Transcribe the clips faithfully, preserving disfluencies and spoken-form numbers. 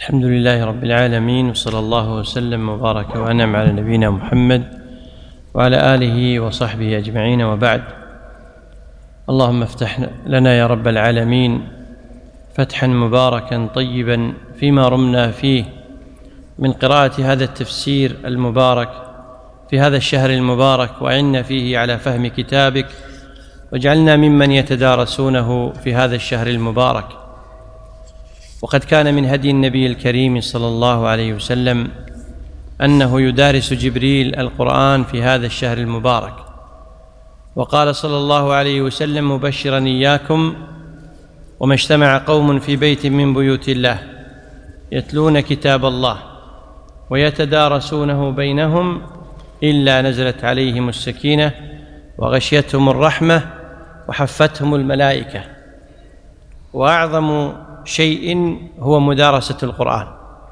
الحمد لله رب العالمين، وصلى الله وسلم وبارك وأنعم على نبينا محمد وعلى آله وصحبه أجمعين، وبعد. اللهم افتح لنا يا رب العالمين فتحا مباركا طيبا فيما رمنا فيه من قراءة هذا التفسير المبارك في هذا الشهر المبارك، وأعنا فيه على فهم كتابك، واجعلنا ممن يتدارسونه في هذا الشهر المبارك. وقد كان من هدي النبي الكريم صلى الله عليه وسلم أنه يدارس جبريل القرآن في هذا الشهر المبارك، وقال صلى الله عليه وسلم مبشرا إياكم: وما اجتمع قوم في بيت من بيوت الله يتلون كتاب الله ويتدارسونه بينهم إلا نزلت عليهم السكينة وغشيتهم الرحمة وحفتهم الملائكة. وأعظم شيء هو مدارسة القرآن،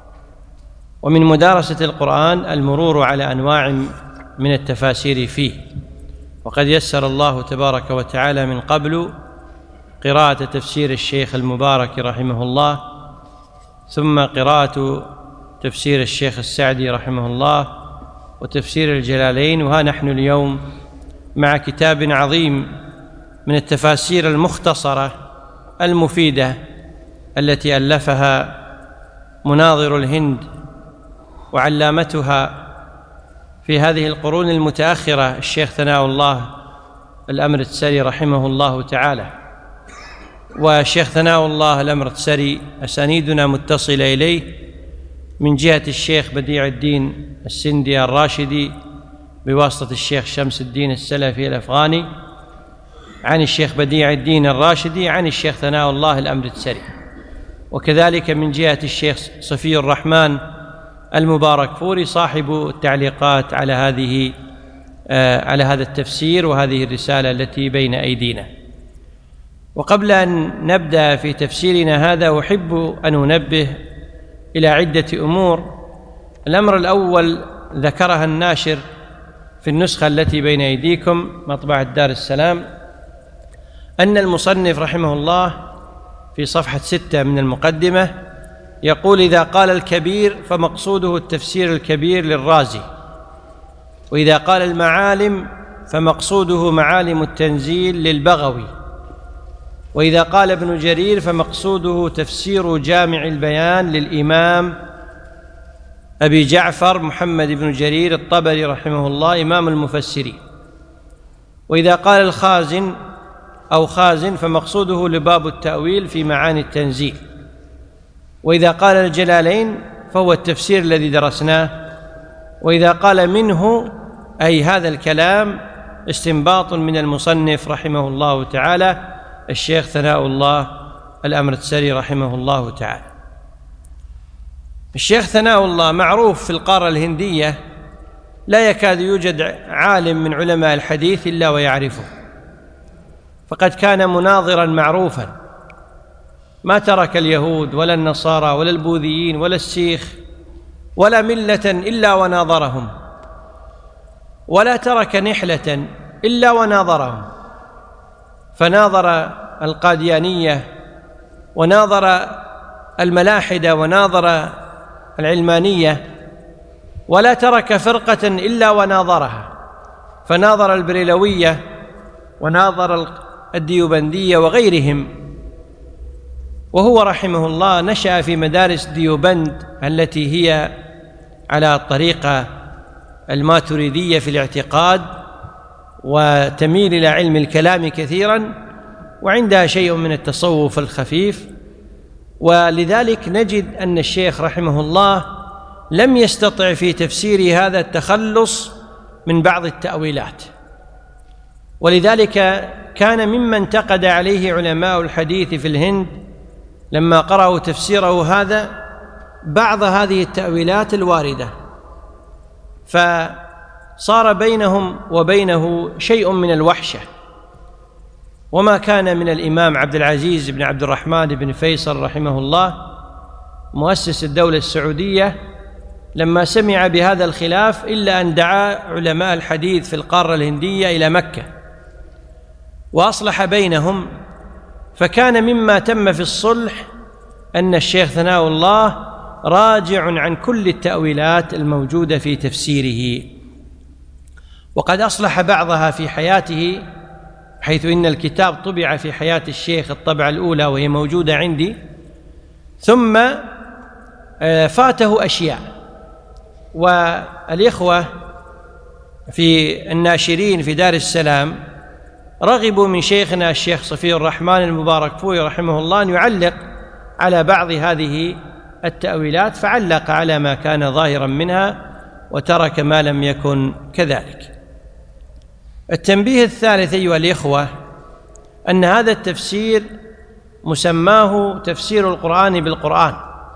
ومن مدارسة القرآن المرور على أنواع من التفاسير فيه، وقد يسر الله تبارك وتعالى من قبل قراءة تفسير الشيخ المبارك رحمه الله، ثم قراءة تفسير الشيخ السعدي رحمه الله، وتفسير الجلالين. وها نحن اليوم مع كتاب عظيم من التفاسير المختصرة المفيدة التي ألفها مناظر الهند وعلامتها في هذه القرون المتأخرة الشيخ ثناء الله الأمرتسري رحمه الله تعالى. والشيخ ثناء الله الأمرتسري أسانيدنا متصلة إليه من جهة الشيخ بديع الدين السندي الراشدي بواسطة الشيخ شمس الدين السلفي الأفغاني عن الشيخ بديع الدين الراشدي عن الشيخ ثناء الله الأمرتسري، وكذلك من جهة الشيخ صفي الرحمن المبارك فوري صاحب التعليقات على هذه آه على هذا التفسير وهذه الرسالة التي بين أيدينا. وقبل أن نبدأ في تفسيرنا هذا أحب أن أنبه إلى عدة أمور. الأمر الأول ذكرها الناشر في النسخة التي بين أيديكم مطبعة دار السلام، أن المصنف رحمه الله في صفحة ستة من المقدمة يقول: إذا قال الكبير فمقصوده التفسير الكبير للرازي، وإذا قال المعالم فمقصوده معالم التنزيل للبغوي، وإذا قال ابن جرير فمقصوده تفسير جامع البيان للإمام أبي جعفر محمد بن جرير الطبري رحمه الله إمام المفسرين، وإذا قال الخازن أو خازن فمقصوده لباب التأويل في معاني التنزيل، وإذا قال الجلالين فهو التفسير الذي درسناه، وإذا قال منه أي هذا الكلام استنباط من المصنف رحمه الله تعالى الشيخ ثناء الله الأمرتسري رحمه الله تعالى. الشيخ ثناء الله معروف في القارة الهندية، لا يكاد يوجد عالم من علماء الحديث إلا ويعرفه، فقد كان مناظرا معروفا، ما ترك اليهود ولا النصارى ولا البوذيين ولا السيخ ولا ملة إلا وناظرهم، ولا ترك نحلة إلا وناظرهم، فناظر القاديانية وناظر الملاحدة وناظر العلمانية، ولا ترك فرقة إلا وناظرها، فناظر البريلوية وناظر الديوبندية وغيرهم. وهو رحمه الله نشأ في مدارس ديوبند التي هي على الطريقة الماتريدية في الاعتقاد، وتميل إلى علم الكلام كثيرا، وعندها شيء من التصوف الخفيف. ولذلك نجد أن الشيخ رحمه الله لم يستطع في تفسير هذا التخلص من بعض التأويلات، ولذلك كان مما انتقد عليه علماء الحديث في الهند لما قرأوا تفسيره هذا بعض هذه التأويلات الواردة، فصار بينهم وبينه شيء من الوحشة. وما كان من الإمام عبد العزيز بن عبد الرحمن بن فيصل رحمه الله مؤسس الدولة السعودية لما سمع بهذا الخلاف إلا أن دعا علماء الحديث في القارة الهندية إلى مكة وأصلح بينهم، فكان مما تم في الصلح أن الشيخ ثناء الله راجع عن كل التأويلات الموجودة في تفسيره، وقد أصلح بعضها في حياته، حيث إن الكتاب طبع في حياة الشيخ الطبعة الأولى وهي موجودة عندي، ثم فاته أشياء. والإخوة في الناشرين في دار السلام رغبوا من شيخنا الشيخ صفي الرحمن المباركفوري رحمه الله أن يعلق على بعض هذه التأويلات، فعلق على ما كان ظاهرا منها وترك ما لم يكن كذلك. التنبيه الثالث أيها الإخوة أن هذا التفسير مسماه تفسير القرآن بالقرآن،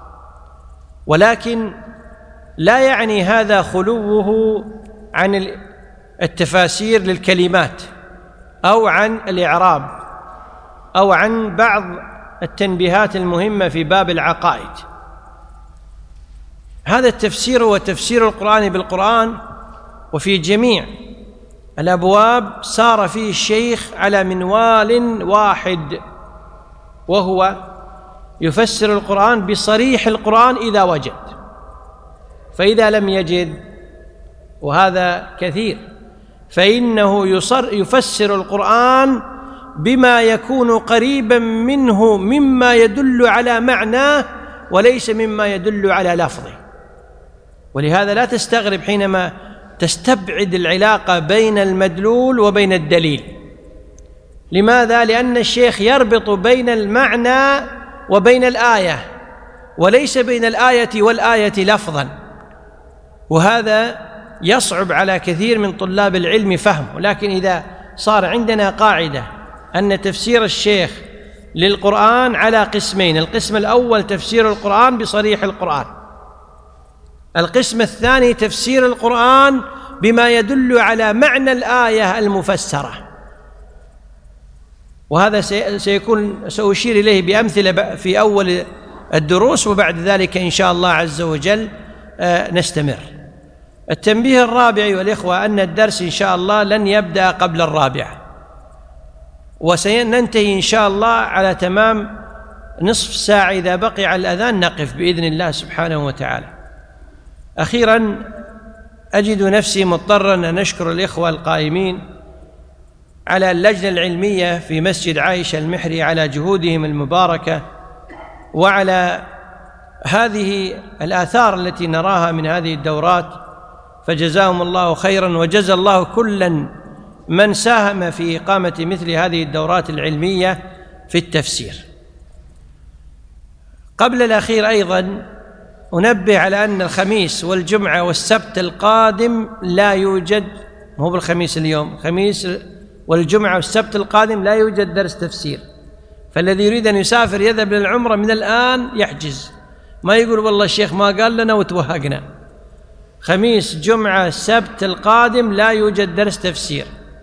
ولكن لا يعني هذا خلوه عن التفاسير للكلمات أو عن الإعراب أو عن بعض التنبيهات المهمة في باب العقائد. هذا التفسير هو تفسير القرآن بالقرآن، وفي جميع الأبواب سار فيه الشيخ على منوال واحد، وهو يفسر القرآن بصريح القرآن إذا وجد، فإذا لم يجد، وهذا كثير، فإنه يصر يفسر القرآن بما يكون قريبا منه مما يدل على معناه وليس مما يدل على لفظه. ولهذا لا تستغرب حينما تستبعد العلاقة بين المدلول وبين الدليل. لماذا؟ لأن الشيخ يربط بين المعنى وبين الآية، وليس بين الآية والآية لفظا، وهذا يصعب على كثير من طلاب العلم فهمه. لكن إذا صار عندنا قاعدة أن تفسير الشيخ للقرآن على قسمين: القسم الأول تفسير القرآن بصريح القرآن، القسم الثاني تفسير القرآن بما يدل على معنى الآية المفسرة، وهذا سيكون سأشير إليه بأمثلة في أول الدروس، وبعد ذلك إن شاء الله عز وجل نستمر. التنبيه الرابع أيها الإخوة أن الدرس إن شاء الله لن يبدأ قبل الرابعة، وسننتهي إن شاء الله على تمام نصف ساعة، إذا بقي على الأذان نقف بإذن الله سبحانه وتعالى. أخيراً أجد نفسي مضطراً أن أشكر الإخوة القائمين على اللجنة العلمية في مسجد عائشة المحري على جهودهم المباركة، وعلى هذه الآثار التي نراها من هذه الدورات، فجزاهم الله خيراً، وجزى الله كلاً من ساهم في إقامة مثل هذه الدورات العلمية في التفسير. قبل الأخير أيضاً أنبه على أن الخميس والجمعة والسبت القادم لا يوجد، مو بالخميس اليوم، خميس والجمعة والسبت القادم لا يوجد درس تفسير، فالذي يريد أن يسافر يذهب للعمرة من الآن يحجز، ما يقول والله الشيخ ما قال لنا وتوهقنا. خميس جمعة سبت القادم لا يوجد درس تفسير،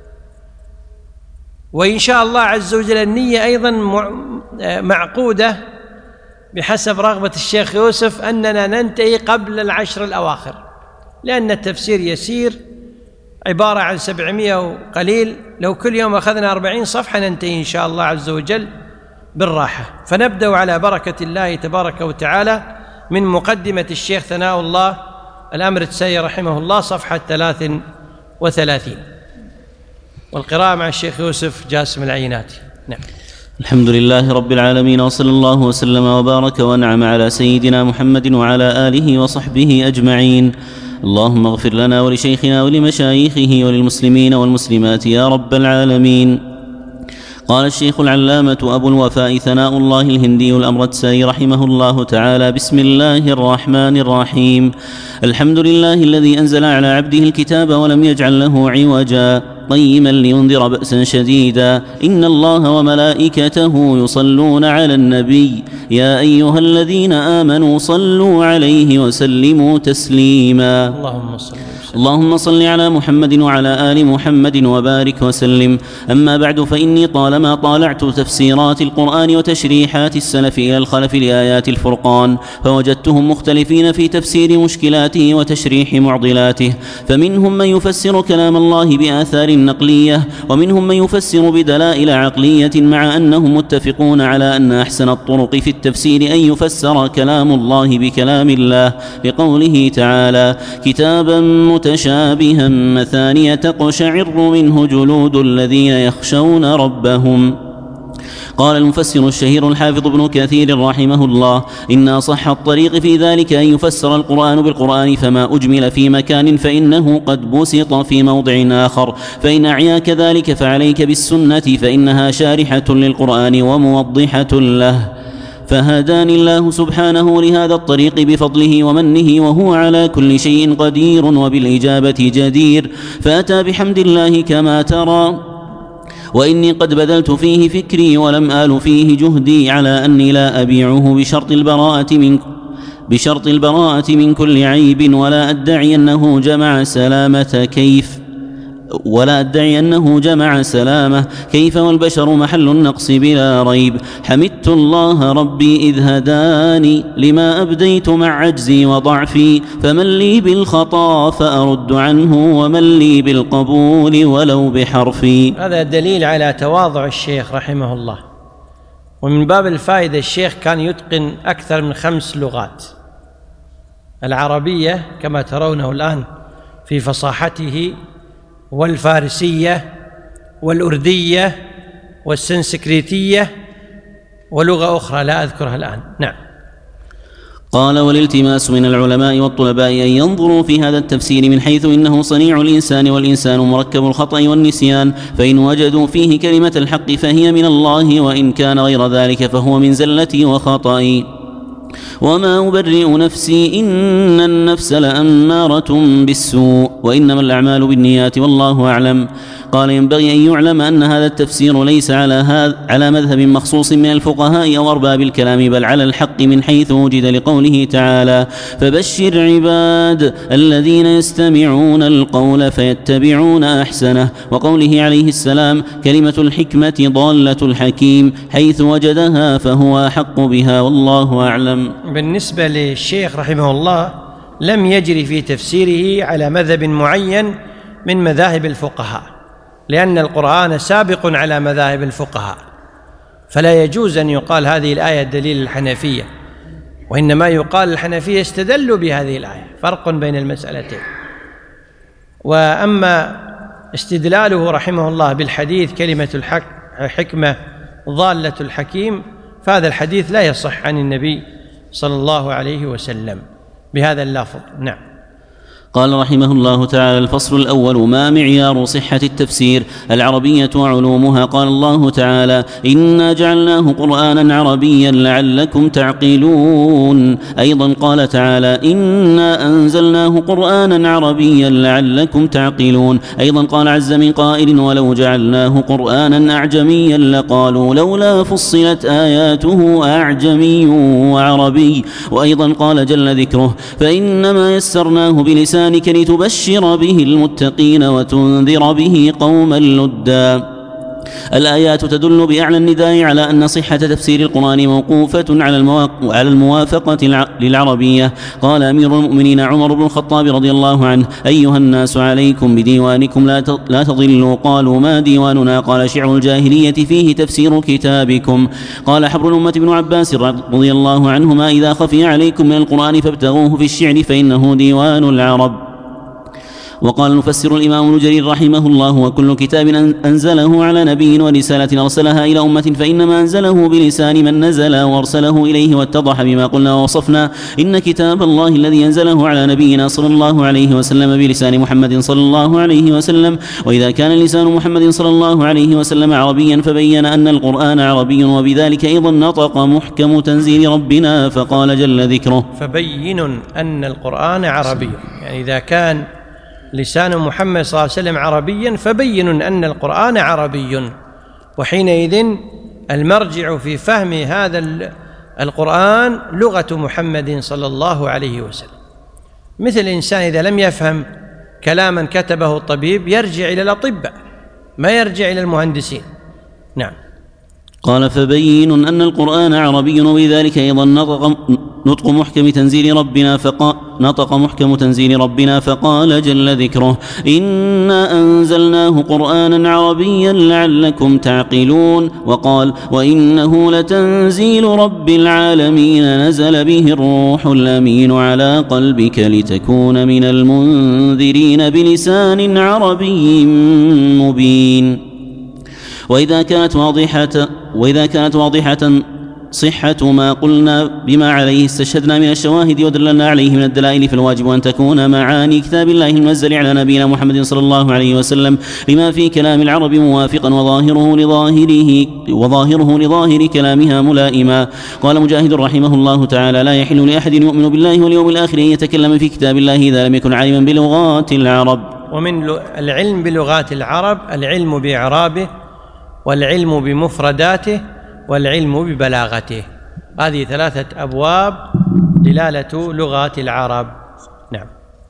وإن شاء الله عز وجل النية أيضا معقودة بحسب رغبة الشيخ يوسف أننا ننتهي قبل العشر الأواخر، لأن التفسير يسير عبارة عن سبعمائة وقليل، لو كل يوم أخذنا أربعين صفحة ننتهي إن شاء الله عز وجل بالراحة. فنبدأ على بركة الله تبارك وتعالى من مقدمة الشيخ ثناء الله الأمر التسري رحمه الله صفحة ثلاث وثلاثين، والقراءة مع الشيخ يوسف جاسم العيناتي. نعم. الحمد لله رب العالمين، وصلى الله وسلم وبارك وانعم على سيدنا محمد وعلى آله وصحبه أجمعين. اللهم اغفر لنا ولشيخنا ولمشايخه وللمسلمين والمسلمات يا رب العالمين. قال الشيخ العلامة أبو الوفاء ثناء الله الهندي الأمرتسري رحمه الله تعالى: بسم الله الرحمن الرحيم. الحمد لله الذي أنزل على عبده الكتاب ولم يجعل له عوجا قيما لينذر بأسا شديدا. إن الله وملائكته يصلون على النبي يا أيها الذين آمنوا صلوا عليه وسلموا تسليما. اللهم صل اللهم صل على محمد وعلى آل محمد وبارك وسلم. أما بعد، فإني طالما طالعت تفسيرات القرآن وتشريحات السلف إلى الخلف لآيات الفرقان فوجدتهم مختلفين في تفسير مشكلاته وتشريح معضلاته، فمنهم من يفسر كلام الله بآثار نقلية، ومنهم من يفسر بدلائل عقلية، مع أنهم متفقون على أن أحسن الطرق في التفسير أن يفسر كلام الله بكلام الله، لقوله تعالى: كتابا متشابها مثانية تقشعر منه جلود الذين يخشون ربهم. قال المفسر الشهير الحافظ ابن كثير رحمه الله: إن أصح الطريق في ذلك أن يفسر القرآن بالقرآن، فما أجمل في مكان فإنه قد بسط في موضع آخر، فإن أعياك ذلك فعليك بالسنة، فإنها شارحة للقرآن وموضحة له. فهداني الله سبحانه لهذا الطريق بفضله ومنه، وهو على كل شيء قدير وبالإجابة جدير، فأتى بحمد الله كما ترى. وإني قد بذلت فيه فكري ولم آل فيه جهدي، على أني لا أبيعه بشرط البراءة من بشرط البراءة من كل عيب، ولا أدعي أنه جمع سلامة كيف ولا أدعي أنه جمع سلامة كيف والبشر محل النقص بلا ريب. حمدت الله ربي إذ هداني لما أبديت مع عجزي وضعفي، فمن لي بالخطا فأرد عنه، ومن لي بالقبول ولو بحرفي. هذا دليل على تواضع الشيخ رحمه الله. ومن باب الفائدة، الشيخ كان يتقن أكثر من خمس لغات: العربية كما ترونه الآن في فصاحته، والفارسية، والأردية، والسنسكريتية، ولغة أخرى لا أذكرها الآن. نعم. قال: والالتماس من العلماء والطلباء أن ينظروا في هذا التفسير من حيث إنه صنيع الإنسان، والإنسان مركب الخطأ والنسيان، فإن وجدوا فيه كلمة الحق فهي من الله، وإن كان غير ذلك فهو من زلتي وخطئي. وما أبرئ نفسي إن النفس لأمارة بالسوء، وإنما الأعمال بالنيات والله أعلم. قال: ينبغي أن يعلم أن هذا التفسير ليس على هذا على مذهب مخصوص من الفقهاء أو أرباب الكلام، بل على الحق من حيث وجد، لقوله تعالى: فبشر عباد الذين يستمعون القول فيتبعون أحسنه، وقوله عليه السلام: كلمة الحكمة ضالة الحكيم، حيث وجدها فهو أحق بها والله أعلم. بالنسبة للشيخ رحمه الله، لم يجري في تفسيره على مذهب معين من مذاهب الفقهاء، لأن القرآن سابق على مذاهب الفقهاء، فلا يجوز أن يقال هذه الآية دليل الحنفية، وإنما يقال الحنفية استدلوا بهذه الآية، فرق بين المسألتين. وأما استدلاله رحمه الله بالحديث كلمة الحق حكمة ضالة الحكيم، فهذا الحديث لا يصح عن النبي صلى الله عليه وسلم بهذا اللفظ. نعم. قال رحمه الله تعالى: الفصل الأول: ما معيار صحة التفسير؟ العربية وعلومها. قال الله تعالى: إنا جعلناه قرآنا عربيا لعلكم تعقلون. أيضا قال تعالى: إنا أنزلناه قرآنا عربيا لعلكم تعقلون. أيضا قال عز من قائل: ولو جعلناه قرآنا أعجميا لقالوا لولا فصلت آياته أعجمي وعربي. وأيضا قال جل ذكره: فإنما يسرناه بلسان لتبشر به المتقين وتنذر به قوما لدا. الآيات تدل بأعلى النداء على أن صحة تفسير القرآن موقوفة على الموافقة للعربية. قال أمير المؤمنين عمر بن الخطاب رضي الله عنه: أيها الناس عليكم بديوانكم لا تضلوا. قالوا: ما ديواننا؟ قال: شعر الجاهلية فيه تفسير كتابكم. قال حبر الأمة ابن عباس رضي الله عنهما: إذا خفي عليكم من القرآن فابتغوه في الشعر فإنه ديوان العرب. وقال المفسر الإمام ابن جرير رحمه الله: وكل كتاب أنزله على نبي ورسالة أرسلها إلى أمة فإنما أنزله بلسان من نزل وأرسله إليه. واتضح بما قلنا ووصفنا إن كتاب الله الذي أنزله على نبينا صلى الله عليه وسلم بلسان محمد صلى الله عليه وسلم. وإذا كان لسان محمد صلى الله عليه وسلم عربيا فبين أن القرآن عربي، وبذلك أيضا نطق محكم تنزيل ربنا، فقال جل ذكره: فبين أن القرآن عربي. يعني إذا كان لسان محمد صلى الله عليه وسلم عربيا فبين أن القرآن عربي، وحينئذ المرجع في فهم هذا القرآن لغة محمد صلى الله عليه وسلم. مثل الإنسان إذا لم يفهم كلاما كتبه الطبيب يرجع إلى الأطباء، ما يرجع إلى المهندسين. نعم. قال فبين أن القرآن عربي، وبذلك أيضا نطق, نطق محكم تنزيل ربنا فقال نطق محكم تنزيل ربنا فقال جل ذكره: إنا أنزلناه قرآنا عربيا لعلكم تعقلون. وقال: وإنه لتنزيل رب العالمين نزل به الروح الأمين على قلبك لتكون من المنذرين بلسان عربي مبين. وإذا كانت واضحة وإذا كانت واضحة صحة ما قلنا بما عليه استشهدنا من الشواهد ودللنا عليه من الدلائل، فالواجب أن تكون معاني كتاب الله المنزل على نبينا محمد صلى الله عليه وسلم لما في كلام العرب موافقا وظاهره لظاهره وظاهره لظاهر كلامها ملائما. قال مجاهد رحمه الله تعالى: لا يحل لأحد يؤمن بالله واليوم الآخر أن يتكلم في كتاب الله إذا لم يكن عالما بلغات العرب. ومن العلم بلغات العرب العلم بإعرابه، والعلم بمفرداته، والعلم ببلاغته. هذه ثلاثة أبواب دلالة لغات العرب. نعم.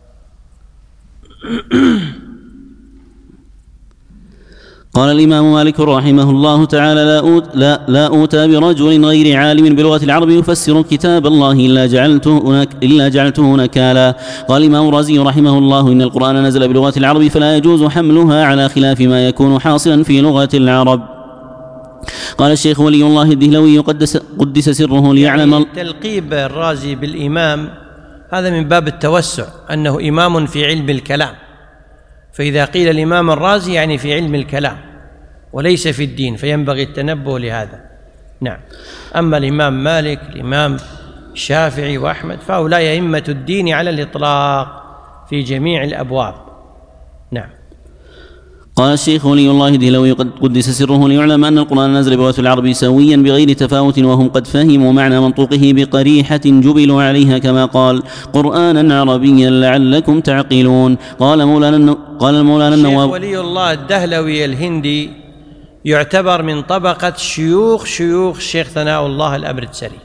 قال الإمام مالك رحمه الله تعالى: لا, أوت لا, لا أوتى برجل غير عالم بلغة العرب يفسر كتاب الله إلا جعلته, إلا جعلته نكالا. قال الإمام الرازي رحمه الله: إن القرآن نزل بلغة العرب فلا يجوز حملها على خلاف ما يكون حاصلا في لغة العرب. قال الشيخ ولي الله الدهلوي قدس, قدس سره ليعلم يعني تلقيب الرازي بالإمام هذا من باب التوسع، أنه إمام في علم الكلام، فإذا قيل الإمام الرازي يعني في علم الكلام وليس في الدين، فينبغي التنبه لهذا. نعم. أما الإمام مالك، الإمام الشافعي وأحمد فهؤلاء أئمة الدين على الإطلاق في جميع الأبواب. نعم. قال الشيخ ولي الله الدهلوي قدس سره ليعلم أن القرآن نزل بلغة العرب سويا بغير تفاوت، وهم قد فهموا معنى منطوقه بقريحة جبلوا عليها، كما قال: قرآنا عربيا لعلكم تعقلون. قال مولانا قال مولانا النواب الشيخ ولي الله الدهلوي الهندي يعتبر من طبقة شيوخ شيوخ الشيخ ثناء الله الأمرتسري.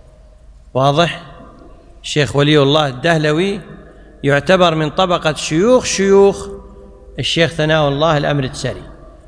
واضح؟ الشيخ ولي الله الدهلوي يعتبر من طبقة شيوخ شيوخ الشيخ ثناء الله الأمرتسري،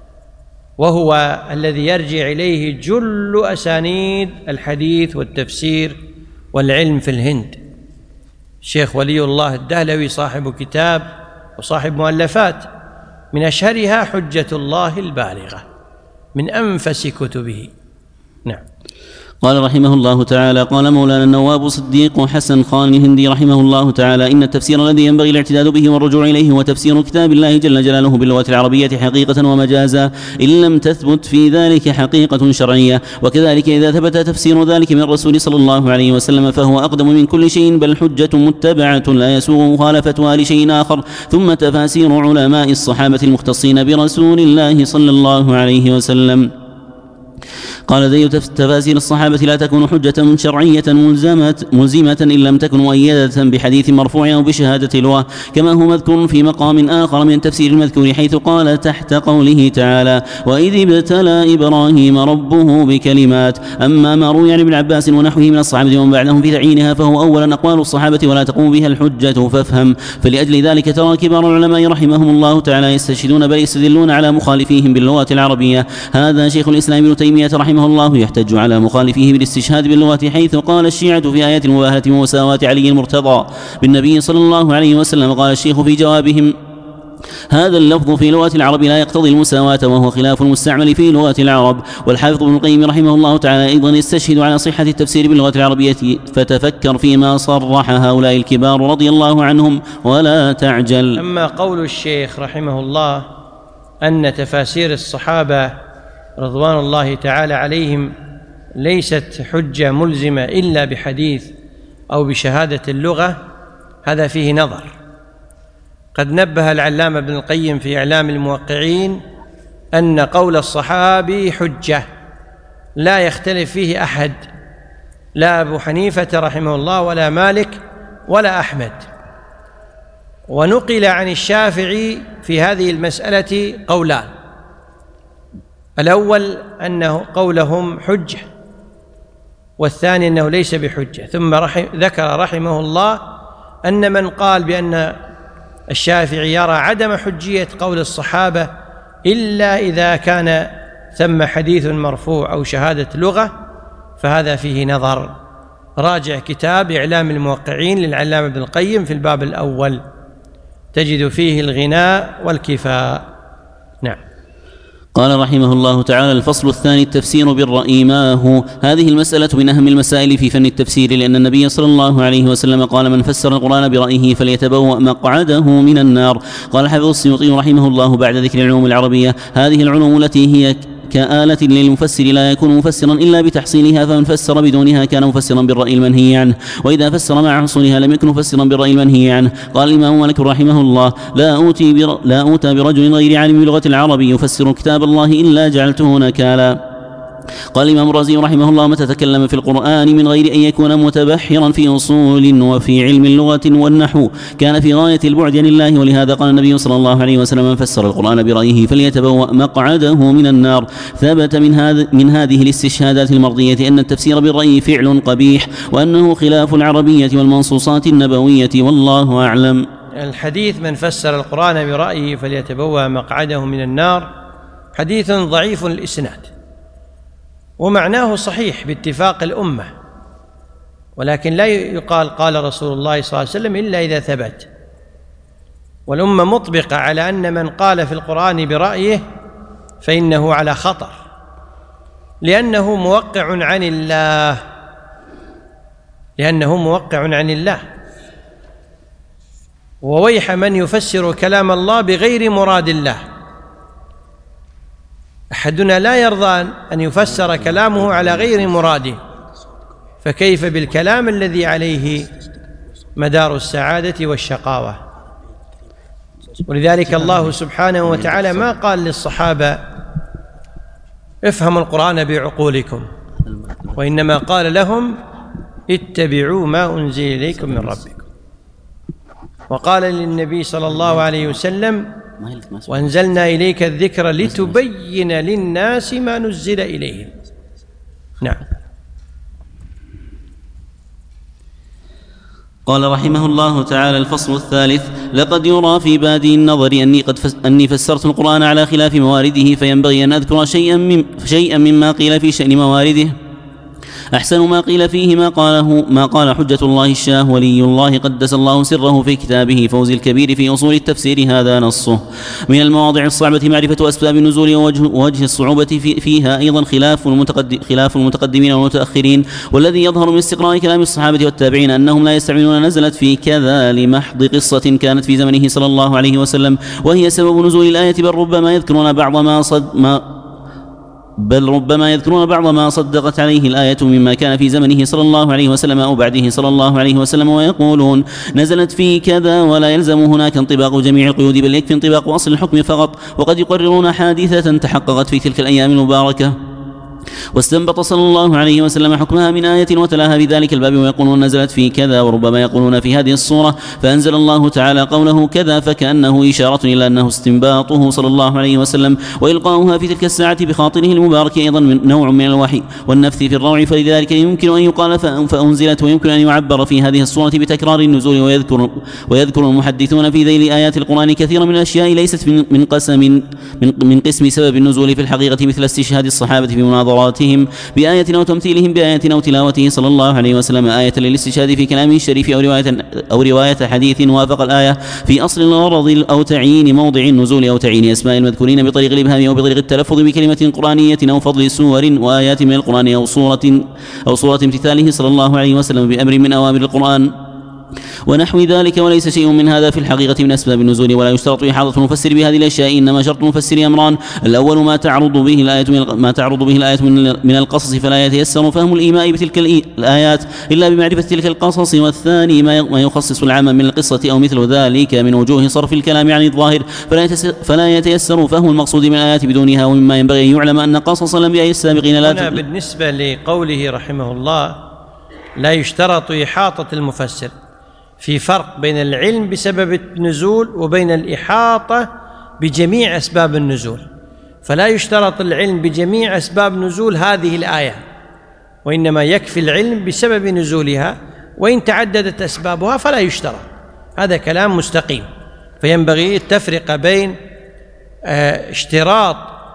وهو الذي يرجع إليه جل أسانيد الحديث والتفسير والعلم في الهند. الشيخ ولي الله الدهلوي صاحب كتاب وصاحب مؤلفات، من أشهرها حجة الله البالغة، من أنفس كتبه. نعم. قال رحمه الله تعالى: قال مولانا النواب صديق حسن خان الهندي رحمه الله تعالى: إن التفسير الذي ينبغي الاعتداد به والرجوع إليه هو تفسير كتاب الله جل جلاله باللغة العربية حقيقة ومجازا، إن لم تثبت في ذلك حقيقة شرعية. وكذلك إذا ثبت تفسير ذلك من الرسول صلى الله عليه وسلم فهو أقدم من كل شيء، بل حجة متبعة لا يسوغ مخالفتها لشيء آخر. ثم تفاسير علماء الصحابة المختصين برسول الله صلى الله عليه وسلم. قال: ذي تفاسير الصحابة لا تكون حجة شرعية ملزمة, ملزمة إن لم تكن مؤيدة بحديث مرفوع أو بشهادة لغة، كما هو مذكور في مقام آخر من تفسير المذكور، حيث قال تحت قوله تعالى: وإذ ابتلى إبراهيم ربه بكلمات. أما ما روي عن ابن عباس ونحوه من الصحابة ومن بعدهم في تعيينها فهو أولا أقوال الصحابة ولا تقوم بها الحجة، فافهم. فلأجل ذلك ترى كبار العلماء رحمهم الله تعالى يستشهدون بل يستدلون على مخالفيهم باللغة العربية. هذا شيخ الإسلام ابن تيمية رحمه الله يحتج على مخالفيه بالاستشهاد باللغة، حيث قال الشيعة في آيات المباهلة ومساواة علي المرتضى بالنبي صلى الله عليه وسلم. قال الشيخ في جوابهم: هذا اللفظ في لغة العرب لا يقتضي المساواة، وهو خلاف المستعمل في لغة العرب. والحافظ ابن القيم رحمه الله تعالى أيضا يستشهد على صحة التفسير باللغة العربية، فتفكر فيما صرح هؤلاء الكبار رضي الله عنهم ولا تعجل. أما قول الشيخ رحمه الله أن تفاسير الصحابة رضوان الله تعالى عليهم ليست حجة ملزمة إلا بحديث أو بشهادة اللغة، هذا فيه نظر. قد نبه العلامة ابن القيم في إعلام الموقعين أن قول الصحابي حجة لا يختلف فيه أحد، لا أبو حنيفة رحمه الله ولا مالك ولا أحمد. ونقل عن الشافعي في هذه المسألة قولان: الأول أنه قولهم حجة، والثاني أنه ليس بحجة. ثم رحم ذكر رحمه الله أن من قال بأن الشافعي يرى عدم حجية قول الصحابة إلا إذا كان ثم حديث مرفوع أو شهادة لغة، فهذا فيه نظر. راجع كتاب إعلام الموقعين للعلامة ابن القيم في الباب الأول، تجد فيه الغناء والكفاء. نعم. قال رحمه الله تعالى: الفصل الثاني: التفسير بالرأي ما هو. هذه المسألة من أهم المسائل في فن التفسير، لأن النبي صلى الله عليه وسلم قال: من فسر القرآن برأيه فليتبوأ مقعده من النار. قال حافظ السيوطي رحمه الله بعد ذكر العلوم العربية: هذه العلوم التي هي كآلة للمفسر لا يكون مفسرا إلا بتحصيلها، فمن فسر بدونها كان مفسرا بالرأي المنهي عنه، وإذا فسر مع حصولها لم يكن مفسرا بالرأي المنهي عنه. قال الإمام مالك رحمه الله: لا أوتي بر... لا أوتى برجل غير عالم بلغة العرب يفسر كتاب الله إلا جعلته نكالا. قال الإمام الرازي رحمه الله: متى تكلم في القرآن من غير أن يكون متبحرا في أصول وفي علم اللغة والنحو كان في غاية البعد عن الله. ولهذا قال النبي صلى الله عليه وسلم: من فسر القرآن برأيه فليتبوأ مقعده من النار. ثبت من, هذا من هذه الاستشهادات المرضية أن التفسير بالرأي فعل قبيح، وأنه خلاف العربية والمنصوصات النبوية، والله أعلم. الحديث من فسر القرآن برأيه فليتبوأ مقعده من النار حديث ضعيف الإسناد، ومعناه صحيح باتفاق الأمة، ولكن لا يقال قال رسول الله صلى الله عليه وسلم إلا إذا ثبت. والأمة مطبقة على أن من قال في القرآن برأيه فإنه على خطر، لأنه موقع عن الله لأنه موقع عن الله وويح من يفسر كلام الله بغير مراد الله. أحدنا لا يرضى أن يفسر كلامه على غير مراده، فكيف بالكلام الذي عليه مدار السعادة والشقاوة؟ ولذلك الله سبحانه وتعالى ما قال للصحابة افهموا القرآن بعقولكم، وإنما قال لهم اتبعوا ما أنزل إليكم من ربكم. وقال للنبي صلى الله عليه وسلم: وأنزلنا إليك الذكر لتبين للناس ما نزل إليهم. نعم. قال رحمه الله تعالى: الفصل الثالث: لقد يرى في بادئ النظر أني قد فس أني فسرت القرآن على خلاف موارده، فينبغي أن أذكر شيئا, من شيئا مما قيل في شأن موارده. أحسن ما قيل فيه ما قاله ما قال حجة الله الشاه ولي الله قدس الله سره في كتابه فوز الكبير في أصول التفسير، هذا نصه. من المواضع الصعبة معرفة أسباب النزول ووجه, ووجه الصعوبة في فيها أيضا خلاف المتقدم خلاف المتقدمين والمتأخرين، والذي يظهر من استقراء كلام الصحابة والتابعين أنهم لا يستعملون نزلت في كذا لمحض قصة كانت في زمنه صلى الله عليه وسلم وهي سبب نزول الآية، بل ربما يذكرون بعض ما صد ما بل ربما يذكرون بعض ما صدقت عليه الآية مما كان في زمنه صلى الله عليه وسلم أو بعده صلى الله عليه وسلم، ويقولون نزلت في كذا، ولا يلزم هناك انطباق جميع القيود، بل يكفي انطباق أصل الحكم فقط. وقد يقررون حادثة تحققت في تلك الأيام المباركة واستنبط صلى الله عليه وسلم حكمها من آية وتلاها في ذلك الباب، ويقولون نزلت في كذا، وربما يقولون في هذه الصورة، فأنزل الله تعالى قوله كذا، فكأنه إشارة إلى أنه استنباطه صلى الله عليه وسلم وإلقاؤها في تلك الساعة بخاطره المبارك أيضا من نوع من الوحي والنفث في الروع، فلذلك يمكن أن يقال فأنزلت، ويمكن أن يعبر في هذه الصورة بتكرار النزول. ويذكر, ويذكر المحدثون في ذيل آيات القرآن كثيرا من الأشياء ليست من قسم من, من قسم سبب النزول في الحقيقة، مثل استشهاد الصحابة في مناظراتهم بآية أو تمثيلهم بآية أو تلاوته صلى الله عليه وسلم آية للاستشهاد في كلامه الشريف أو رواية, أو رواية حديث وافق الآية في أصل الغرض أو تعيين موضع النزول أو تعيين أسماء المذكورين بطريق الإبهام أو بطريق التلفظ بكلمة قرآنية أو فضل سور وآيات من القرآن أو صورة أو صورة امتثاله صلى الله عليه وسلم بأمر من أوامر القرآن ونحو ذلك. وليس شيء من هذا في الحقيقة من أسباب النزول، ولا يشترط إحاطة المفسر بهذه الأشياء، إنما شرط المفسر أمران: الأول ما تعرض به الآية من ما تعرض به الآية من القصص فلا يتيسر فهم الإيماء بتلك الآيات إلا بمعرفة تلك القصص، والثاني ما يخصص العام من القصة أو مثل ذلك من وجوه صرف الكلام عن الظاهر فلا يتيسر فهم المقصود من الآيات بدونها. ومما ينبغي أن يعلم أن قصص الأنبياء السابقين لا هنا بالنسبة لقوله رحمه الله لا يشترط إحاطة المفسر، في فرق بين العلم بسبب النزول وبين الإحاطة بجميع أسباب النزول. فلا يشترط العلم بجميع أسباب نزول هذه الآية، وإنما يكفي العلم بسبب نزولها، وإن تعددت أسبابها فلا يشترط. هذا كلام مستقيم. فينبغي التفرقة بين اشتراط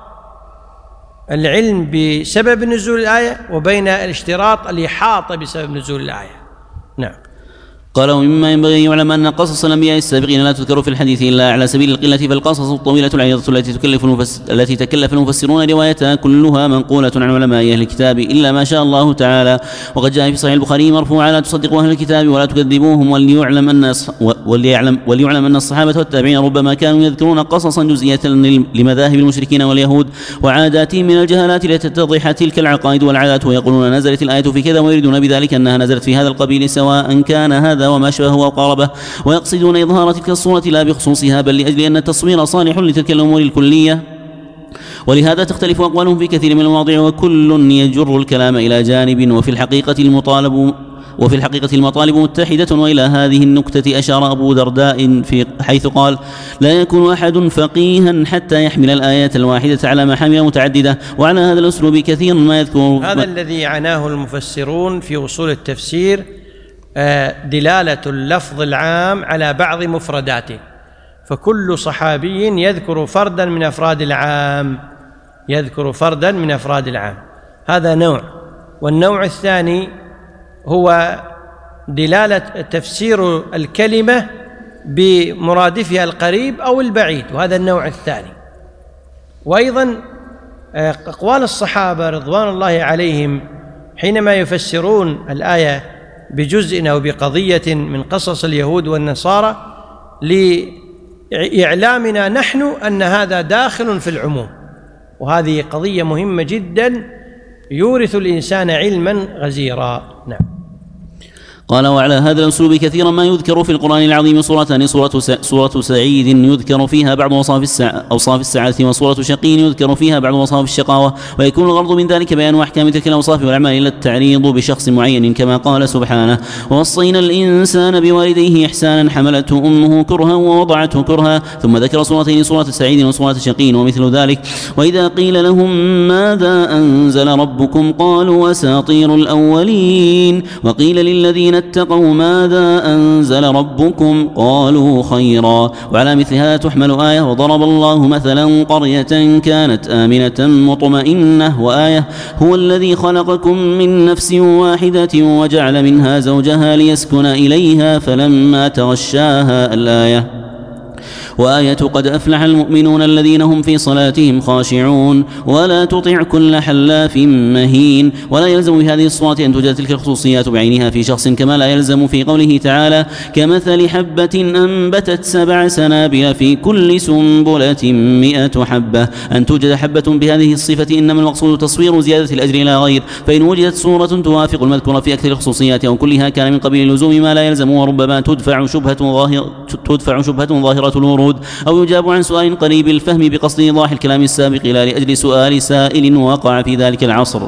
العلم بسبب نزول الآية وبين الاشتراط الإحاطة بسبب نزول الآية. نعم. قال: ومما ينبغي أن يعلم أن قصص الأنبياء السابقين لا تذكر في الحديث إلا على سبيل القلة، فالقصص الطويلة العريضة التي تكلف المفسر التي تكلف المفسرون روايتها كلها منقولة عن علماء أهل الكتاب إلا ما شاء الله تعالى. وقد جاء في صحيح البخاري مرفوعا: لا تصدقوا أهل الكتاب ولا تكذبوهم، وليعلم أن وليعلم وليعلم أن الصحابة والتابعين ربما كانوا يذكرون قصصا جزئية لمذاهب المشركين واليهود وعاداتهم من الجهالات لتتضح تلك العقائد والعادات، ويقولون نزلت الآية في كذا، ويريدون بذلك أنها نزلت في هذا القبيل سواء كان هذا وما شبهه وقاربه، ويقصدون إظهار تلك الصورة لا بخصوصها بل لأجل أن التصوير صالح لتلك الأمور الكلية. ولهذا تختلف أقوالهم في كثير من المواضيع، وكل يجر الكلام إلى جانب، وفي الحقيقة المطالب وفي الحقيقة المطالب متحدة. وإلى هذه النكتة أشار أبو درداء في حيث قال: لا يكون أحد فقيها حتى يحمل الآية الواحدة على محامل متعددة. وعلى هذا الأسلوب كثيرا ما يذكر هذا الذي عناه المفسرون في أصول التفسير دلالة اللفظ العام على بعض مفرداته، فكل صحابي يذكر فردا من أفراد العام يذكر فردا من أفراد العام هذا نوع. والنوع الثاني هو دلالة تفسير الكلمة بمرادفها القريب أو البعيد، وهذا النوع الثاني. وأيضا أقوال الصحابة رضوان الله عليهم حينما يفسرون الآية بجزء أو بقضية من قصص اليهود والنصارى لإعلامنا نحن أن هذا داخل في العموم، وهذه قضية مهمة جدا يورث الإنسان علما غزيرا. نعم. قال: وعلى هذا الأسلوب كثيرا ما يذكر في القرآن العظيم سورتان: سورة, سورة سعيد يذكر فيها بعض أوصاف السع... أوصاف السعادة، وسورة شقي يذكر فيها بعض أوصاف الشقاوة، ويكون الغرض من ذلك بيان أحكام تلك الأوصاف والأعمال إلى التعريض بشخص معين، كما قال سبحانه: ووصينا الإنسان بوالديه إحسانا حملته أمه كرها ووضعته كرها. ثم ذكر سورتين: سورة سعيد وسورة شقي ومثل ذلك. وإذا قيل لهم ماذا أنزل ربكم قالوا أساطير الأولين، وقيل للذين اتقوا ماذا أنزل ربكم قالوا خيرا. وعلى مثل هذا تحمل آية: وضرب الله مثلا قرية كانت آمنة مطمئنة، وآية: هو الذي خلقكم من نفس واحدة وجعل منها زوجها ليسكن إليها فلما تغشاها الآية. وآية: قد أفلح المؤمنون الذين هم في صلاتهم خاشعون. ولا تطع كل حلاف مهين. ولا يلزم في هذه الصورة أن توجد تلك الخصوصيات بعينها في شخص، كما لا يلزم في قوله تعالى: كمثل حبة أنبتت سبع سنابل في كل سنبلة مئة حبة، أن توجد حبة بهذه الصفة. إنما المقصود تصوير زيادة الأجر إلى غير، فإن وجدت صورة توافق المذكورة في أكثر الخصوصيات أو كلها كان من قبيل لزوم ما لا يلزم، وربما تدفع شبهة ظاهرة تدفع شبهة ظاهرة الورود، أو يجاب عن سؤال قريب الفهم بقصد إيضاح الكلام السابق لا لأجل سؤال سائل وقع في ذلك العصر،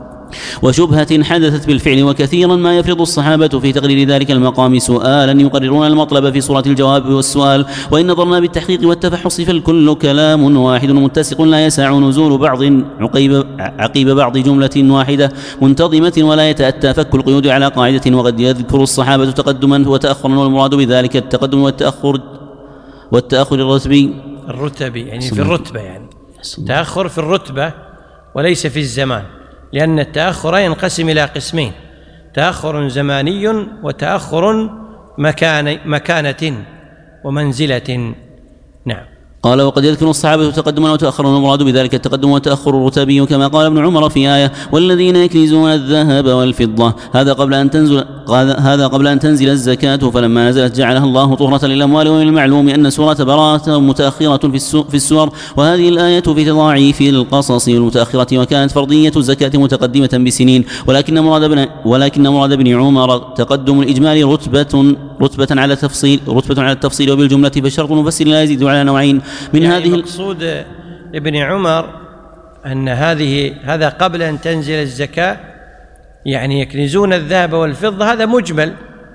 وشبهة حدثت بالفعل. وكثيرا ما يفرض الصحابة في تقرير ذلك المقام سؤالا يقررون المطلب في صورة الجواب والسؤال. وإن نظرنا بالتحقيق والتفحص فالكل كلام واحد متسق لا يسع نزول بعض عقيب, عقيب بعض جملة واحدة منتظمة، ولا يتأتى فك القيود على قاعدة. وقد يذكر الصحابة تقدما وتأخرا، والمراد بذلك التقدم والتأخر والتأخر الرتبي الرتبي يعني في الرتبة، يعني تأخر في الرتبة وليس في الزمان، لأن التأخر ينقسم إلى قسمين: تأخر زماني وتأخر مكان مكانة ومنزلة. نعم. قال: وقد يذكر الصحابة تقدما وتأخرا، والمراد بذلك التقدم والتأخر الرتبي، كما قال ابن عمر في آية: والذين يكنزون الذهب والفضة. هذا قبل أن تنزل هذا قبل أن تنزل الزكاة، فلما نزلت جعلها الله طهرة للأموال. ومن المعلوم أن سورة براءة متأخرة في السور، وهذه الآية في تضاعيف القصص المتأخرة، وكانت فرضية الزكاة متقدمة بسنين. ولكن مراد ابن ولكن مراد ابن عمر تقدم الإجمال رتبة رتبة على التفصيل رتبة على التفصيل وبالجملة، فالشرط المفسر لا يزيد على نوعين من يعني هذه. المقصود ابن عمر أن هذه هذا قبل أن تنزل الزكاة، يعني يكنزون الذهب والفضة، هذا مجمل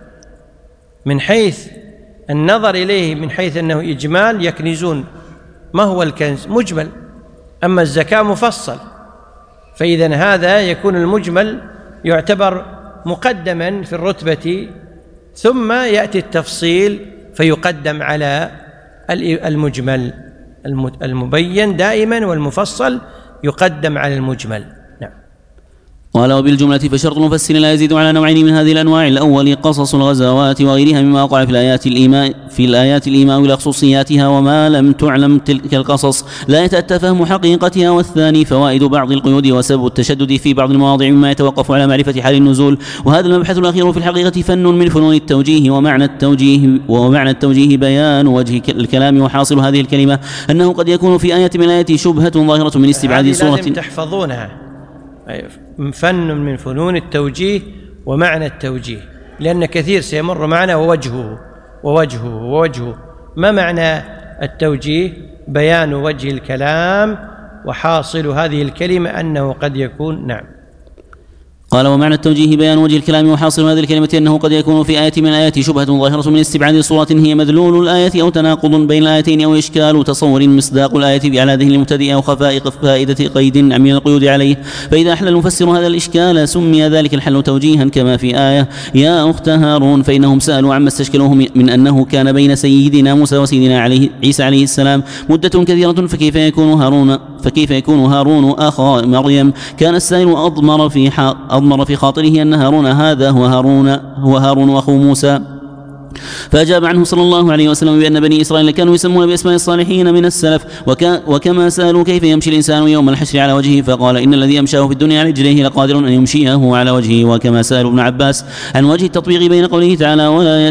من حيث النظر إليه، من حيث أنه إجمال يكنزون. ما هو الكنز؟ مجمل. أما الزكاة مفصل، فإذن هذا يكون المجمل يعتبر مقدما في الرتبة، ثم يأتي التفصيل فيقدم على المجمل، المبين دائما والمفصل يقدم على المجمل. نعم. قال وبالجملة فشرط المفسر لا يزيد على نوعين من هذه الأنواع: الأول قصص الغزوات وغيرها مما وقع في الآيات الإيماء في الآيات الإيماء إلى خصوصياتها وما لم تعلم تلك القصص لا يتأتى فهم حقيقتها. والثاني فوائد بعض القيود وسبب التشدد في بعض المواضع مما يتوقف على معرفة حال النزول. وهذا المبحث الأخير في الحقيقة فن من فنون التوجيه، ومعنى التوجيه ومعنى التوجيه بيان وجه الكلام. وحاصل هذه الكلمة أنه قد يكون في آية من الآيات شبهة ظاهرة من استبعاد صورة. لازم تحفظونها، فن من فنون التوجيه ومعنى التوجيه، لأن كثير سيمر معنا ووجهه ووجهه ووجهه. ما معنى التوجيه؟ بيان وجه الكلام، وحاصل هذه الكلمة أنه قد يكون. نعم. قال ومعنى التوجيه بيان وجه الكلام، وحاصل هذه الكلمة أنه قد يكون في آية من الآيات شبهة ظاهرة من استبعاد صورة هي مدلول الآية، أو تناقض بين الآيتين، أو إشكال تصور مصداق الآية على ذهن المبتدئ، أو خفاء فائدة قيد من القيود عليه. فإذا أحل المفسر هذا الإشكال سمي ذلك الحل توجيها، كما في آية يا أخت هارون، فإنهم سألوا عما استشكلوه من أنه كان بين سيدنا موسى وسيدنا عليه عيسى عليه السلام مدة كثيرة، فكيف يكون هارون فكيف يكون هارون أخا مريم؟ كان السائل أضمر في أضمر في خاطره أن هارون هذا هو هارون هو هارون أخو موسى. فأجاب عنه صلى الله عليه وسلم بأن بني إسرائيل كانوا يسمون بأسماء الصالحين من السلف، وك وكما سألوا كيف يمشي الإنسان يوم الحشر على وجهه، فقال إن الذي يمشاه في الدنيا على رجليه لقادر أن يمشيه على وجهه. وكما سألوا ابن عباس عن وجه التطبيق بين قوله تعالى ولا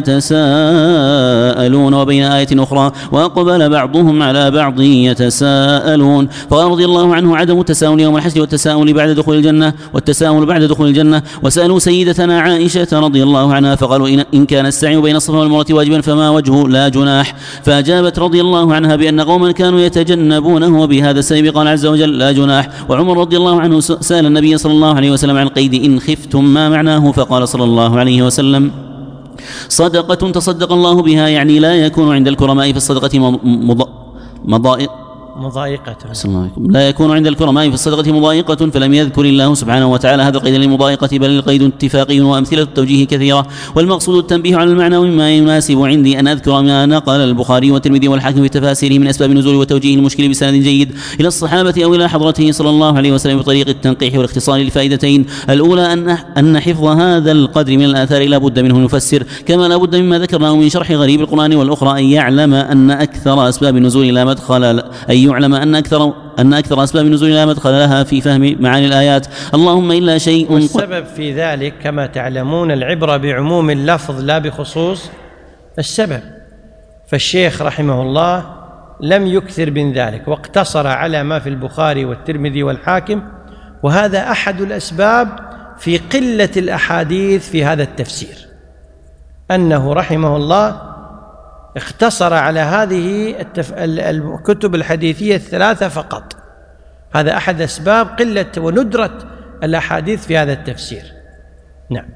يتساءلون وبين آية أخرى وأقبل بعضهم على بعض يتساءلون، فقال رضي الله عنه عدم التساؤل يوم الحشر والتساؤل بعد دخول الجنة والتساؤل بعد دخول الجنة. وسألوا سيدتنا عائشة رضي الله عنها فقالوا إن كان السعي بين الصفا والمروة واجبا فما وجهه لا جناح، فأجابت رضي الله عنها بأن قوما كانوا يتجنبونه وبهذا السبب قال عز وجل لا جناح. وعمر رضي الله عنه سأل النبي صلى الله عليه وسلم عن قيد إن خفتم ما معناه، فقال صلى الله عليه وسلم صدقة تصدق الله بها، يعني لا يكون عند الكرماء في الصدقة مض... مضائق مضايقة لا يكون عند الكرماء في الصدقة مضايقة، فلم يذكر الله سبحانه وتعالى هذا القيد للمضايقة، بل القيد اتفاقي وأمثلة التوجيه كثيرة، والمقصود التنبيه على المعنى. ومما يناسب عندي أن أذكر ما نقل البخاري والترمذي والحاكم في تفاسيره من أسباب النزول وتوجيه المشكل بسند جيد إلى الصحابة أو إلى حضرته صلى الله عليه وسلم بطريق التنقيح والاختصار لفائدتين: الأولى أن أن حفظ هذا القدر من الآثار لا بد منه يفسر كما لا بد مما ذكرناه من شرح غريب القرآن، والأخرى أن يعلم أن أكثر أسباب النزول لا مدخل أن يعلم أن أكثر أن أكثر أسباب النزول لا مدخل لها في فهم معاني الآيات، اللهم إلا شيء. والسبب في ذلك كما تعلمون العبرة بعموم اللفظ لا بخصوص السبب، فالشيخ رحمه الله لم يكثر من ذلك واقتصر على ما في البخاري والترمذي والحاكم، وهذا أحد الأسباب في قلة الأحاديث في هذا التفسير، أنه رحمه الله اختصر على هذه التف... الكتب الحديثية الثلاثة فقط. هذا أحد أسباب قلة وندرة الأحاديث في هذا التفسير. نعم.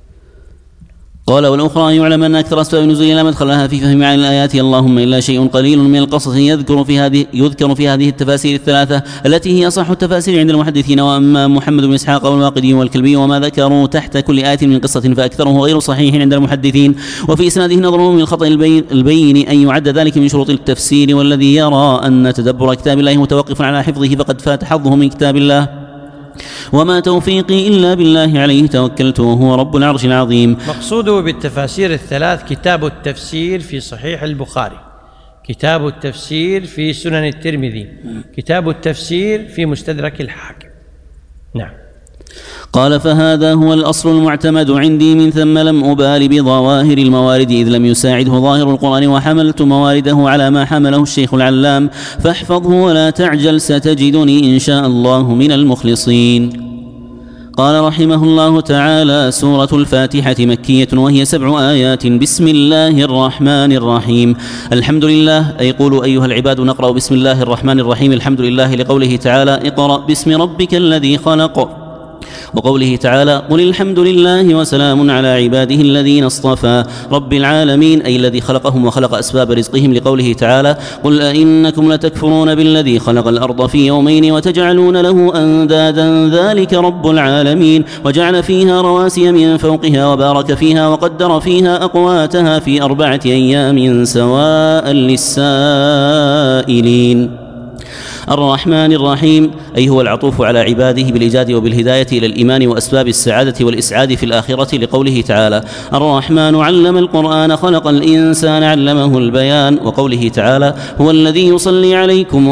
قال والأخرى أن يعلم أن أكثر أسباب النزول لا مدخل لها في فهم معاني الآيات، اللهم إلا شيء قليل من القصص يذكر في هذه يذكر في هذه التفاسير الثلاثة التي هي أصح التفاسير عند المحدثين، وأما محمد بن إسحاق والواقدي والكلبي وما ذكروا تحت كل آية من قصة فأكثره غير صحيح عند المحدثين، وفي إسناده نظر من الخطأ البين, البين أن يعد ذلك من شروط التفسير، والذي يرى أن تدبر كتاب الله متوقف على حفظه فقد فات حظه من كتاب الله، وما توفيقي إلا بالله عليه توكلت وهو رب العرش العظيم. مقصوده بالتفاسير الثلاث كتاب التفسير في صحيح البخاري، كتاب التفسير في سنن الترمذي، كتاب التفسير في مستدرك الحاكم. نعم. قال فهذا هو الأصل المعتمد عندي، من ثم لم أبال بظواهر الموارد إذ لم يساعده ظاهر القرآن، وحملت موارده على ما حمله الشيخ العلام، فاحفظه ولا تعجل ستجدني إن شاء الله من المخلصين. قال رحمه الله تعالى: سورة الفاتحة مكية وهي سبع آيات. بسم الله الرحمن الرحيم. الحمد لله، أي قولوا أيها العباد نقرأ بسم الله الرحمن الرحيم الحمد لله، لقوله تعالى: اقرأ باسم ربك الذي خلق وقوله تعالى قل الحمد لله وسلام على عباده الذين اصطفى رب العالمين، أي الذي خلقهم وخلق أسباب رزقهم، لقوله تعالى قل أئنكم لتكفرون بالذي خلق الأرض في يومين وتجعلون له أندادا ذلك رب العالمين، وجعل فيها رواسي من فوقها وبارك فيها وقدر فيها أقواتها في أربعة أيام سواء للسائلين. الرحمن الرحيم، أي هو العطوف على عباده بالإيجاد وبالهداية إلى الإيمان وأسباب السعادة والإسعاد في الآخرة، لقوله تعالى الرحمن علم القرآن خلق الإنسان علمه البيان، وقوله تعالى هو الذي يصلي عليكم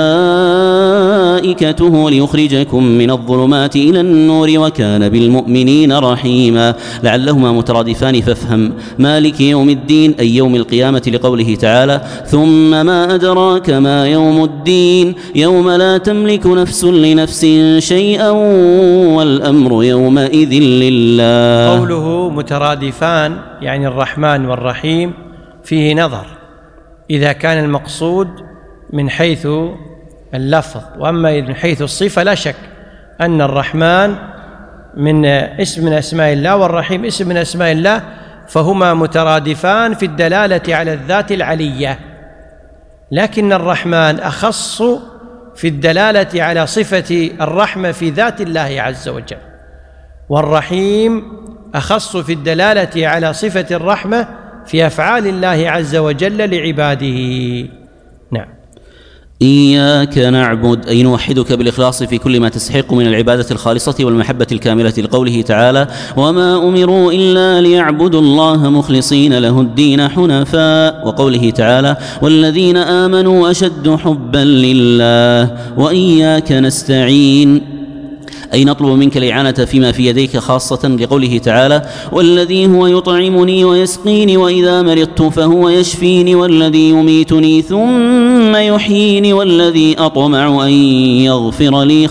وملائكته ليخرجكم من الظلمات إلى النور وكان بالمؤمنين رحيما، لعلهما مترادفان فافهم. مالك يوم الدين، أي يوم القيامة، لقوله تعالى ثم ما أدراك ما يوم الدين يوم لا تملك نفس لنفس شيئا والأمر يومئذ لله. قوله مترادفان يعني الرحمن والرحيم فيه نظر، إذا كان المقصود من حيث اللفظ، وأما من حيث الصفة لا شك أن الرحمن من اسم من أسماء الله والرحيم اسم من أسماء الله، فهما مترادفان في الدلالة على الذات العلية، لكن الرحمن أخص في الدلالة على صفة الرحمة في ذات الله عز وجل، والرحيم أخص في الدلالة على صفة الرحمة في أفعال الله عز وجل لعباده. نعم. إياك نعبد، أي نوحدك بالإخلاص في كل ما تستحق من العبادة الخالصة والمحبة الكاملة، لقوله تعالى وما أمروا إلا ليعبدوا الله مخلصين له الدين حنفاء، وقوله تعالى والذين آمنوا أشد حبا لله. وإياك نستعين، أي نطلب منك الإعانة فيما في يديك، خاصة لقوله تعالى والذي هو يطعمني ويسقيني وإذا مرضت فهو يشفيني والذي يميتني ثم يحييني والذي أطمع أن يغفر لي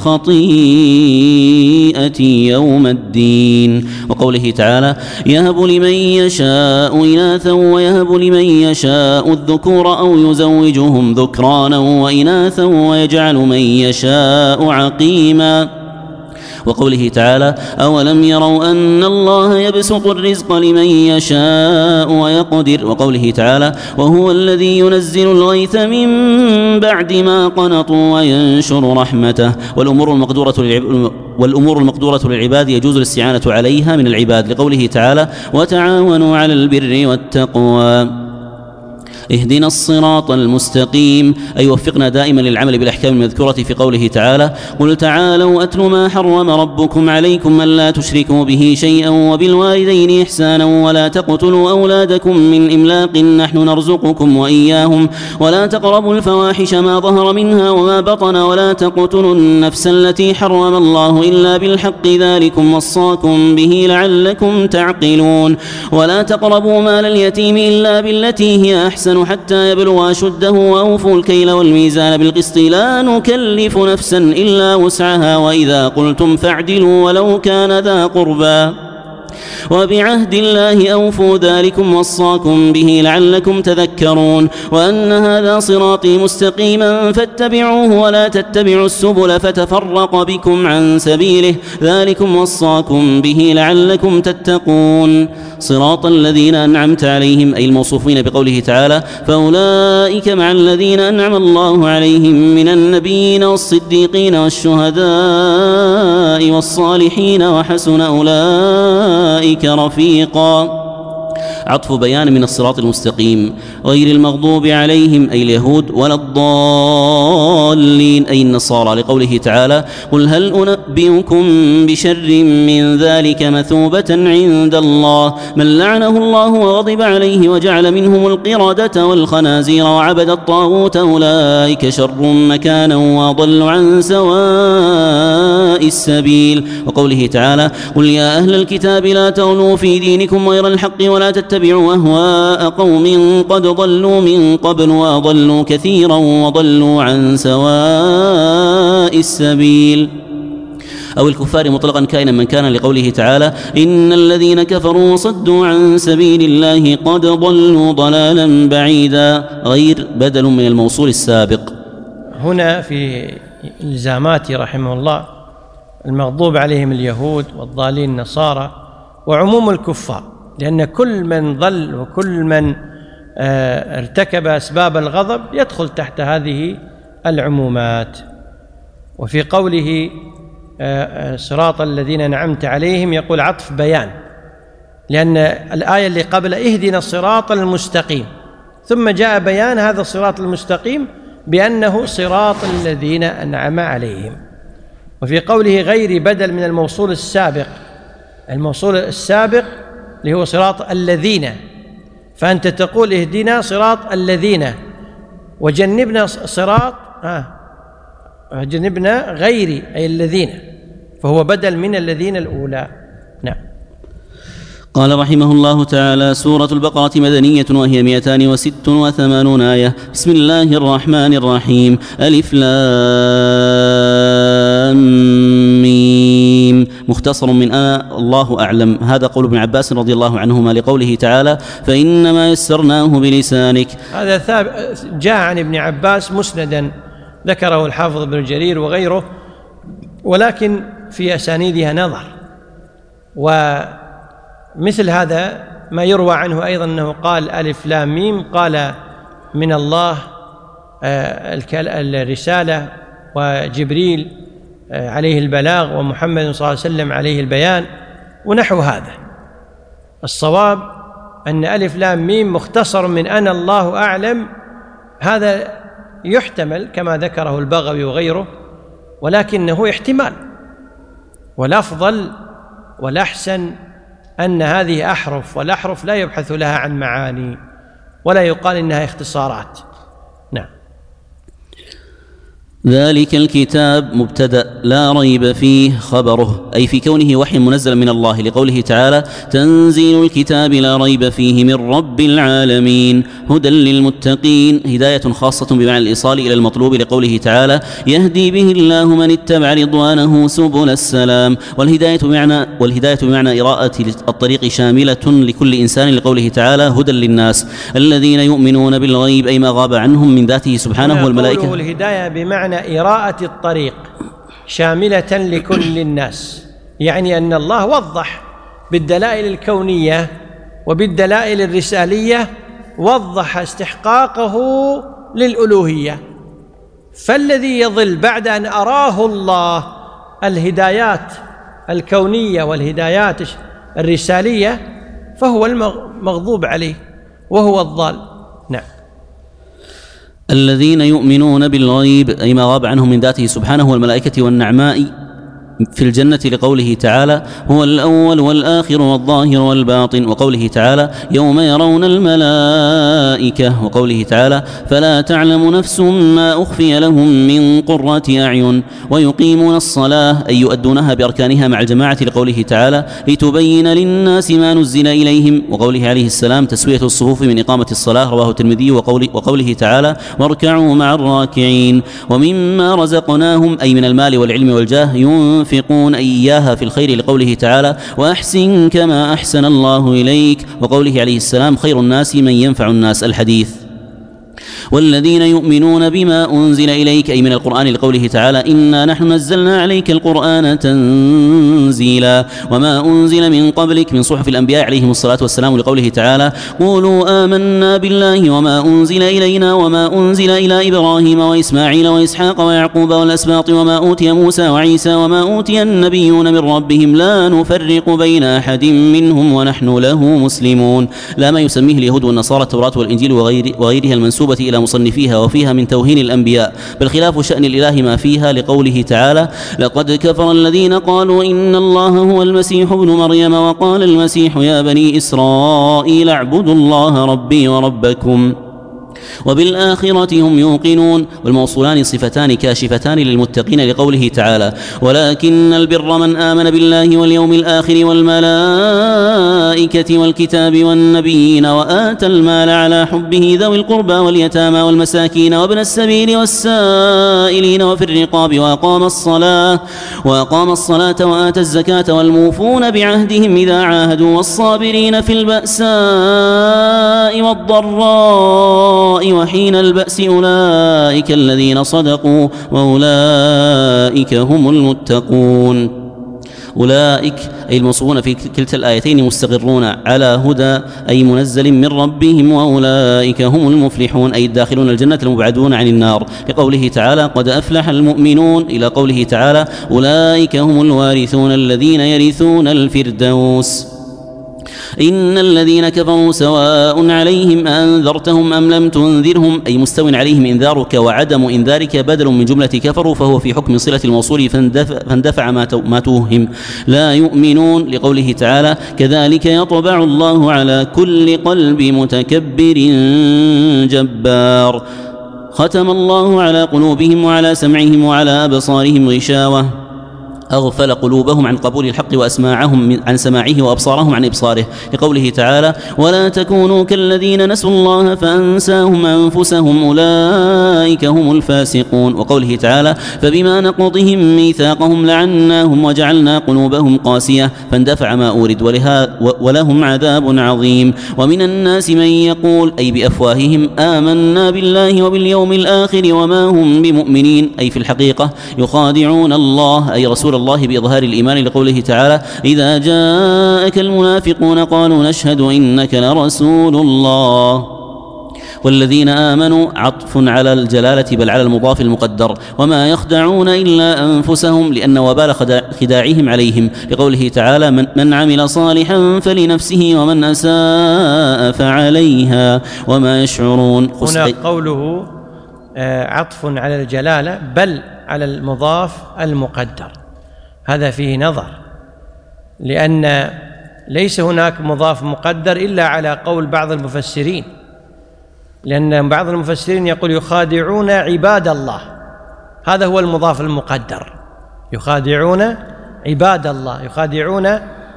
خطيئتي يوم الدين. وقوله تعالى يهب لمن يشاء إناثا ويهب لمن يشاء الذكور أو يزوجهم ذكرانا وإناثا ويجعل من يشاء عقيما. وقوله تعالى أولم يروا أن الله يبسط الرزق لمن يشاء ويقدر. وقوله تعالى وهو الذي ينزل الغيث من بعد ما قنطوا وينشر رحمته. والأمور المقدورة للعب... والأمور المقدورة للعباد يجوز الاستعانة عليها من العباد، لقوله تعالى وتعاونوا على البر والتقوى. اهدنا الصراط المستقيم، أي وفقنا دائما للعمل بالأحكام المذكورة في قوله تعالى قل تعالوا أتل ما حرم ربكم عليكم ألا تشركوا به شيئا وبالوالدين إحسانا ولا تقتلوا أولادكم من إملاق نحن نرزقكم وإياهم ولا تقربوا الفواحش ما ظهر منها وما بطن ولا تقتلوا النفس التي حرم الله إلا بالحق ذلكم وصاكم به لعلكم تعقلون ولا تقربوا مال اليتيم إلا بالتي هي أحسن حتى يبلغ أشده وأوفوا الكيل والميزان بالقسط لا نكلف نفسا إلا وسعها وإذا قلتم فاعدلوا ولو كان ذا قربى وبعهد الله أوفوا ذلكم وصاكم به لعلكم تذكرون وأن هذا صراطي مستقيما فاتبعوه ولا تتبعوا السبل فتفرق بكم عن سبيله ذلكم وصاكم به لعلكم تتقون صراط الذين أنعمت عليهم، أي الموصوفين بقوله تعالى فأولئك مع الذين أنعم الله عليهم من النبيين والصديقين والشهداء والصالحين وحسن أولئك رفيقا. عطف بيان من الصراط المستقيم غير المغضوب عليهم أي اليهود ولا الضالين أي النصارى، لقوله تعالى قل هل أنبئكم بشر من ذلك مثوبة عند الله من لعنه الله وغضب عليه وجعل منهم القردة والخنازير وعبد الطاغوت أولئك شر مكانا وأضل عن سواء السبيل. وقوله تعالى قل يا أهل الكتاب لا تغلوا في دينكم غير الحق ولا تتبعوا أهواء قوم قد ضلوا من قبل وأضلوا كثيرا وضلوا عن سواء السبيل. أو الكفار مطلقا كائنا من كان، لقوله تعالى إن الذين كفروا وصدوا عن سبيل الله قد ضلوا ضلالا بعيدا غير بدل من الموصول السابق. هنا في إلزامات رحمه الله المغضوب عليهم اليهود والضالين النصارى وعموم الكفار، لأن كل من ضل وكل من ارتكب أسباب الغضب يدخل تحت هذه العمومات. وفي قوله صراط الذين أنعمت عليهم يقول عطف بيان، لأن الآية اللي قبل اهدنا الصراط المستقيم، ثم جاء بيان هذا الصراط المستقيم بأنه صراط الذين أنعم عليهم. وفي قوله غير بدل من الموصول السابق، الموصول السابق اللي هو صراط الذين، فأنت تقول اهدنا صراط الذين وجنبنا صراط آه جنبنا غير أي الذين، فهو بدل من الذين الأولى. نعم. قال رحمه الله تعالى: سورة البقرة مدنية وهي مئتان وست وثمانون آية. بسم الله الرحمن الرحيم. ألف لام ميم. مختصر من أنا الله أعلم. هذا قول ابن عباس رضي الله عنهما لقوله تعالى: فإنما يسرناه بلسانك. هذا جاء عن ابن عباس مسندا، ذكره الحافظ ابن جرير وغيره، ولكن في أسانيدها نظر. ومثل هذا ما يروى عنه أيضا أنه قال ألف لام ميم، قال من الله الرسالة وجبريل عليه البلاغ ومحمد صلى الله عليه وسلم عليه البيان ونحو هذا. الصواب أن ألف لام ميم مختصر من أنا الله أعلم، هذا يحتمل كما ذكره البغوي وغيره، ولكنه احتمال، والأفضل والأحسن أن هذه أحرف، والأحرف لا يبحث لها عن معاني ولا يقال إنها اختصارات. نعم. ذلك الكتاب مبتدأ لا ريب فيه خبره، أي في كونه وحي منزل من الله، لقوله تعالى: تنزيل الكتاب لا ريب فيه من رب العالمين. هدى للمتقين، هداية خاصة بمعنى الإيصال إلى المطلوب، لقوله تعالى: يهدي به الله من اتبع رضوانه سبل السلام. والهداية بمعنى والهداية بمعنى إراءة الطريق شاملة لكل إنسان، لقوله تعالى: هدى للناس الذين يؤمنون بالغيب، أي ما غاب عنهم من ذاته سبحانه والملائكة. الهداية بمعنى إراءة الطريق شاملة لكل الناس، يعني أن الله وضح بالدلائل الكونية وبالدلائل الرسالية، وضح استحقاقه للألوهية. فالذي يضل بعد أن أراه الله الهدايات الكونية والهدايات الرسالية فهو المغضوب عليه وهو الضال. نعم. الذين يؤمنون بالغيب، أي ما غاب عنهم من ذاته سبحانه والملائكة والنعماء في الجنة، لقوله تعالى: هو الأول والآخر والظاهر والباطن. وقوله تعالى: يوم يرون الملائكة. وقوله تعالى: فلا تعلم نفس ما أخفي لهم من قرة أعين. ويقيمون الصلاة، أي يؤدونها بأركانها مع الجماعة، لقوله تعالى: لتبين للناس ما نزل إليهم. وقوله عليه السلام: تسوية الصفوف من إقامة الصلاة، رواه الترمذي. وقوله, وقوله تعالى: واركعوا مع الراكعين. ومما رزقناهم، أي من المال والعلم والجاه، ينفقون ينفقون إياها في الخير، لقوله تعالى: وأحسن كما أحسن الله إليك. وقوله عليه السلام: خير الناس من ينفع الناس، الحديث. والذين يؤمنون بما أنزل إليك، أي من القرآن، لقوله تعالى: إنا نحن نزلنا عليك القرآن تنزيلا. وما أنزل من قبلك من صحف الأنبياء عليهم الصلاة والسلام، لقوله تعالى: قولوا آمنا بالله وما أنزل إلينا وما أنزل إلى إبراهيم وإسماعيل وإسحاق ويعقوب والأسباط وما أوتي موسى وعيسى وما أوتي النبيون من ربهم لا نفرق بين أحد منهم ونحن له مسلمون. لا ما يسميه اليهود والنصارى التوراة والإنجيل وغير وغيرها المنسوبة إلى مصنفيها، وفيها من توهين الأنبياء، بل خلاف شأن الإله ما فيها، لقوله تعالى: لقد كفر الذين قالوا إن الله هو المسيح ابن مريم وقال المسيح يا بني إسرائيل اعبدوا الله ربي وربكم وبالآخرة هم يوقنون. والموصولان صفتان كاشفتان للمتقين، لقوله تعالى: ولكن البر من آمن بالله واليوم الآخر والملائكة والكتاب والنبيين وآتى المال على حبه ذوي القربى واليتامى والمساكين وابن السبيل والسائلين وفي الرقاب وأقام الصلاة وأقام الصلاة وآتى الزكاة والموفون بعهدهم إذا عاهدوا والصابرين في البأساء والضراء الضراء وحين البأس أولئك الذين صدقوا وأولئك هم المتقون. أولئك أي الموصوفون في كلتا الآيتين مستقرون على هدى أي منزل من ربهم، وأولئك هم المفلحون أي الداخلون الجنة المبعدون عن النار، لقوله تعالى قد أفلح المؤمنون، إلى قوله تعالى أولئك هم الوارثون الذين يرثون الفردوس. إن الذين كفروا سواء عليهم أنذرتهم أم لم تنذرهم أي مستو عليهم إنذارك وعدم إنذارك بدل من جملة كفروا، فهو في حكم صلة الموصول فاندفع, فاندفع ما توهم. لا يؤمنون لقوله تعالى كذلك يطبع الله على كل قلب متكبر جبار. ختم الله على قلوبهم وعلى سمعهم وعلى أبصارهم غشاوة، أغفل قلوبهم عن قبول الحق وأسماعهم عن سماعه وأبصارهم عن إبصاره، لقوله تعالى ولا تكونوا كالذين نسوا الله فأنساهم أنفسهم أولئك هم الفاسقون، وقوله تعالى فبما نقضهم ميثاقهم لعناهم وجعلنا قلوبهم قاسية فاندفع ما أورد ولهم عذاب عظيم. ومن الناس من يقول أي بأفواههم آمنا بالله وباليوم الآخر وما هم بمؤمنين أي في الحقيقة يخادعون الله أي رسول الله بإظهار الإيمان، لقوله تعالى إذا جاءك المنافقون قالوا نشهد إنك لرسول الله. والذين آمنوا عطف على الجلالة بل على المضاف المقدر، وما يخدعون إلا أنفسهم لأن وبال خداعهم عليهم، لقوله تعالى من, من عمل صالحا فلنفسه ومن أساء فعليها وما يشعرون. هنا قوله عطف على الجلالة بل على المضاف المقدر، هذا فيه نظر، لأن ليس هناك مضاف مقدر إلا على قول بعض المفسرين، لأن بعض المفسرين يقول يخادعون عباد الله، هذا هو المضاف المقدر، يخادعون عباد الله، يخادعون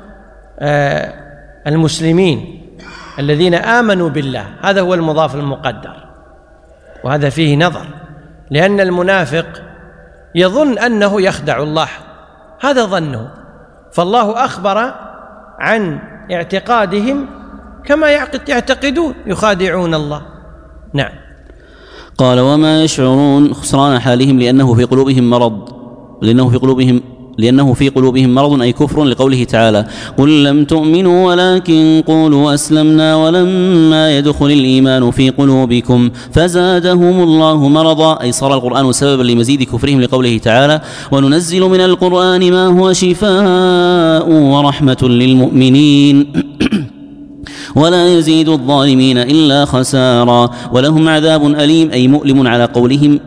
آه المسلمين الذين آمنوا بالله، هذا هو المضاف المقدر، وهذا فيه نظر، لأن المنافق يظن أنه يخدع الله، هذا ظنه، فالله أخبر عن اعتقادهم كما يعتقدون يخادعون الله. نعم. قال وما يشعرون خسران حالهم لأنه في قلوبهم مرض لأنه في قلوبهم لأنه في قلوبهم مرض أي كفر، لقوله تعالى قل لم تؤمنوا ولكن قولوا أسلمنا ولما يدخل الإيمان في قلوبكم فزادهم الله مرضا أي صار القرآن سببا لمزيد كفرهم، لقوله تعالى وننزل من القرآن ما هو شفاء ورحمة للمؤمنين ولا يزيد الظالمين إلا خسارا. ولهم عذاب أليم أي مؤلم على قولهم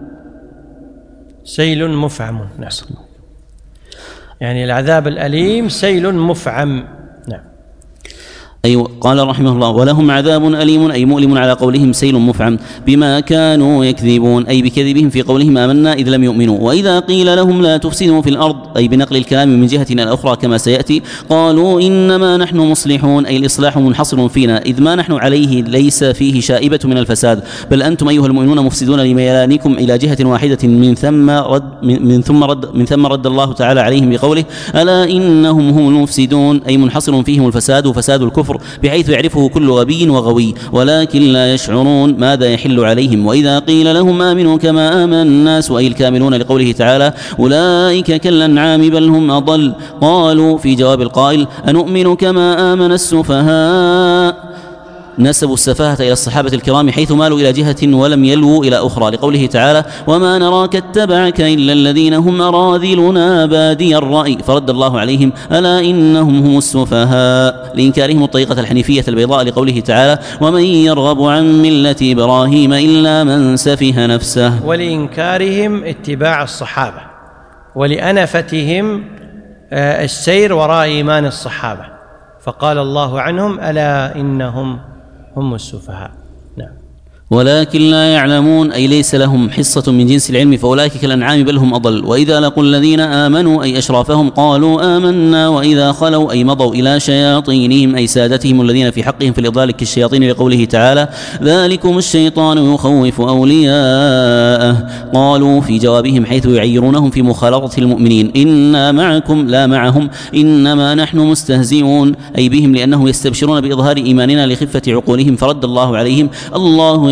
سيل مفعم. نعم. يعني العذاب الأليم سيل مفعم. نعم. أي قال رحمه الله ولهم عذاب أليم أي مؤلم على قولهم سيل مفعم بما كانوا يكذبون أي بكذبهم في قولهم آمنا إذ لم يؤمنوا. وإذا قيل لهم لا تفسدوا في الأرض أي بنقل الكلام من جهة إلى الأخرى كما سيأتي قالوا إنما نحن مصلحون أي الإصلاح منحصر فينا إذ ما نحن عليه ليس فيه شائبة من الفساد، بل أنتم أيها المؤمنون مفسدون لميلانكم إلى جهة واحدة من ثم رد من ثم رد من ثم رد الله تعالى عليهم بقوله ألا إنهم هم المفسدون أي منحصر فيهم الفساد وفساد الكفر بحيث يعرفه كل غبي وغوي ولكن لا يشعرون ماذا يحل عليهم. وإذا قيل لهم آمنوا كما آمن الناس أي الكاملون لقوله تعالى أولئك كالأنعام بل هم أضل قالوا في جواب القائل أنؤمن كما آمن السفهاء نسبوا السفاهة إلى الصحابة الكرام حيث مالوا إلى جهة ولم يلووا إلى أخرى، لقوله تعالى وما نراك اتبعك إلا الذين هم أراذلنا بادي الرأي فرد الله عليهم ألا إنهم هم السفهاء لإنكارهم الطريقة الحنيفية البيضاء، لقوله تعالى ومن يرغب عن ملة إبراهيم إلا من سفه نفسه، ولإنكارهم اتباع الصحابة ولأنفتهم السير وراء إيمان الصحابة، فقال الله عنهم ألا إنهم هم السفهاء. نعم. ولكن لا يعلمون أي ليس لهم حصة من جنس العلم فأولئك كالأنعام بل هم أضل. وإذا لقوا الذين آمنوا أي أشرافهم قالوا آمنا وإذا خلوا أي مضوا إلى شياطينهم أي سادتهم الذين في حقهم في الإضلال كالشياطين لقوله تعالى ذلكم الشيطان يخوف أولياءه قالوا في جوابهم حيث يعيرونهم في مخالطة المؤمنين إنا معكم لا معهم إنما نحن مستهزئون أي بهم لأنهم يستبشرون بإظهار إيماننا لخفة عقولهم فرد الله عليهم الله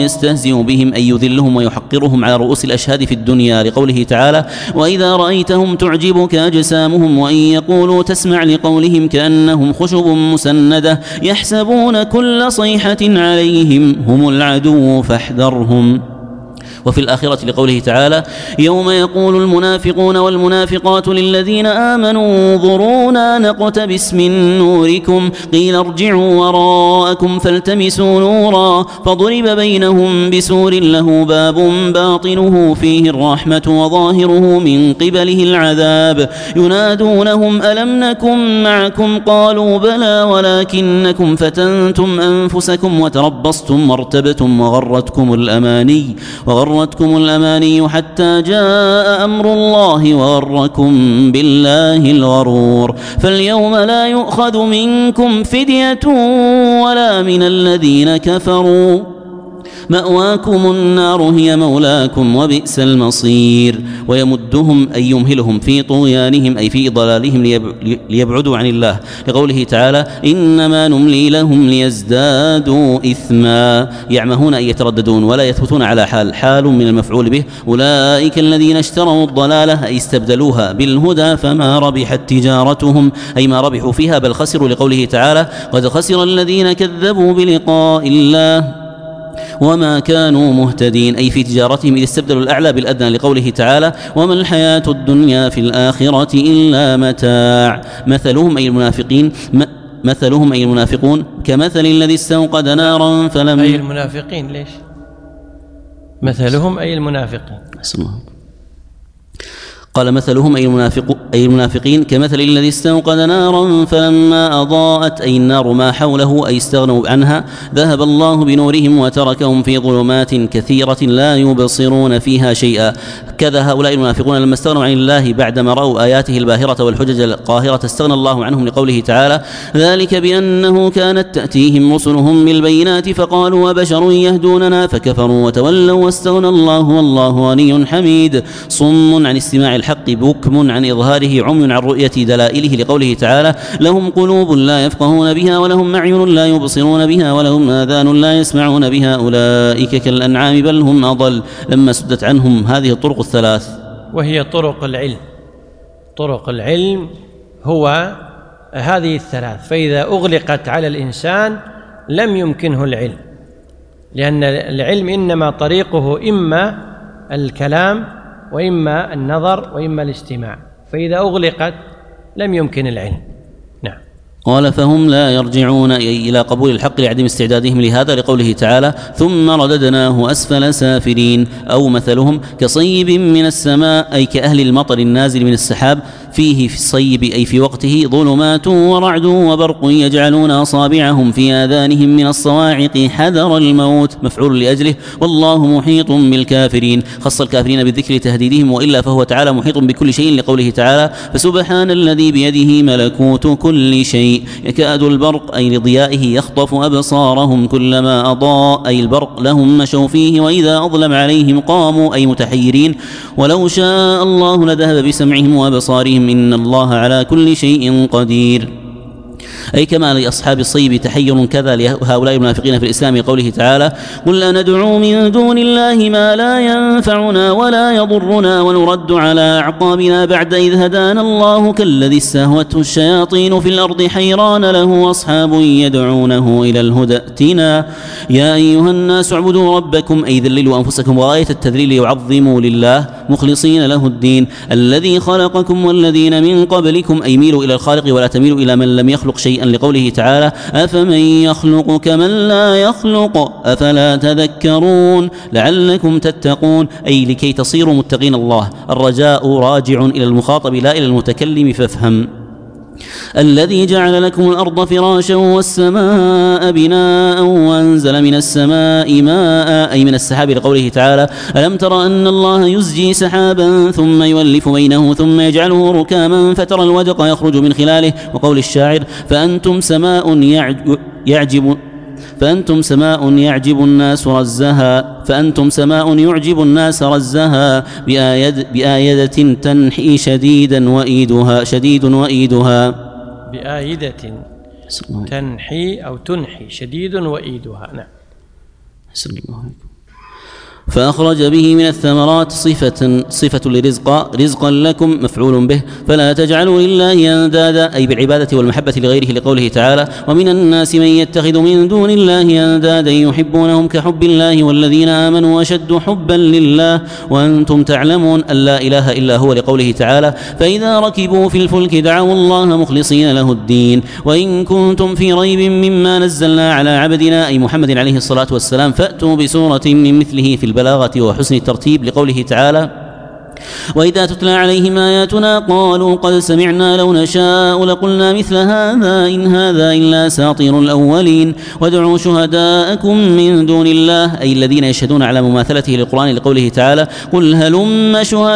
يستهزئ بهم أي يذلهم ويحقرهم على رؤوس الأشهاد في الدنيا، لقوله تعالى: وإذا رأيتهم تعجبك أجسامهم وإن يقولوا تسمع لقولهم كأنهم خشب مسندة يحسبون كل صيحة عليهم هم العدو فاحذرهم. وفي الآخرة لقوله تعالى: يوم يقول المنافقون والمنافقات للذين آمنوا انظرونا نقتبس من نوركم قيل ارجعوا وراءكم فالتمسوا نورا فضرب بينهم بسور له باب باطنه فيه الرحمة وظاهره من قبله العذاب ينادونهم ألم نكن معكم قالوا بلى ولكنكم فتنتم أنفسكم وتربصتم وارتبتم وغرتكم الأماني وغرتكم الأماني حتى جاء أمر الله وغركم بالله الغرور فاليوم لا يؤخذ منكم فدية ولا من الذين كفروا مأواكم النار هي مولاكم وبئس المصير. ويمدهم أي يمهلهم في طغيانهم أي في ضلالهم ليبعدوا عن الله، لقوله تعالى: إنما نملي لهم ليزدادوا إثما يعمهون أي يترددون ولا يثبتون على حال، حال من المفعول به. أولئك الذين اشتروا الضلالة أي استبدلوها بالهدى فما ربحت تجارتهم أي ما ربحوا فيها بل خسروا، لقوله تعالى: قد خسر الذين كذبوا بلقاء الله وما كانوا مهتدين أي في تجارتهم إذ استبدلوا الأعلى بالأدنى، لقوله تعالى: وما الحياة الدنيا في الآخرة إلا متاع. مثلهم أي المنافقين مثلهم أي المنافقون كمثل الذي استوقد نارا فلم أي المنافقين ليش؟ مثلهم أي المنافقين. قال: مثلهم أي, المنافق أي المنافقين كمثل الذي استوقد نارا فلما أضاءت أي النار ما حوله أي استغنوا عنها ذهب الله بنورهم وتركهم في ظلمات كثيرة لا يبصرون فيها شيئا. كذا هؤلاء المنافقون لما استغنوا عن الله بعدما رأوا آياته الباهرة والحجج القاهرة استغنى الله عنهم، لقوله تعالى: ذلك بأنه كانت تأتيهم رسلهم بالبينات فقالوا وبشر يهدوننا فكفروا وتولوا واستغنى الله والله غني حميد. صم عن استماع الحق بكم عن إظهاره عمي عن رؤية دلائله، لقوله تعالى: لهم قلوب لا يفقهون بها ولهم أعين لا يبصرون بها ولهم آذان لا يسمعون بها أولئك كالأنعام بل هم أضل. لما سدت عنهم هذه الطرق الثلاث وهي طرق العلم. طرق العلم هو هذه الثلاث، فإذا أغلقت على الإنسان لم يمكنه العلم، لأن العلم إنما طريقه إما الكلام وإما النظر وإما الاستماع، فإذا أغلقت لم يمكن العلم. نعم. قال: فهم لا يرجعون إلى قبول الحق لعدم استعدادهم لهذا، لقوله تعالى: ثم رددناه أسفل سافلين. أو مثلهم كصيب من السماء أي كأهل المطر النازل من السحاب فيه في الصيب أي في وقته ظلمات ورعد وبرق يجعلون أصابعهم في آذانهم من الصواعق حذر الموت مفعول لأجله والله محيط بالكافرين. خص الكافرين بالذكر لتهديدهم، وإلا فهو تعالى محيط بكل شيء، لقوله تعالى: فسبحان الذي بيده ملكوت كل شيء يكاد البرق أي لضيائه يخطف أبصارهم كلما أضاء أي البرق لهم مشوا فيه وإذا أظلم عليهم قاموا أي متحيرين ولو شاء الله لذهب بسمعهم وأبصارهم إن الله على كل شيء قدير. أي كما لأصحاب الصيب تحير كذا لهؤلاء المنافقين في الإسلام، قوله تعالى: قل أندعو من دون الله ما لا ينفعنا ولا يضرنا ونرد على أعقابنا بعد إذ هدانا الله كالذي استهوته الشياطين في الأرض حيران له أصحاب يدعونه إلى الهدى ائتنا. يا أيها الناس اعبدوا ربكم أي ذللوا أنفسكم وغاية التذليل يعظموا لله مخلصين له الدين الذي خلقكم والذين من قبلكم أي ميلوا إلى الخالق ولا تميلوا إلى من لم يخلق شيئا، لقوله تعالى: أفمن يخلق كمن لا يخلق أفلا تذكرون لعلكم تتقون أي لكي تصيروا متقين الله. الرجاء راجع إلى المخاطب لا إلى المتكلم فافهم. الذي جعل لكم الأرض فراشا والسماء بناء وأنزل من السماء ماء أي من السحاب، لقوله تعالى: ألم تر أن الله يزجي سحابا ثم يولف بينه ثم يجعله ركاما فترى الودق يخرج من خلاله. وقول الشاعر: فأنتم سماء يعجب فأنتم سماء يعجب الناس رزها فأنتم سماء يعجب الناس رزها بآيد بآيدة تنحي شديدا وإيدها شديد وإيدها بآيدة تنحي أو تنحي شديد وإيدها. نعم. فأخرج به من الثمرات صفة صفة لرزق رزقا لكم مفعول به. فلا تجعلوا لله أندادا أي بالعبادة والمحبة لغيره لقوله تعالى ومن الناس من يتخذ من دون الله أندادا يحبونهم كحب الله والذين آمنوا أشد حبا لله وأنتم تعلمون أن لا إله إلا هو لقوله تعالى فإذا ركبوا في الفلك دعوا الله مخلصين له الدين وإن كنتم في ريب مما نزلنا على عبدنا أي محمد عليه الصلاة والسلام فأتوا بسورة من مثله في البلاغة وحسن الترتيب لقوله تعالى وإذا تتلى عليهم آياتنا قالوا قد سمعنا لو نشاء لقلنا مثل هذا إن هذا إلا أساطير الأولين وادعوا شهداءكم من دون الله أي الذين يشهدون على مماثلته للقرآن لقوله تعالى قل هلم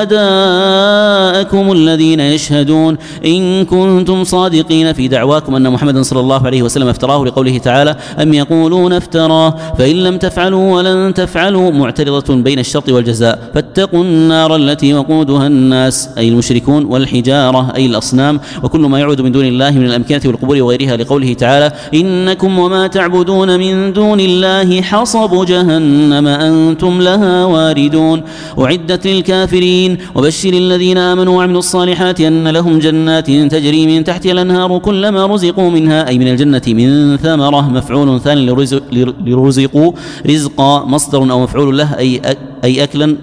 شهداءكم الذين يشهدون إن كنتم صادقين في دعواكم أن محمدا صلى الله عليه وسلم افتراه لقوله تعالى أم يقولون افتراه فإن لم تفعلوا ولن تفعلوا معترضة بين الشرط والجزاء فاتقوا النار التي وقودها الناس أي المشركون والحجارة أي الأصنام وكل ما يعود من دون الله من الأمكنة والقبور وغيرها لقوله تعالى إنكم وما تعبدون من دون الله حصب جهنم أنتم لها واردون أعدت للكافرين وبشر الذين آمنوا وعملوا الصالحات أن لهم جنات تجري من تحتها الأنهار كلما رزقوا منها أي من الجنة من ثمرة مفعول ثاني لرزقوا رزقا مصدر أو مفعول له أي أي أكلا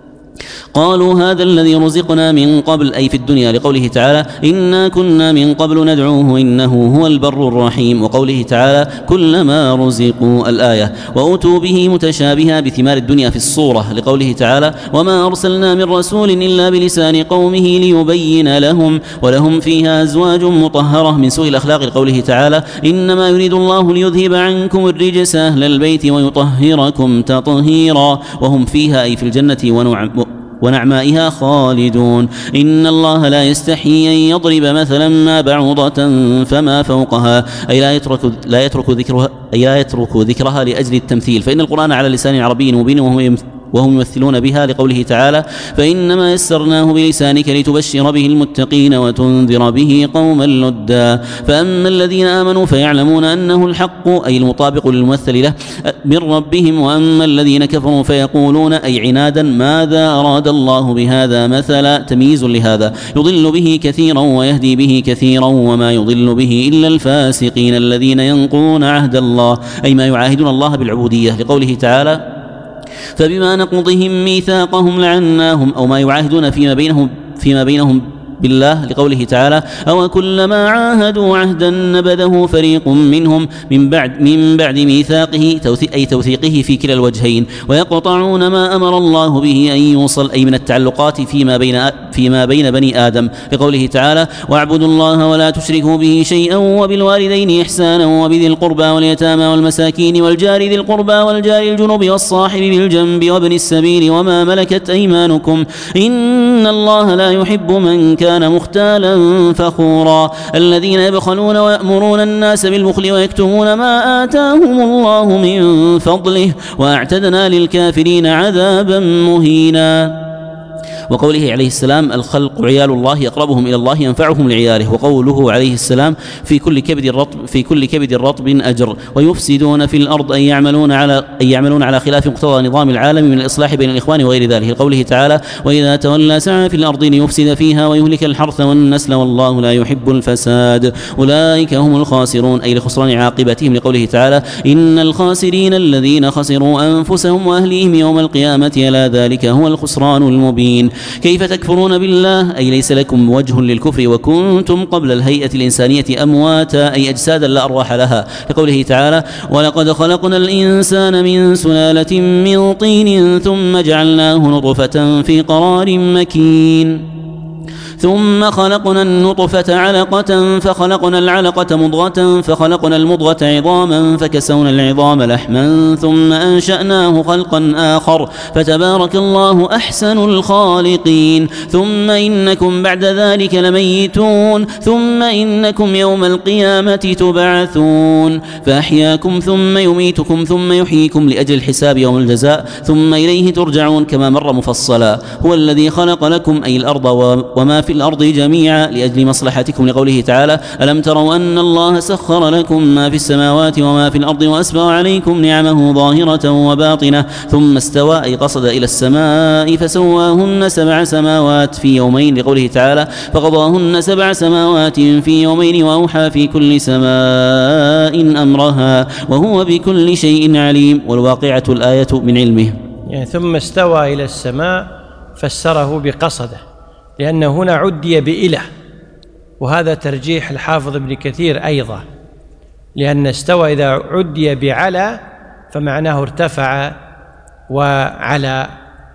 قالوا هذا الذي رزقنا من قبل أي في الدنيا لقوله تعالى إنا كنا من قبل ندعوه إنه هو البر الرحيم وقوله تعالى كلما رزقوا الآية وأتوا به متشابها بثمار الدنيا في الصورة لقوله تعالى وما أرسلنا من رسول إلا بلسان قومه ليبين لهم ولهم فيها أزواج مطهرة من سوء الأخلاق لقوله تعالى إنما يريد الله ليذهب عنكم الرجس أهل البيت ويطهركم تطهيرا وهم فيها أي في الجنة ونعم ونعمائها خالدون إن الله لا يستحي أن يضرب مثلا ما بعوضة فما فوقها أي لا يترك لا يترك ذكرها أي لا يترك ذكرها لأجل التمثيل فإن القرآن على لسان عربي مبين وهو وهم يمثلون بها لقوله تعالى فإنما يسرناه بلسانك لتبشر به المتقين وتنذر به قوما لدا فأما الذين آمنوا فيعلمون أنه الحق أي المطابق للممثل له من ربهم وأما الذين كفروا فيقولون أي عنادا ماذا أراد الله بهذا مثلا تمييز لهذا يضل به كثيرا ويهدي به كثيرا وما يضل به إلا الفاسقين الذين ينقضون عهد الله أي ما يعاهدون الله بالعبودية لقوله تعالى فبما نقضهم ميثاقهم لعناهم أو ما يعاهدون فيما بينهم فيما بينهم بالله لقوله تعالى أو كلما عاهدوا عهدا نبذه فريق منهم من بعد من بعد ميثاقه أي توثيقه في كلا الوجهين ويقطعون ما أمر الله به أن يوصل أي من التعلقات فيما بين فيما بين بني آدم لقوله تعالى واعبدوا الله ولا تشركوا به شيئا وبالوالدين إحسانا وبذي القربى واليتامى والمساكين والجار ذي القربى والجار الجنب والصاحب بالجنب وابن السبيل وما ملكت أيمانكم إن الله لا يحب من كان كان مختالا فخورا الذين يبخلون ويأمرون الناس بالبخل ويكتمون ما آتاهم الله من فضله وأعتدنا للكافرين عذابا مهينا وقوله عليه السلام الخلق عيال الله يقربهم إلى الله ينفعهم لعياله وقوله عليه السلام في كل كبد رطب في كل كبد رطب أجر ويفسدون في الأرض أن يعملون على أن يعملون على خلاف مقتضى نظام العالم من الإصلاح بين الإخوان وغير ذلك لقوله تعالى وإذا تولى سعى في الأرض ليفسد فيها ويهلك الحرث والنسل والله لا يحب الفساد أولئك هم الخاسرون أي لخسران عاقبتهم لقوله تعالى إن الخاسرين الذين خسروا أنفسهم وأهليهم يوم القيامة ألا ذلك هو الخسران المبين كيف تكفرون بالله أي ليس لكم وجه للكفر وكنتم قبل الهيئة الإنسانية أمواتا أي أجسادا لا أرواح لها لقوله تعالى ولقد خلقنا الإنسان من سلالة من طين ثم جعلناه نطفة في قرار مكين ثم خلقنا النطفة علقة فخلقنا العلقة مضغة فخلقنا المضغة عظاما فكسونا العظام لحما ثم أنشأناه خلقا آخر فتبارك الله أحسن الخالقين ثم إنكم بعد ذلك لميتون ثم إنكم يوم القيامة تبعثون فأحياكم ثم يميتكم ثم يحييكم لأجل الحساب يوم الجزاء ثم إليه ترجعون كما مر مفصلا هو الذي خلق لكم أي الأرض وما في الأرض جميعا لأجل مصلحتكم، لقوله تعالى: ألم تروا أن الله سخر لكم ما في السماوات وما في الأرض وأسبغ عليكم نعمه ظاهرة وباطنة ثم استوى أي قصد إلى السماء فسواهن سبع سماوات في يومين، لقوله تعالى: فقضاهن سبع سماوات في يومين وأوحى في كل سماء أمرها وهو بكل شيء عليم. والواقعة الآية من علمه. يعني ثم استوى إلى السماء فسره بقصده، لأن هنا عدي بإله، وهذا ترجيح الحافظ ابن كثير أيضا، لأن استوى إذا عدي بعلى فمعناه ارتفع وعلى،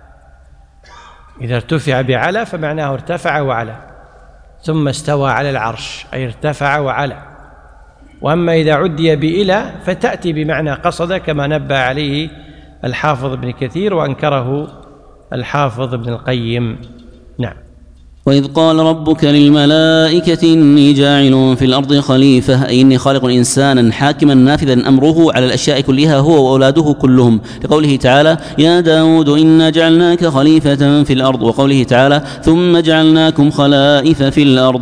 إذا ارتفع بعلى فمعناه ارتفع وعلى. ثم استوى على العرش أي ارتفع وعلى. وأما إذا عدي بإلى فتأتي بمعنى قصد، كما نبه عليه الحافظ ابن كثير وأنكره الحافظ ابن القيم. نعم. وإذ قال ربك للملائكة إني جاعل في الأرض خليفة أي إني خالق إنسانا حاكما نافذا أمره على الأشياء كلها هو وأولاده كلهم، لقوله تعالى: يا داود إنا جعلناك خليفة في الأرض، وقوله تعالى: ثم جعلناكم خلائف في الأرض.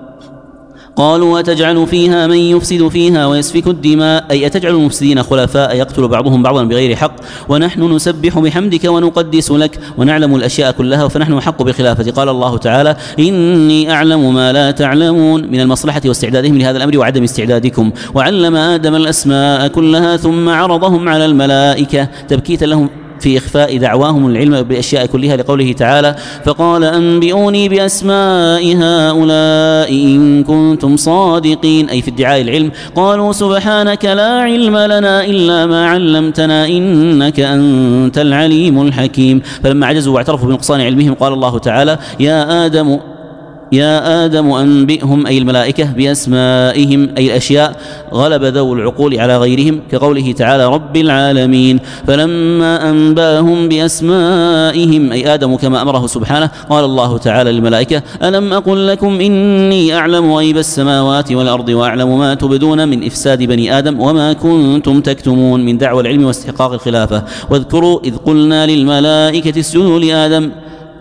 قالوا: أتجعل فيها من يفسد فيها ويسفك الدماء أي أتجعل المفسدين خلفاء يقتل بعضهم بعضا بغير حق، ونحن نسبح بحمدك ونقدس لك ونعلم الأشياء كلها فنحن أحق بخلافة. قال الله تعالى: إني أعلم ما لا تعلمون، من المصلحة واستعدادهم لهذا الأمر وعدم استعدادكم. وعلم آدم الأسماء كلها ثم عرضهم على الملائكة تبكيتا لهم في إخفاء دعواهم العلم بالأشياء كلها، لقوله تعالى: فقال أنبئوني بأسماء هؤلاء إن كنتم صادقين أي في ادعاء العلم. قالوا: سبحانك لا علم لنا إلا ما علمتنا إنك أنت العليم الحكيم. فلما عجزوا واعترفوا بنقصان علمهم قال الله تعالى: يا آدم يا آدم أنبئهم أي الملائكة بأسمائهم أي الأشياء غلب ذو العقول على غيرهم، كقوله تعالى: رب العالمين. فلما أنباهم بأسمائهم أي آدم كما أمره سبحانه قال الله تعالى للملائكة: ألم أقل لكم إني أعلم غيب السماوات والأرض وأعلم ما تبدون من إفساد بني آدم وما كنتم تكتمون من دعوى العلم واستحقاق الخلافة. واذكروا إذ قلنا للملائكة اسجدوا لآدم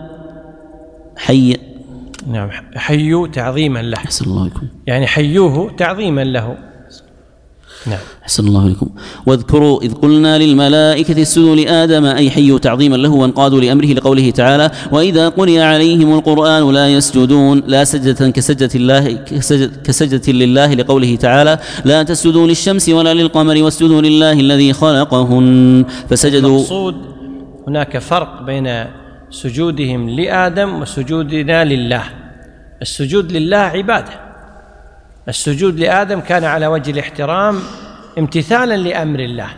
حي نعم حيوا تعظيما له. أحسن الله عليكم. يعني حيوه تعظيما له. نعم. أحسن الله عليكم. واذكروا إذ قلنا للملائكة اسجدوا لآدم أي حيوا تعظيما له وانقادوا لأمره، لقوله تعالى: وإذا قرئ عليهم القرآن لا يسجدون لا سجدة كسجدة الله كسجدة لله، لقوله تعالى: لا تسجدوا للشمس ولا للقمر واسجدوا لله الذي خلقهن فسجدوا. المقصود هناك فرق بين سجودهم لآدم وسجودنا لله. السجود لله عبادة، السجود لآدم كان على وجه الاحترام امتثالا لأمر الله،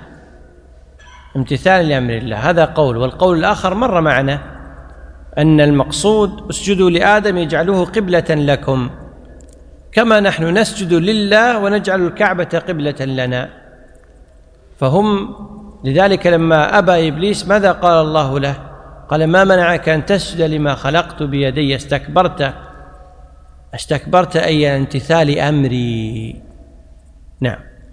امتثالا لأمر الله، هذا قول. والقول الآخر مر معنا أن المقصود اسجدوا لآدم يجعلوه قبلة لكم، كما نحن نسجد لله ونجعل الكعبة قبلة لنا. فهم لذلك لما أبى إبليس ماذا قال الله له؟ قال: ما منعك أن تسجد لما خلقت بيدي؟ استكبرت استكبرت أي امتثال أمري. نعم.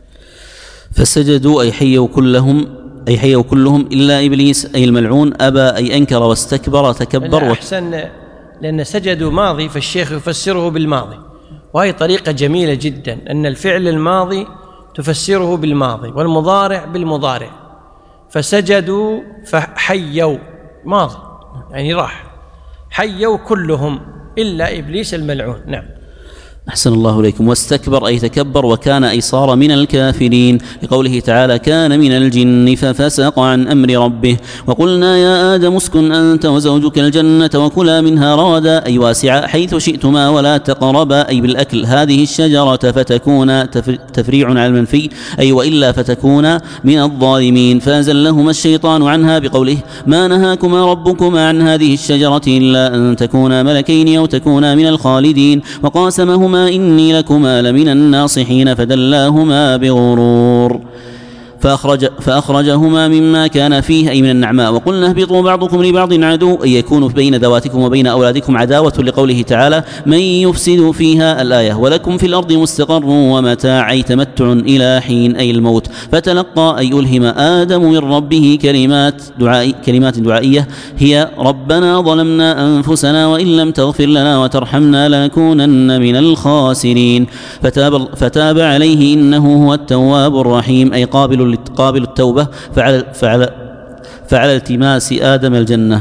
فسجدوا أي حيوا كلهم أي حيوا كلهم إلا إبليس أي الملعون أبى أي أنكر واستكبر تكبر. أحسن، لأن سجدوا ماضي فالشيخ يفسره بالماضي، وهي طريقة جميلة جدا، أن الفعل الماضي تفسره بالماضي والمضارع بالمضارع. فسجدوا فحيوا ماضي يعني راح، حيوا كلهم إلا إبليس الملعون. نعم. أحسن الله إليكم. واستكبر أي تكبر وكان أي صار من الكافرين، لقوله تعالى: كان من الجن ففسق عن أمر ربه. وقلنا يا آدم اسكن أنت وزوجك الجنة وكلا منها رغدا أي واسعة حيث شئتما ولا تقربا أي بالأكل هذه الشجرة فتكونا تفريع على المنفي أي وإلا فتكونا من الظالمين. فأزلهما الشيطان عنها بقوله: ما نهاكما ربكما عن هذه الشجرة إلا أن تكونا ملكين أو تكونا من الخالدين. وقاسمهما إني لكما لمن الناصحين فدلاهما بغرور. فأخرج فأخرجهما مما كان فيه أي من النعماء. وقلنا اهبطوا بعضكم لبعض عدو، أي يكون بين ذواتكم وبين أولادكم عداوة، لقوله تعالى من يفسد فيها الآية. ولكم في الأرض مستقر ومتاع، أي تمتع إلى حين أي الموت. فتلقى أي ألهم آدم من ربه كلمات دعائي كلمات دعائية هي ربنا ظلمنا أنفسنا وإن لم تغفر لنا وترحمنا لنكونن من الخاسرين. فتاب, فتاب عليه إنه هو التواب الرحيم، أي قابل قابل التوبة. فعلى, فعلى, فعلى التماس آدم الجنة.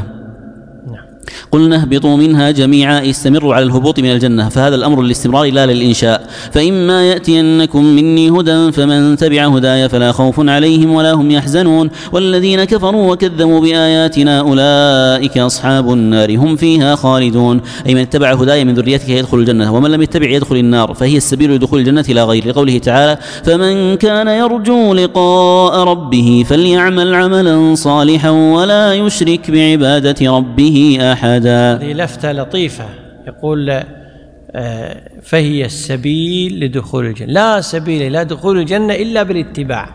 قلنا اهبطوا منها جميعا، استمروا على الهبوط من الجنة، فهذا الأمر للاستمرار لا للإنشاء. فإما يأتينكم مني هدى فمن تبع هداي فلا خوف عليهم ولا هم يحزنون، والذين كفروا وكذبوا بآياتنا أولئك أصحاب النار هم فيها خالدون. أي من اتبع هداي من ذريتك يدخل الجنة، ومن لم يتبع يدخل النار، فهي السبيل لدخول الجنة لا غير. لقوله تعالى فمن كان يرجو لقاء ربه فليعمل عملا صالحا ولا يشرك بعبادة ربه أحدا. هذه لفتة لطيفة، يقول فهي السبيل لدخول الجنة، لا سبيل إلى دخول الجنة إلا بالاتباع،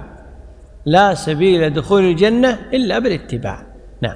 لا سبيل إلى دخول الجنة إلا بالاتباع. نعم.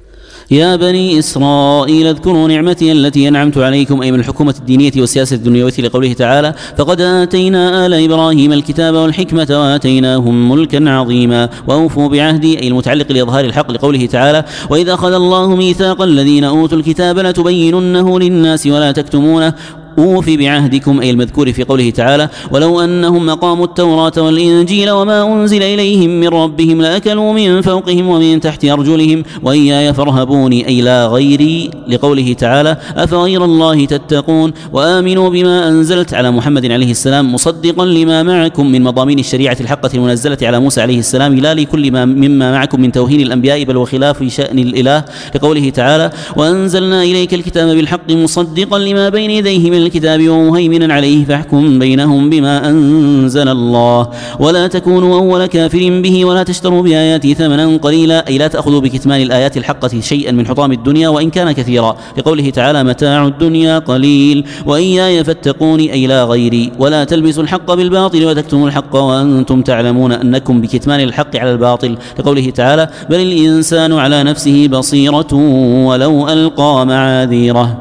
يا بني إسرائيل اذكروا نعمتي التي أنعمت عليكم، أي من الحكومة الدينية والسياسة الدنيوية، لقوله تعالى فقد آتينا آل إبراهيم الكتاب والحكمة وآتيناهم ملكا عظيما. وأوفوا بعهدي، أي المتعلق لإظهار الحق، لقوله تعالى وإذا أخذ الله ميثاق الذين أوتوا الكتاب لتبيننه للناس ولا تكتمونه أوف بعهدكم، أي المذكور في قوله تعالى ولو أنهم أقاموا التوراة والإنجيل وما أنزل إليهم من ربهم لأكلوا من فوقهم ومن تحت أرجلهم وإياي فارهبوني، أي لا غيري، لقوله تعالى أفغير الله تتقون وآمنوا بما أنزلت على محمد عليه السلام مصدقا لما معكم من مضامين الشريعة الحقة المنزلة على موسى عليه السلام، لا لكل ما مما معكم من توهين الأنبياء بل وخلاف شأن الإله، لقوله تعالى وأنزلنا إليك الكتاب بالحق مصدقا لما بين يديه من الكتاب ومهيمنا عليه فاحكم بينهم بما أنزل الله ولا تكونوا أول كافر به ولا تشتروا بآياتي ثمنا قليلا، أي لا تأخذوا بكتمان الآيات الحقة شيئا من حطام الدنيا وإن كان كثيرا، لقوله تعالى متاع الدنيا قليل وإياي فاتقوني، أي لا غيري. ولا تلبسوا الحق بالباطل وتكتموا الحق وأنتم تعلمون أنكم بكتمان الحق على الباطل، لقوله تعالى بل الإنسان على نفسه بصيرة ولو ألقى معاذيره.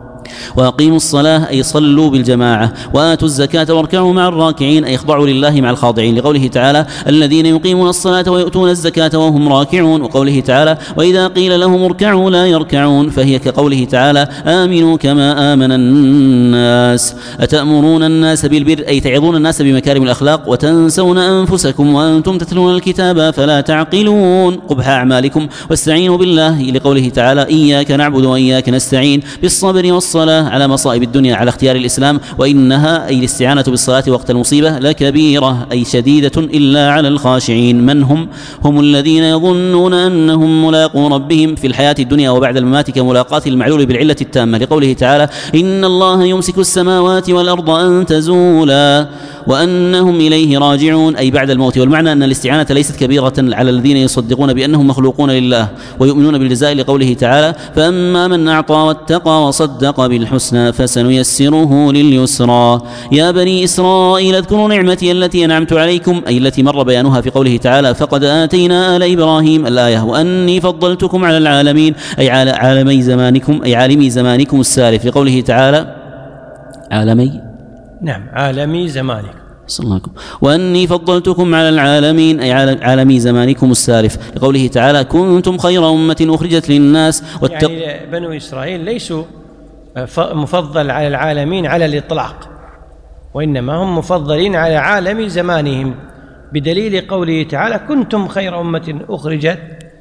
وأقيموا الصلاة، أي صلوا بالجماعة. وآتوا الزكاة واركعوا مع الراكعين، أي اخضعوا لله مع الخاضعين، لقوله تعالى الذين يقيمون الصلاة ويؤتون الزكاة وهم راكعون. وقوله تعالى وإذا قيل لهم اركعوا لا يركعون، فهي كقوله تعالى آمنوا كما آمن الناس. أتأمرون الناس بالبر، أي تعظون الناس بمكارم الأخلاق وتنسون أنفسكم وأنتم تتلون الكتاب فلا تعقلون قبح أعمالكم واستعينوا بالله، لقوله تعالى إياك نعبد وإياك نستعين بالصبر والصلاة على مصائب الدنيا على اختيار الإسلام، وإنها أي الاستعانة بالصلاة وقت المصيبة لكبيرة، أي شديدة إلا على الخاشعين. من هم؟ هم الذين يظنون أنهم ملاقو ربهم في الحياة الدنيا وبعد الممات كملاقاة المعلول بالعلة التامة، لقوله تعالى إن الله يمسك السماوات والأرض أن تزولا وأنهم إليه راجعون، أي بعد الموت. والمعنى أن الاستعانة ليست كبيرة على الذين يصدقون بأنهم مخلوقون لله ويؤمنون بالجزاء، لقوله تعالى فأما من أعطى واتقى وصدق بالحسنى فسنيسره لليسرى. يا بني إسرائيل اذكروا نعمتي التي أنعمت عليكم، أي التي مر بيانها في قوله تعالى فقد آتينا آل إبراهيم الآية. وأني فضلتكم على العالمين، أي على عالمي زمانكم، أي عالمي زمانكم السالف، لقوله تعالى عالمي نعم عالمي زمانكم صلى الله عليه وسلم. وأني فضلتكم على العالمين، أي عالمي زمانكم السالف، لقوله تعالى كنتم خير أمة أخرجت للناس واتق... يعني بنو إسرائيل ليسوا مفضل على العالمين على الإطلاق، وإنما هم مفضلين على عالم زمانهم بدليل قوله تعالى كنتم خير أمة أخرجت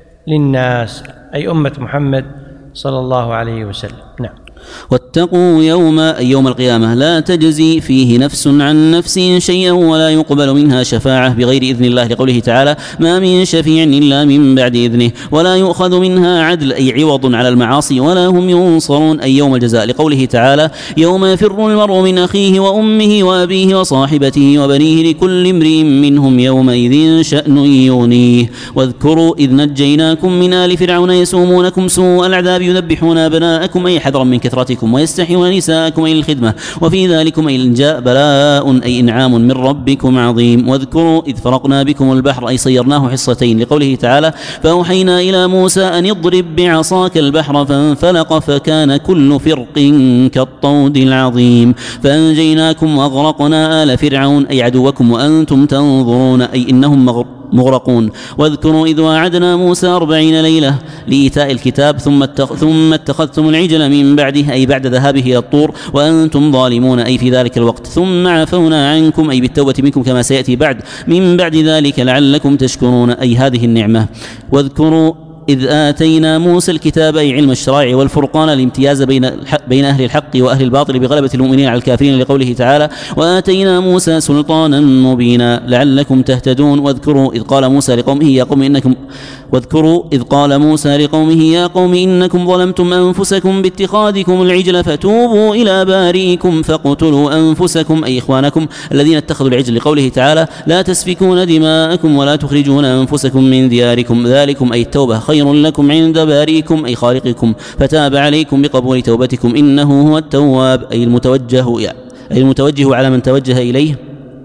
للناس، أي أمة محمد صلى الله عليه وسلم. نعم. واتقوا يوما، أي يوم القيامة لا تجزي فيه نفس عن نفس شيئا ولا يقبل منها شفاعة بغير إذن الله، لقوله تعالى ما من شفيع إلا من بعد إذنه ولا يؤخذ منها عدل، أي عوض على المعاصي ولا هم ينصرون، أي يوم الجزاء، لقوله تعالى يوم يفر المرء من أخيه وأمه وأبيه وصاحبته وبنيه لكل امرئ منهم يومئذ شأن يغنيه. واذكروا إذ نجيناكم من آل فرعون يسومونكم سوء العذاب يذبحون أبناءكم، أي حذرا من كثرة فطرتكم ويستحيون نساءكم إلى الخدمة وفي ذلكم إن جاء بلاء أي إنعام من ربكم عظيم. واذكروا إذ فرقنا بكم البحر أي صيرناه حصتين لقوله تعالى فأوحينا إلى موسى أن اضرب بعصاك البحر فانفلق فكان كل فرق كالطود العظيم. فأنجيناكم وأغرقنا آل فرعون أي عدوكم وأنتم تنظرون أي إنهم مغرقون. واذكروا إذ واعدنا موسى أربعين ليلة لإيتاء الكتاب ثم ثم اتخذتم العجل من بعده أي بعد ذهابه إلى الطور وأنتم ظالمون أي في ذلك الوقت ثم عفونا عنكم أي بالتوبة منكم كما سيأتي بعد من بعد ذلك لعلكم تشكرون أي هذه النعمة. واذكروا إذ آتينا موسى الكتاب أي علم الشرائع والفرقان الامتياز بين, بين أهل الحق وأهل الباطل بغلبة المؤمنين على الكافرين لقوله تعالى وآتينا موسى سلطانا مبينا لعلكم تهتدون. واذكروا إذ قال موسى لقومه يا قوم إنكم واذكروا إذ قال موسى لقومه يا قوم إنكم ظلمتم أنفسكم باتخاذكم العجل فتوبوا إلى بارئكم فاقتلوا أنفسكم أي إخوانكم الذين اتخذوا العجل لقوله تعالى لا تسفكون دماءكم ولا تخرجون أنفسكم من دياركم ذلكم أي التوبة خير لكم عند بارئكم أي خالقكم فتاب عليكم بقبول توبتكم إنه هو التواب أي المتوجه أي المتوجه على من توجه إليه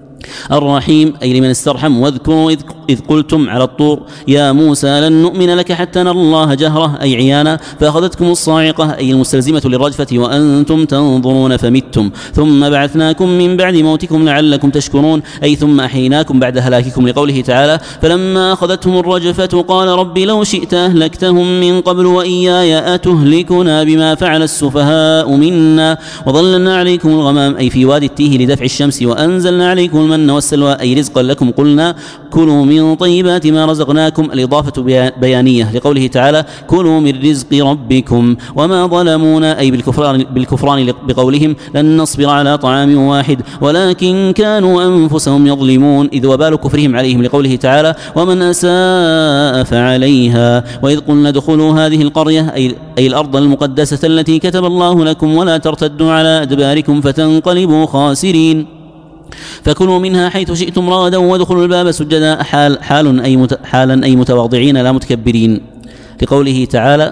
الرحيم أي لمن استرحم. واذكروا إذ, إذ قلتم على الطور يا موسى لن نؤمن لك حتى نرى الله جهرة أي عيانا فأخذتكم الصاعقة أي المستلزمة للرجفة وأنتم تنظرون فمتم ثم بعثناكم من بعد موتكم لعلكم تشكرون أي ثم أحييناكم بعد هلاككم لقوله تعالى فلما أخذتهم الرجفة قال رب لو شئت أهلكتهم من قبل وإياي أتهلكنا بما فعل السفهاء منا وظللنا عليكم الغمام أي في وادي التيه لدفع الشمس وأنزلنا عليكم المن والسلوى أي رزقا لكم قلنا كلوا من طيبات ما رزقناكم الإضافة بيانية لقوله تعالى كلوا من رزق ربكم وما ظلمونا أي بالكفران, بالكفران بقولهم لن نصبر على طعام واحد ولكن كانوا أنفسهم يظلمون إذ وبال كفرهم عليهم لقوله تعالى ومن أساء فعليها. وإذ قلنا ادخلوا هذه القرية أي, أي الأرض المقدسة التي كتب الله لكم ولا ترتدوا على أدباركم فتنقلبوا خاسرين فكلوا منها حيث شئتم رغدا وادخلوا الباب سجدا حال حال أي مت حالا أي متواضعين لا متكبرين لقوله تعالى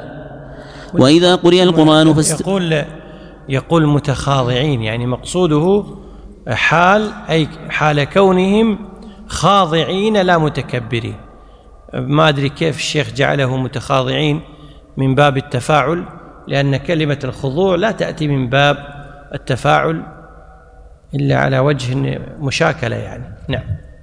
وإذا قرئ القرآن فاست... يقول يقول متخاضعين يعني مقصوده حال أي حال كونهم خاضعين لا متكبرين. ما أدري كيف الشيخ جعله متخاضعين من باب التفاعل لأن كلمة الخضوع لا تأتي من باب التفاعل إلا على وجه مشاكلة يعني. نعم.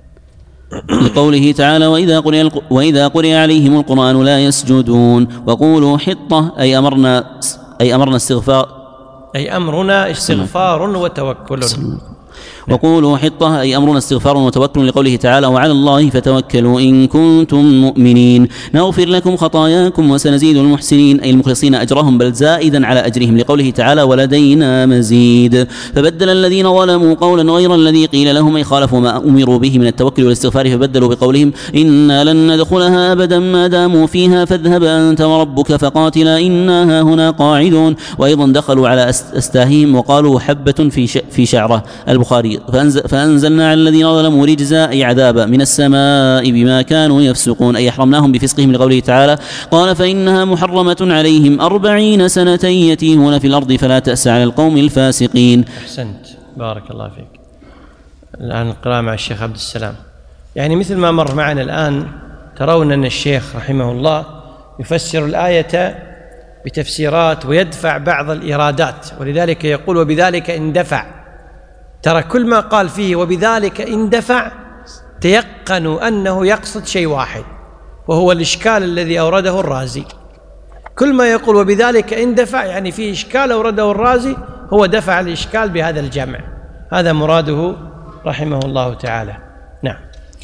لقوله تعالى وإذا قرئ, وإذا قرئ عليهم القرآن لا يسجدون وقولوا حطة أي أمرنا أي أمرنا استغفار أي أمرنا استغفار وتوكل وقولوا حطة أي أمرنا استغفار وتوكل لقوله تعالى وعلى الله فتوكلوا إن كنتم مؤمنين نغفر لكم خطاياكم وسنزيد المحسنين أي المخلصين أجرهم بل زائدا على أجرهم لقوله تعالى ولدينا مزيد. فبدل الذين ظلموا قولا غير الذي قيل لهم أي خالفوا ما أمروا به من التوكل والاستغفار فبدلوا بقولهم إنا لن ندخلها أبدا ما داموا فيها فاذهب أنت وربك فقاتلا إنا هنا قاعدون. وأيضا دخلوا على أستاهيم وقالوا حبة في في شعره البخاري فأنزلنا على الذين ظلموا رجزا أي عذابا من السماء بما كانوا يفسقون أي أحرمناهم بفسقهم لقوله تعالى قال فإنها محرمة عليهم أربعين سنة يتيهون في الأرض فلا تأس على القوم الفاسقين. أحسنت بارك الله فيك. الآن القراءة مع الشيخ عبد السلام يعني مثل ما مر معنا الآن ترون أن الشيخ رحمه الله يفسر الآية بتفسيرات ويدفع بعض الإرادات ولذلك يقول وبذلك اندفع. ترى كل ما قال فيه وبذلك اندفع تيقنوا أنه يقصد شيء واحد وهو الإشكال الذي أورده الرازي. كل ما يقول وبذلك اندفع يعني فيه إشكال أورده الرازي هو دفع الإشكال بهذا الجمع. هذا مراده رحمه الله تعالى. نعم.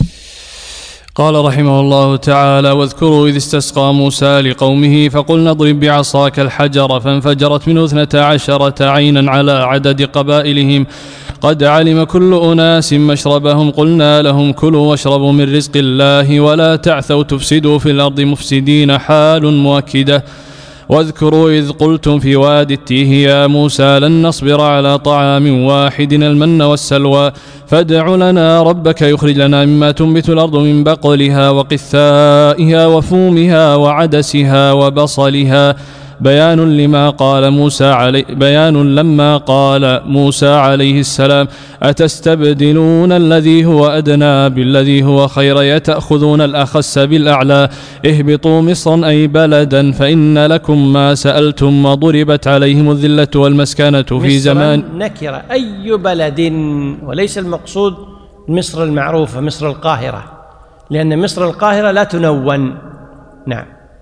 قال رحمه الله تعالى واذكروا إذ استسقى موسى لقومه فقلنا اضرب بعصاك الحجر فانفجرت منه اثنتا عشرة عينا على عدد قبائلهم قد علم كل أناس مشربهم قلنا لهم كلوا واشربوا من رزق الله ولا تعثوا تفسدوا في الأرض مفسدين حال مؤكدة. واذكروا إذ قلتم في وادي التيه يا موسى لن نصبر على طعام واحد المن والسلوى فادع لنا ربك يخرج لنا مما تنبت الأرض من بقلها وقثائها وفومها وعدسها وبصلها بيان لما قال موسى علي بيان لما قال موسى عليه السلام أتستبدلون الذي هو أدنى بالذي هو خير يتأخذون الأخس بالأعلى اهبطوا مصرا أي بلدا فإن لكم ما سألتم وضربت عليهم الذلة والمسكنة في زمان نكرة أي بلد، وليس المقصود مصر المعروفة مصر القاهرة، لأن مصر القاهرة لا تنون. نعم.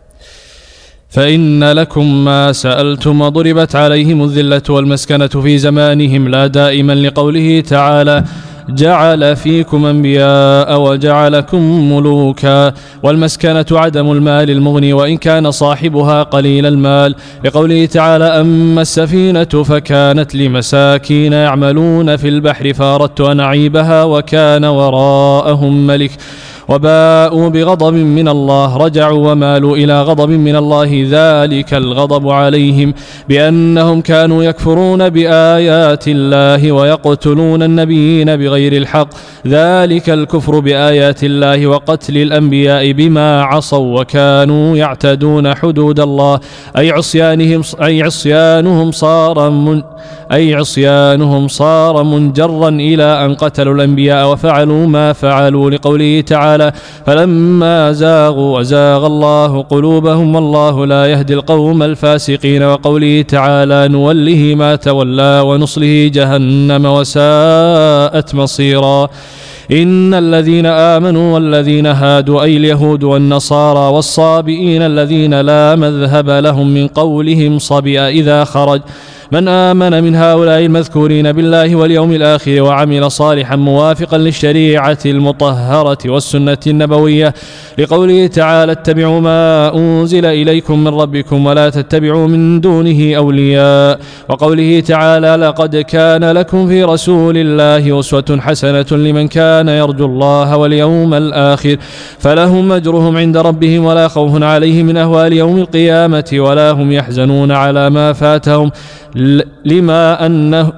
فإن لكم ما سألتم وضربت عليهم الذلة والمسكنة في زمانهم لا دائما لقوله تعالى جعل فيكم أنبياء وجعلكم ملوكا، والمسكنة عدم المال المغني وإن كان صاحبها قليل المال، لقوله تعالى أما السفينة فكانت لمساكين يعملون في البحر فأردت أن أعيبها وكان وراءهم ملك وباءوا بغضب من الله رجعوا ومالوا إلى غضب من الله ذلك الغضب عليهم بأنهم كانوا يكفرون بآيات الله ويقتلون النبيين بغير الحق ذلك الكفر بآيات الله وقتل الأنبياء بما عصوا وكانوا يعتدون حدود الله أي عصيانهم أي عصيانهم صار من أي عصيانهم صار منجرا إلى أن قتلوا الأنبياء وفعلوا ما فعلوا، لقوله تعالى فلما زاغوا وزاغ الله قلوبهم والله لا يهدي القوم الفاسقين، وقوله تعالى نوله ما تولى ونصله جهنم وساءت مصيرا. إن الذين آمنوا والذين هادوا أي اليهود والنصارى والصابئين الذين لا مذهب لهم من قولهم صبئ إذا خرج، من آمن من هؤلاء المذكورين بالله واليوم الآخر وعمل صالحا موافقا للشريعة المطهرة والسنة النبوية، لقوله تعالى اتبعوا ما أنزل إليكم من ربكم ولا تتبعوا من دونه أولياء، وقوله تعالى لقد كان لكم في رسول الله أسوة حسنة لمن كان يرجو الله واليوم الآخر فلهم أجرهم عند ربهم ولا خوف عليهم من أهوال يوم القيامة ولا هم يحزنون على ما فاتهم لما أنه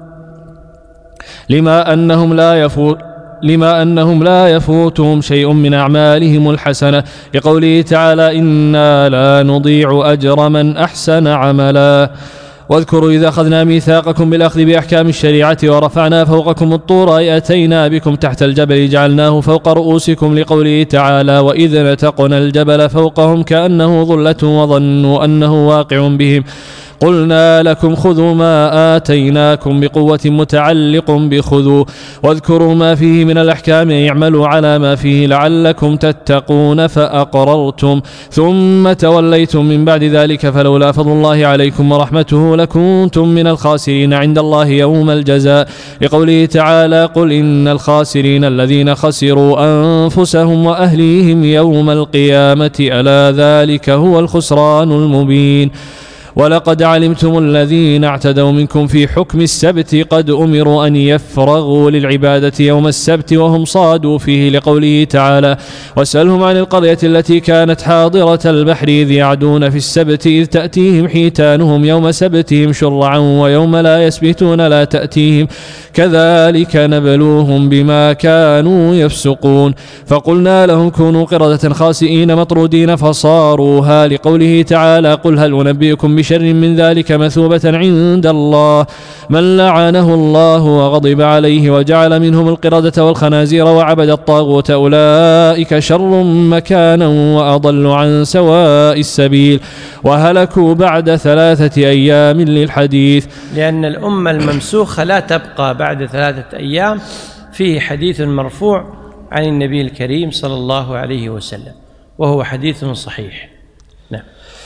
لما أنهم لا يفوت لما أنهم لا يفوتهم شيء من أعمالهم الحسنة، لقوله تعالى إنا لا نضيع أجر من أحسن عملا. واذكروا إذا أخذنا ميثاقكم بالأخذ بأحكام الشريعة ورفعنا فوقكم الطور أي أتينا بكم تحت الجبل جعلناه فوق رؤوسكم، لقوله تعالى وإذ نتقنا الجبل فوقهم كأنه ظلة وظنوا أنه واقع بهم قلنا لكم خذوا ما آتيناكم بقوة متعلق بخذوا واذكروا ما فيه من الأحكام يعملوا على ما فيه لعلكم تتقون فأقررتم ثم توليتم من بعد ذلك فلولا فضل الله عليكم ورحمته لكنتم من الخاسرين عند الله يوم الجزاء، لقوله تعالى قل إن الخاسرين الذين خسروا أنفسهم وأهليهم يوم القيامة ألا ذلك هو الخسران المبين. ولقد علمتم الذين اعتدوا منكم في حكم السبت قد أمروا أن يفرغوا للعبادة يوم السبت وهم صادوا فيه، لقوله تعالى واسألهم عن القرية التي كانت حاضرة البحر إذ يعدون في السبت إذ تأتيهم حيتانهم يوم سبتهم شرعا ويوم لا يسبتون لا تأتيهم كذلك نبلوهم بما كانوا يفسقون، فقلنا لهم كونوا قردة خاسئين مطرودين فصاروها، لقوله تعالى قل هل أنبئكم بشر من ذلك مثوبة عند الله من لعنه الله وغضب عليه وجعل منهم القردة والخنازير وعبد الطاغوت أولئك شر مكانا وأضل عن سواء السبيل وهلكوا بعد ثلاثة أيام للحديث، لأن الأمة الممسوخة لا تبقى بعد ثلاثة أيام. فيه حديث مرفوع عن النبي الكريم صلى الله عليه وسلم وهو حديث صحيح. نعم.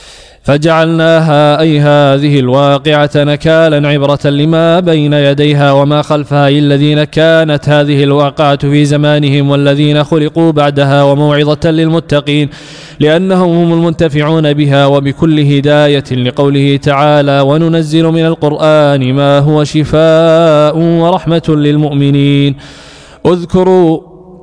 فجعلناها أي هذه الواقعة نكالا عبرة لما بين يديها وما خلفها للذين كانت هذه الواقعة في زمانهم والذين خلقوا بعدها وموعظة للمتقين لأنهم هم المنتفعون بها وبكل هداية، لقوله تعالى وننزل من القرآن ما هو شفاء ورحمة للمؤمنين. اذكروا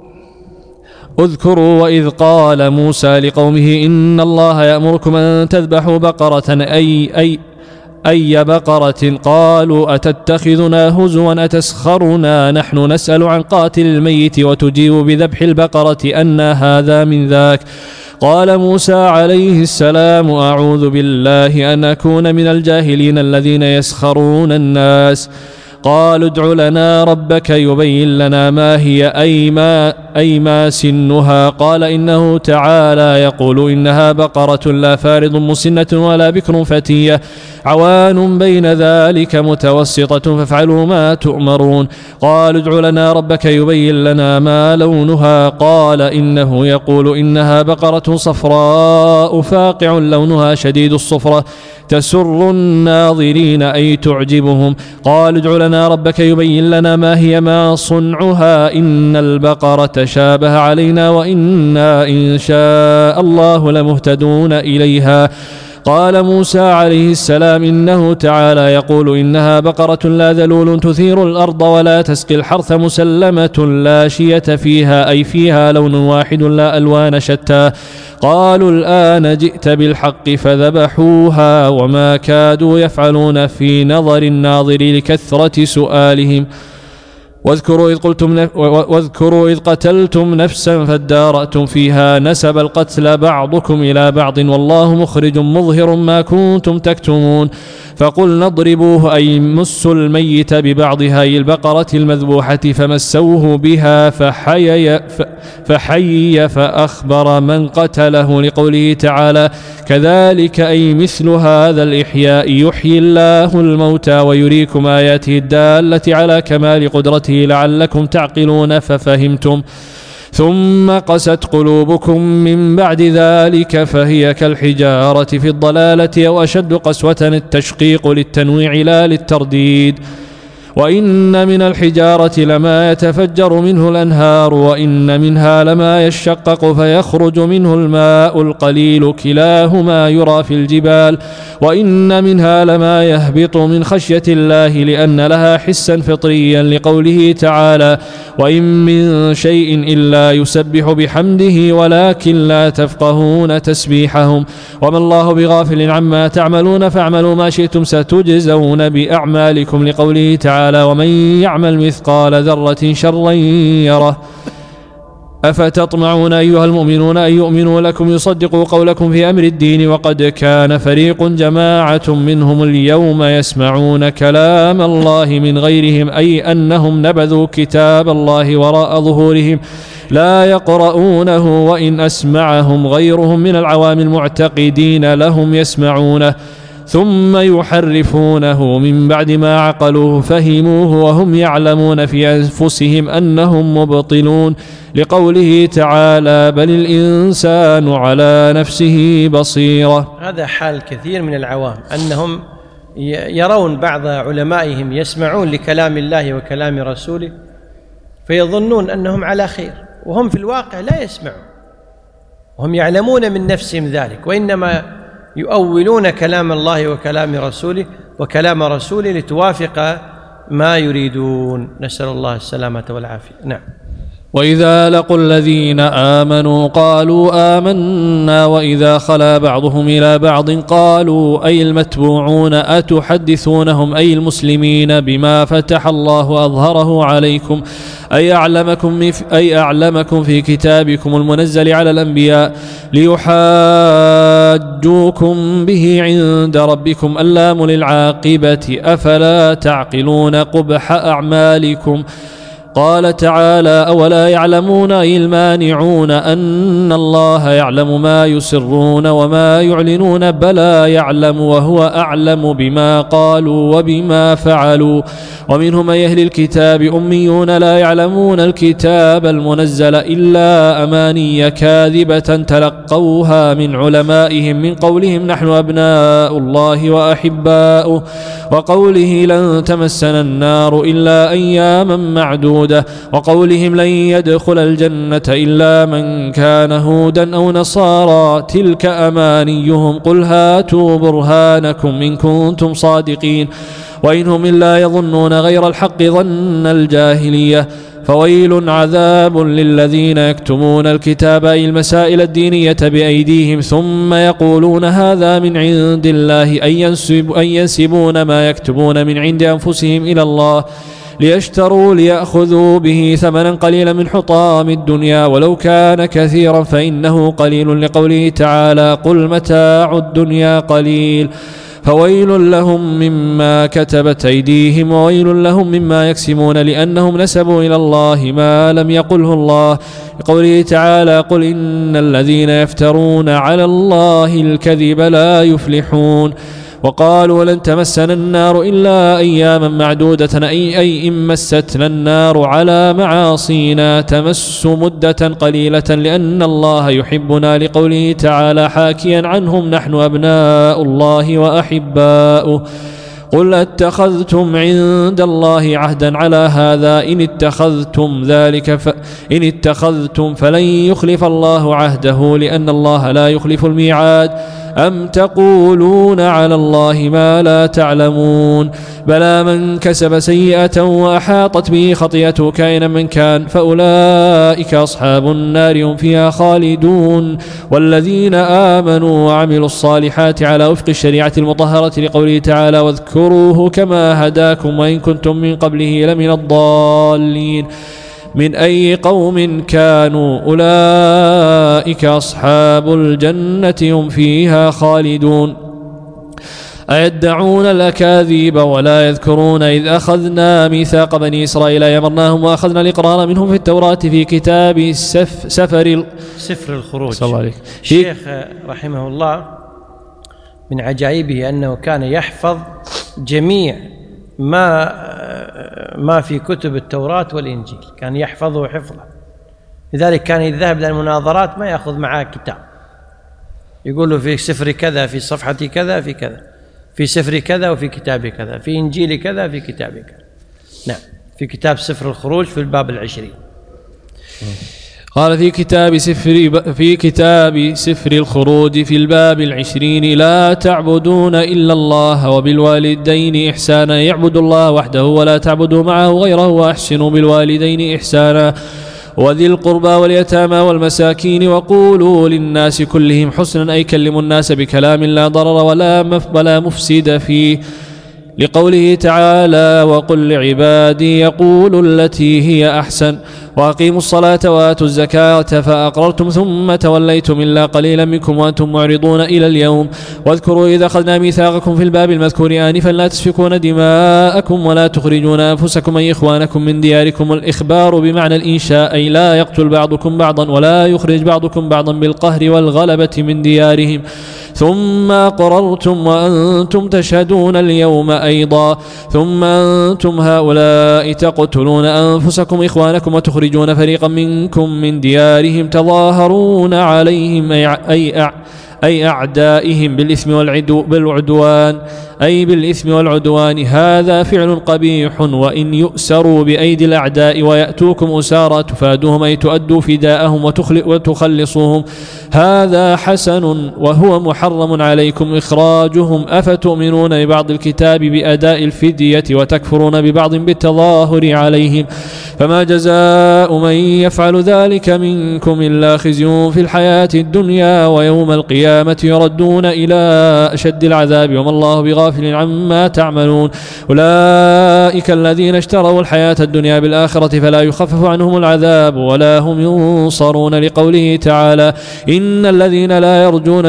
اذكروا وإذ قال موسى لقومه إن الله يأمركم أن تذبحوا بقرة أي, أي, أي بقرة قالوا أتتخذنا هزوا أتسخرنا نحن نسأل عن قاتل الميت وتجيب بذبح البقرة أن هذا من ذاك قال موسى عليه السلام أعوذ بالله أن أكون من الجاهلين الذين يسخرون الناس. قالوا ادع لنا ربك يبين لنا ما هي أي ما, أي ما سنها. قال إنه تعالى يقول إنها بقرة لا فارض مسنة ولا بكر فتية عوان بين ذلك متوسطة فافعلوا ما تؤمرون. قالوا ادع لنا ربك يبين لنا ما لونها. قال إنه يقول إنها بقرة صفراء فاقع لونها شديد الصفرة تسر الناظرين أي تعجبهم. قالوا ادع لنا ربك يبين لنا ما هي ما صنعها إن البقرة شابه علينا وإنا إن شاء الله لمهتدون إليها. قال موسى عليه السلام إنه تعالى يقول إنها بقرة لا ذلول تثير الأرض ولا تسقي الحرث مسلمة لا شية فيها أي فيها لون واحد لا ألوان شتى. قالوا الآن جئت بالحق فذبحوها وما كادوا يفعلون في نظر الناظر لكثرة سؤالهم. واذكروا إذ, قلتم واذكروا إذ قتلتم نفسا فادارأتم فيها نسب القتل بعضكم إلى بعض والله مخرج مظهر ما كنتم تكتمون. فقلنا اضربوه أي مسوا الميت ببعضها أي البقرة المذبوحة فمسوه بها فحيي, فحيي فأخبر من قتله لقوله تعالى كذلك أي مثل هذا الإحياء يحيي الله الموتى ويريكم آياته الدالة على كمال قدرته لعلكم تعقلون ففهمتم. ثم قست قلوبكم من بعد ذلك فهي كالحجارة في الضلالة أو أشد قسوة التشقيق للتنويع لا للترديد. وإن من الحجارة لما يتفجر منه الأنهار وإن منها لما يشقق فيخرج منه الماء القليل كلاهما يرى في الجبال وإن منها لما يهبط من خشية الله لأن لها حسا فطريا لقوله تعالى وإن من شيء إلا يسبح بحمده ولكن لا تفقهون تسبيحهم وما الله بغافل عما تعملون فاعملوا ما شئتم ستجزون بأعمالكم لقوله تعالى ومن يعمل مثقال ذرة شرا يره. أفتطمعون أيها المؤمنون أن يؤمنوا لكم يصدقوا قولكم في أمر الدين وقد كان فريق جماعة منهم اليوم يسمعون كلام الله من غيرهم أي أنهم نبذوا كتاب الله وراء ظهورهم لا يقرؤونه وإن أسمعهم غيرهم من العوام المعتقدين لهم يسمعونه ثم يحرفونه من بعد ما عقلوه فهموه وهم يعلمون في أنفسهم أنهم مبطلون لقوله تعالى بل الإنسان على نفسه بصيرة. هذا حال كثير من العوام أنهم يرون بعض علمائهم يسمعون لكلام الله وكلام رسوله فيظنون أنهم على خير وهم في الواقع لا يسمعون وهم يعلمون من نفسهم ذلك وإنما يؤولون كلام الله وكلام رسوله وكلام رسوله لتوافق ما يريدون. نسأل الله السلامة والعافية. نعم. وإذا لقوا الذين آمنوا قالوا آمنا وإذا خلا بعضهم إلى بعض قالوا أي المتبوعون أتحدثونهم أي المسلمين بما فتح الله أظهره عليكم أي أعلمكم, أي أعلمكم في كتابكم المنزل على الأنبياء ليحاجوكم به عند ربكم اللام للعاقبة أفلا تعقلون قبح أعمالكم. قال تعالى أولا يعلمون أي المانعون أن الله يعلم ما يسرون وما يعلنون بلى يعلم وهو أعلم بما قالوا وبما فعلوا. ومنهم من أهل الكتاب أميون لا يعلمون الكتاب المنزل إلا أماني كاذبة تلقوها من علمائهم من قولهم نحن أبناء الله وأحباؤه وقوله لن تمسنا النار إلا أياما معدودة وقولهم لن يدخل الجنة إلا من كان هودا أو نصارى تلك أمانيهم قل هاتوا برهانكم إن كنتم صادقين وإنهم إلا يظنون غير الحق ظن الجاهلية. فويل عذاب للذين يكتمون الكتاب أي المسائل الدينية بأيديهم ثم يقولون هذا من عند الله أن ينسب أن ينسبون ما يكتبون من عند أنفسهم إلى الله ليشتروا ليأخذوا به ثمنا قليلا من حطام الدنيا ولو كان كثيرا فإنه قليل، لقوله تعالى قل متاع الدنيا قليل فويل لهم مما كتبت أيديهم وويل لهم مما يكسبون، لأنهم نسبوا إلى الله ما لم يقله الله، لقوله تعالى قل إن الذين يفترون على الله الكذب لا يفلحون. وقالوا لن تمسنا النار إلا أياما معدودة، أي, أي إن مستنا النار على معاصينا تمس مدة قليلة لأن الله يحبنا، لقوله تعالى حاكيا عنهم نحن أبناء الله وأحباؤه قل اتخذتم عند الله عهدا على هذا إن اتخذتم ذلك ف... إن اتخذتم فلن يخلف الله عهده لأن الله لا يخلف الميعاد، أم تقولون على الله ما لا تعلمون، بلى من كسب سيئة وأحاطت به خطيئته كائنا من كان فأولئك أصحاب النار هم فيها خالدون، والذين آمنوا وعملوا الصالحات على وفق الشريعة المطهرة، لقوله تعالى واذكروه كما هداكم وإن كنتم من قبله لمن الضالين، من أي قوم كانوا أولئك أصحاب الجنة هم فيها خالدون. أيدعون الأكاذيب ولا يذكرون إذ أخذنا ميثاق بني إسرائيل يمرناهم وأخذنا الإقرار منهم في التوراة في كتاب السف سفر سفر الخروج. صلى الله عليك. الشيخ رحمه الله من عجائبه أنه كان يحفظ جميع ما ما في كتب التوراة والإنجيل، كان يحفظه حفظا، لذلك كان إذا ذهب للمناظرات ما يأخذ معاه كتاب، يقول له في سفر كذا في صفحة كذا في كذا، في سفر كذا وفي كتاب كذا، في إنجيل كذا في كتاب كذا. نعم، في كتاب سفر الخروج في الباب العشرين. قال في كتاب سفر في كتاب سفر الخروج في الباب العشرين لا تعبدون إلا الله وبالوالدين إحسانا، يعبد الله وحده ولا تعبدوا معه غيره وأحسنوا بالوالدين إحسانا وذي القربى واليتامى والمساكين وقولوا للناس كلهم حسنا، أي كلموا الناس بكلام لا ضرر ولا مفسد فيه، لقوله تعالى وقل لعبادي يقولوا التي هي أحسن وأقيموا الصلاة وآتوا الزكاة فأقررتم ثم توليتم إلا قليلا منكم وأنتم معرضون إلى اليوم، واذكروا إذا أخذنا ميثاقكم في الباب المذكور آنفا لا تسفكون دماءكم ولا تخرجون أنفسكم أي إخوانكم من دياركم، الإخبار بمعنى الإنشاء أي لا يقتل بعضكم بعضا ولا يخرج بعضكم بعضا بالقهر والغلبة من ديارهم، ثم أقررتم وأنتم تشهدون اليوم أيضا، ثم أنتم هؤلاء تقتلون أنفسكم إخوانكم وتخرجون فريقا منكم من ديارهم تظاهرون عليهم أي, أي, أي أعدائهم بالإثم والعدوان أي بالإثم والعدوان، هذا فعل قبيح، وإن يؤسروا بأيدي الأعداء ويأتوكم أسارى تفادوهم أي تؤدوا فداءهم وتخلصوهم، هذا حسن وهو محرم عليكم إخراجهم، أفتؤمنون ببعض الكتاب بأداء الفدية وتكفرون ببعض بالتظاهر عليهم، فما جزاء من يفعل ذلك منكم إلا خزي في الحياة الدنيا ويوم القيامة يردون إلى أشد العذاب وما الله بغافل عما تعملون، أولئك الذين اشتروا الحياة الدنيا بالآخرة فلا يخفف عنهم العذاب ولا هم ينصرون، لقوله تعالى إن الذين لا يرجون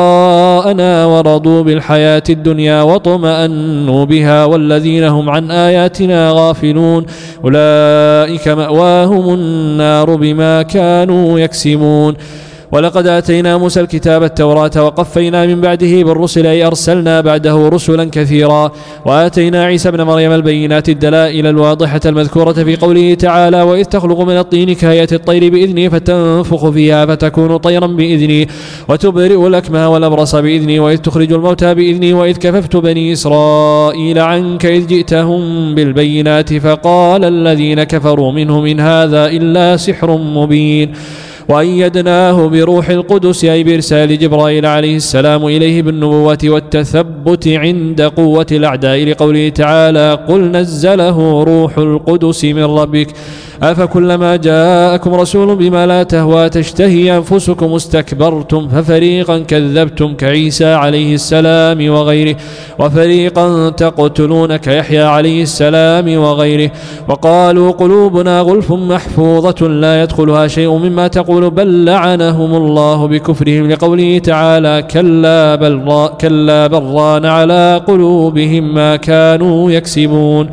لقاءنا ورضوا بالحياة الدنيا واطمأنوا بها والذين هم عن آياتنا غافلون أولئك مأواهم النار بما كانوا يكسبون. ولقد آتينا موسى الكتاب التوراة وقفينا من بعده بالرسل أي أرسلنا بعده رسلا كثيرا، وآتينا عيسى ابن مريم البينات الدلائل الواضحة المذكورة في قوله تعالى وإذ تخلق من الطين كهيئة الطير بإذني فتنفخ فيها فتكون طيرا بإذني وتبرئ الأكمه والأبرص بإذني وإذ تخرج الموتى بإذني وإذ كففت بني إسرائيل عنك إذ جئتهم بالبينات فقال الذين كفروا منهم إن هذا إلا سحر مبين، وأيدناه بروح القدس أي بإرسال جبرائيل عليه السلام إليه بالنبوة والتثبت عند قوة الأعداء، لقوله تعالى قل نزله روح القدس من ربك أفكلما جاءكم رسول بما لا تهوى تشتهي أنفسكم استكبرتم ففريقا كذبتم كعيسى عليه السلام وغيره وفريقا تقتلون كيحيى عليه السلام وغيره وقالوا قلوبنا غلف محفوظة لا يدخلها شيء مما تقول بل لعنهم الله بكفرهم لقوله تعالى كلا بل, كلا بل ران على قلوبهم ما كانوا يكسبون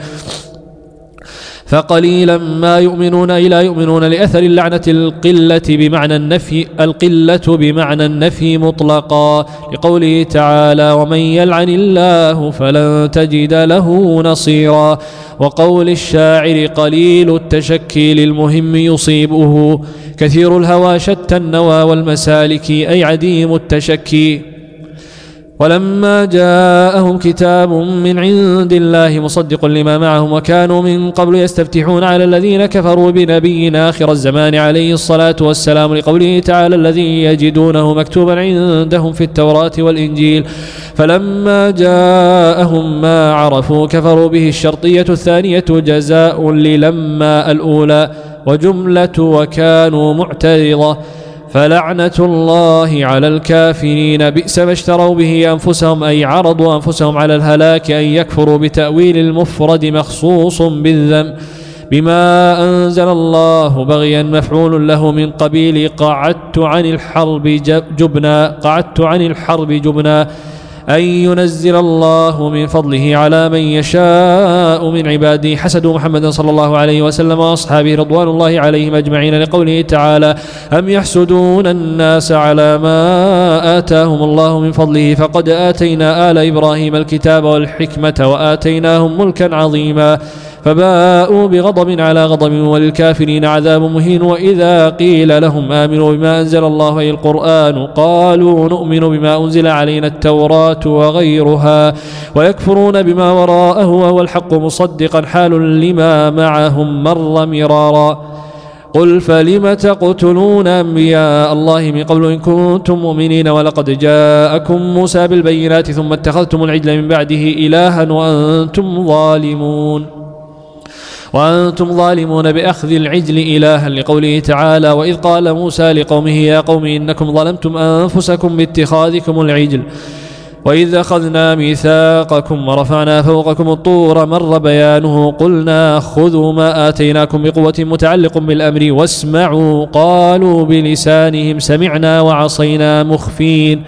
فقليلا ما يؤمنون إلا يؤمنون لأثر اللعنة القلة بمعنى النفي القلة بمعنى النفي مطلقا لقوله تعالى ومن يلعن الله فلن تجد له نصيرا وقول الشاعر قليل التشكي للمهم يصيبه كثير الهوى شتى النوى والمسالك أي عديم التشكي ولما جاءهم كتاب من عند الله مصدق لما معهم وكانوا من قبل يستفتحون على الذين كفروا بنبينا آخر الزمان عليه الصلاة والسلام لقوله تعالى الذي يجدونه مكتوبا عندهم في التوراة والإنجيل فلما جاءهم ما عرفوا كفروا به الشرطية الثانية جزاء للما الأولى وجملة وكانوا معترضة فلعنة الله على الكافرين بئس ما اشتروا به أنفسهم أي عرضوا أنفسهم على الهلاك أن يكفروا بتأويل المفرد مخصوص بالذم بما أنزل الله بغيا مفعول له من قبيل قعدت عن الحرب جبنا قعدت عن الحرب جبنا أن ينزل الله من فضله على من يشاء من عباده حسدوا محمدا صلى الله عليه وسلم وأصحابه رضوان الله عليهم أجمعين لقوله تعالى أم يحسدون الناس على ما آتاهم الله من فضله فقد آتينا آل إبراهيم الكتاب والحكمة وآتيناهم ملكا عظيما فباءوا بغضب على غضب وللكافرين عذاب مهين وإذا قيل لهم آمنوا بما أنزل الله أي القرآن قالوا نؤمن بما أنزل علينا التوراة وغيرها ويكفرون بما وراءه وهو الحق مصدقا حال لما معهم مر مرارا قل فلم تقتلون أنبياء الله من قبل إن كنتم مؤمنين ولقد جاءكم موسى بالبينات ثم اتخذتم العجل من بعده إلها وأنتم ظالمون وأنتم ظالمون بأخذ العجل إلها لقوله تعالى وإذ قال موسى لقومه يا قوم إنكم ظلمتم أنفسكم باتخاذكم العجل وإذ أخذنا ميثاقكم ورفعنا فوقكم الطور مر بيانه قلنا خذوا ما آتيناكم بقوة متعلق بالأمر واسمعوا قالوا بلسانهم سمعنا وعصينا مخفين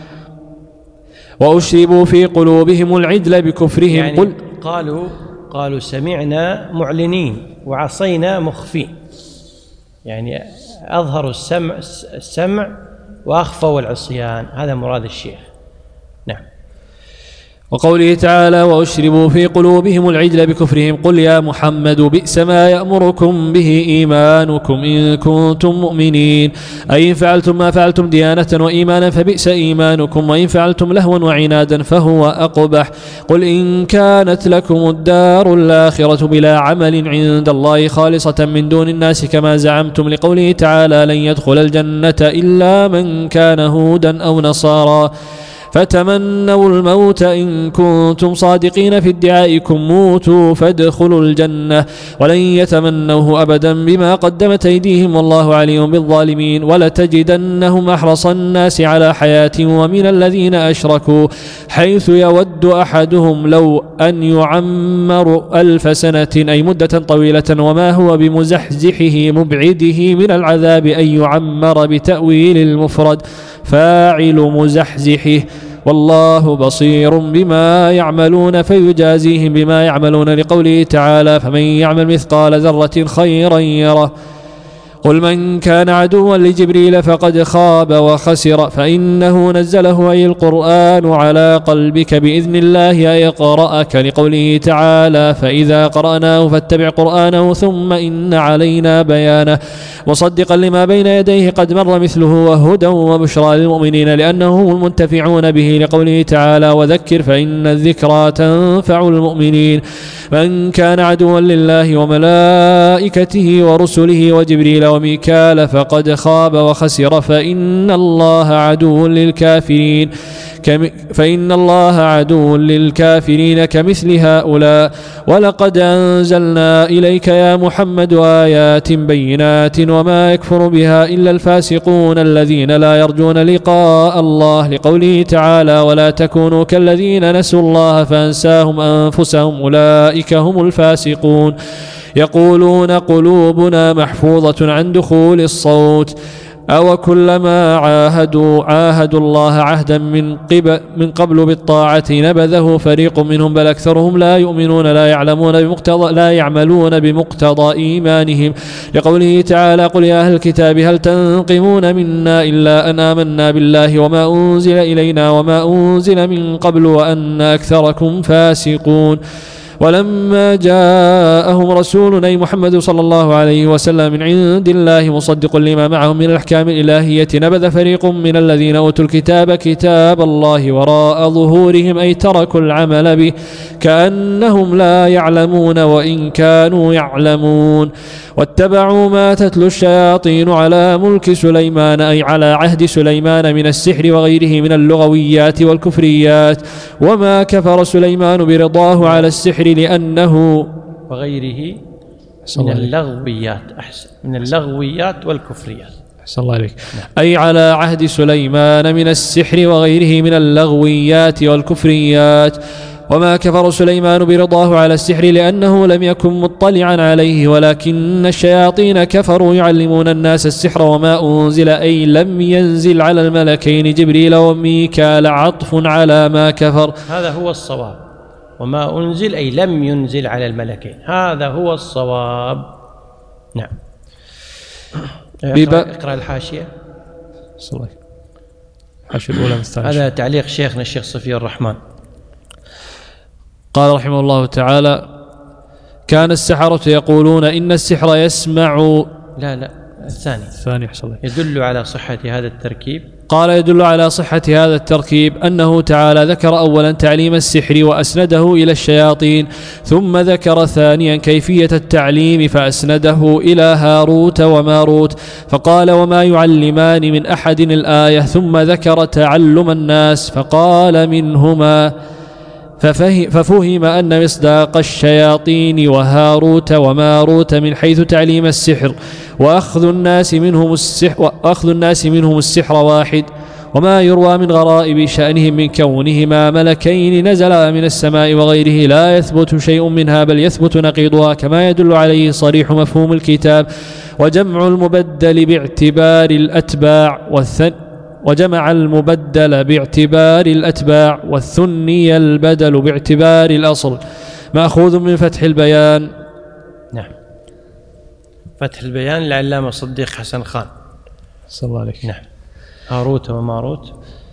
وأشربوا في قلوبهم العجل بكفرهم يعني قل قالوا قالوا سمعنا معلنين وعصينا مخفين يعني أظهروا السمع, السمع وأخفوا العصيان هذا مراد الشيخ. نعم. وقوله تعالى وأشربوا في قلوبهم العجل بكفرهم قل يا محمد بئس ما يأمركم به إيمانكم إن كنتم مؤمنين أي إن فعلتم ما فعلتم ديانة وإيمانا فبئس إيمانكم وإن فعلتم لهوا وعنادا فهو أقبح قل إن كانت لكم الدار الآخرة بلا عمل عند الله خالصة من دون الناس كما زعمتم لقوله تعالى لن يدخل الجنة إلا من كان هودا أو نصارى فتمنوا الموت إن كنتم صادقين في ادعائكم موتوا فادخلوا الجنة ولن يتمنوه أبدا بما قدمت أيديهم والله عليم بالظالمين ولتجدنهم أحرص الناس على حياة ومن الذين أشركوا حيث يود أحدهم لو أن يعمر ألف سنة أي مدة طويلة وما هو بمزحزحه مبعده من العذاب أن يعمر بتأويل المفرد فاعل مزحزحه والله بصير بما يعملون فيجازيهم بما يعملون لقوله تعالى فمن يعمل مثقال ذرة خيرا يره قل من كان عدوا لجبريل فقد خاب وخسر فإنه نزله أي القرآن على قلبك بإذن الله يقرأك لقوله تعالى فإذا قرأناه فاتبع قرآنه ثم إن علينا بيانه مصدقا لما بين يديه قد مر مثله وهدى وبشرى للمؤمنين لأنهم هم المنتفعون به لقوله تعالى وذكر فإن الذكرى تنفع المؤمنين من كان عدوا لله وملائكته ورسله وجبريل وميكال فقد خاب وخسر فإن الله عدو للكافرين فإن الله عدو للكافرين كمثل هؤلاء. ولقد أنزلنا إليك يا محمد آيات بينات وما يكفر بها إلا الفاسقون الذين لا يرجون لقاء الله، لقوله تعالى ولا تكونوا كالذين نسوا الله فأنساهم أنفسهم أولئك هم الفاسقون. يقولون قلوبنا محفوظة عن دخول الصوت أو كلما عاهدوا عاهدوا الله عهدا من قبل من قبل بالطاعة نبذه فريق منهم بل أكثرهم لا يؤمنون لا يعلمون بمقتضى لا يعملون بمقتضى إيمانهم، لقوله تعالى قل يا أهل الكتاب هل تنقمون منا إلا أن آمنا بالله وما أنزل إلينا وما أنزل من قبل وأن أكثركم فاسقون. ولما جاءهم رسولنا محمد صلى الله عليه وسلم من عند الله مصدق لما معهم من الأحكام الإلهية نبذ فريق من الذين أوتوا الكتاب كتاب الله وراء ظهورهم أي تركوا العمل به كأنهم لا يعلمون وإن كانوا يعلمون. واتبعوا ما تتلو الشياطين على ملك سليمان أي على عهد سليمان من السحر وغيره من اللغويات والكفريات. وما كفر سليمان برضاه على السحر لأنه وغيره من اللغويات أحسن من اللغويات والكفريات أحسن الله عليك. أي على عهد سليمان من السحر وغيره من اللغويات والكفريات. وما كفر سليمان برضاه على السحر لأنه لم يكن مطلعا عليه ولكن الشياطين كفروا يعلمون الناس السحر وما أنزل أي لم ينزل على الملكين جبريل وميكال عطف على ما كفر. هذا هو الصواب. وما أنزل أي لم ينزل على الملكين، هذا هو الصواب. نعم. اقرأ, اقرأ الحاشية. الحاشية الأولى مستعجل. هذا تعليق شيخنا الشيخ صفي الرحمن. قال رحمه الله تعالى كان السحرة يقولون إن السحر يسمع لا لا الثاني الثاني حصل يدل على صحة هذا التركيب. قال يدل على صحة هذا التركيب أنه تعالى ذكر أولا تعليم السحر وأسنده إلى الشياطين، ثم ذكر ثانيا كيفية التعليم فأسنده إلى هاروت وماروت، فقال وما يعلمان من أحد الآية، ثم ذكر تعلم الناس فقال منهما، ففهم أن مصداق الشياطين وهاروت وماروت من حيث تعليم السحر وأخذ الناس منهم السحر, وأخذ الناس منهم السحر واحد. وما يروى من غرائب شأنهم من كونهما ملكين نزلا من السماء وغيره لا يثبت شيء منها بل يثبت نقيضها كما يدل عليه صريح مفهوم الكتاب. وجمع المبدل باعتبار الأتباع والثن وجمع المبدل باعتبار الأتباع والثني البدل باعتبار الأصل مأخوذ من فتح البيان. نعم، فتح البيان للعلامة صديق حسن خان صلى الله عليه. نعم. هاروت وماروت.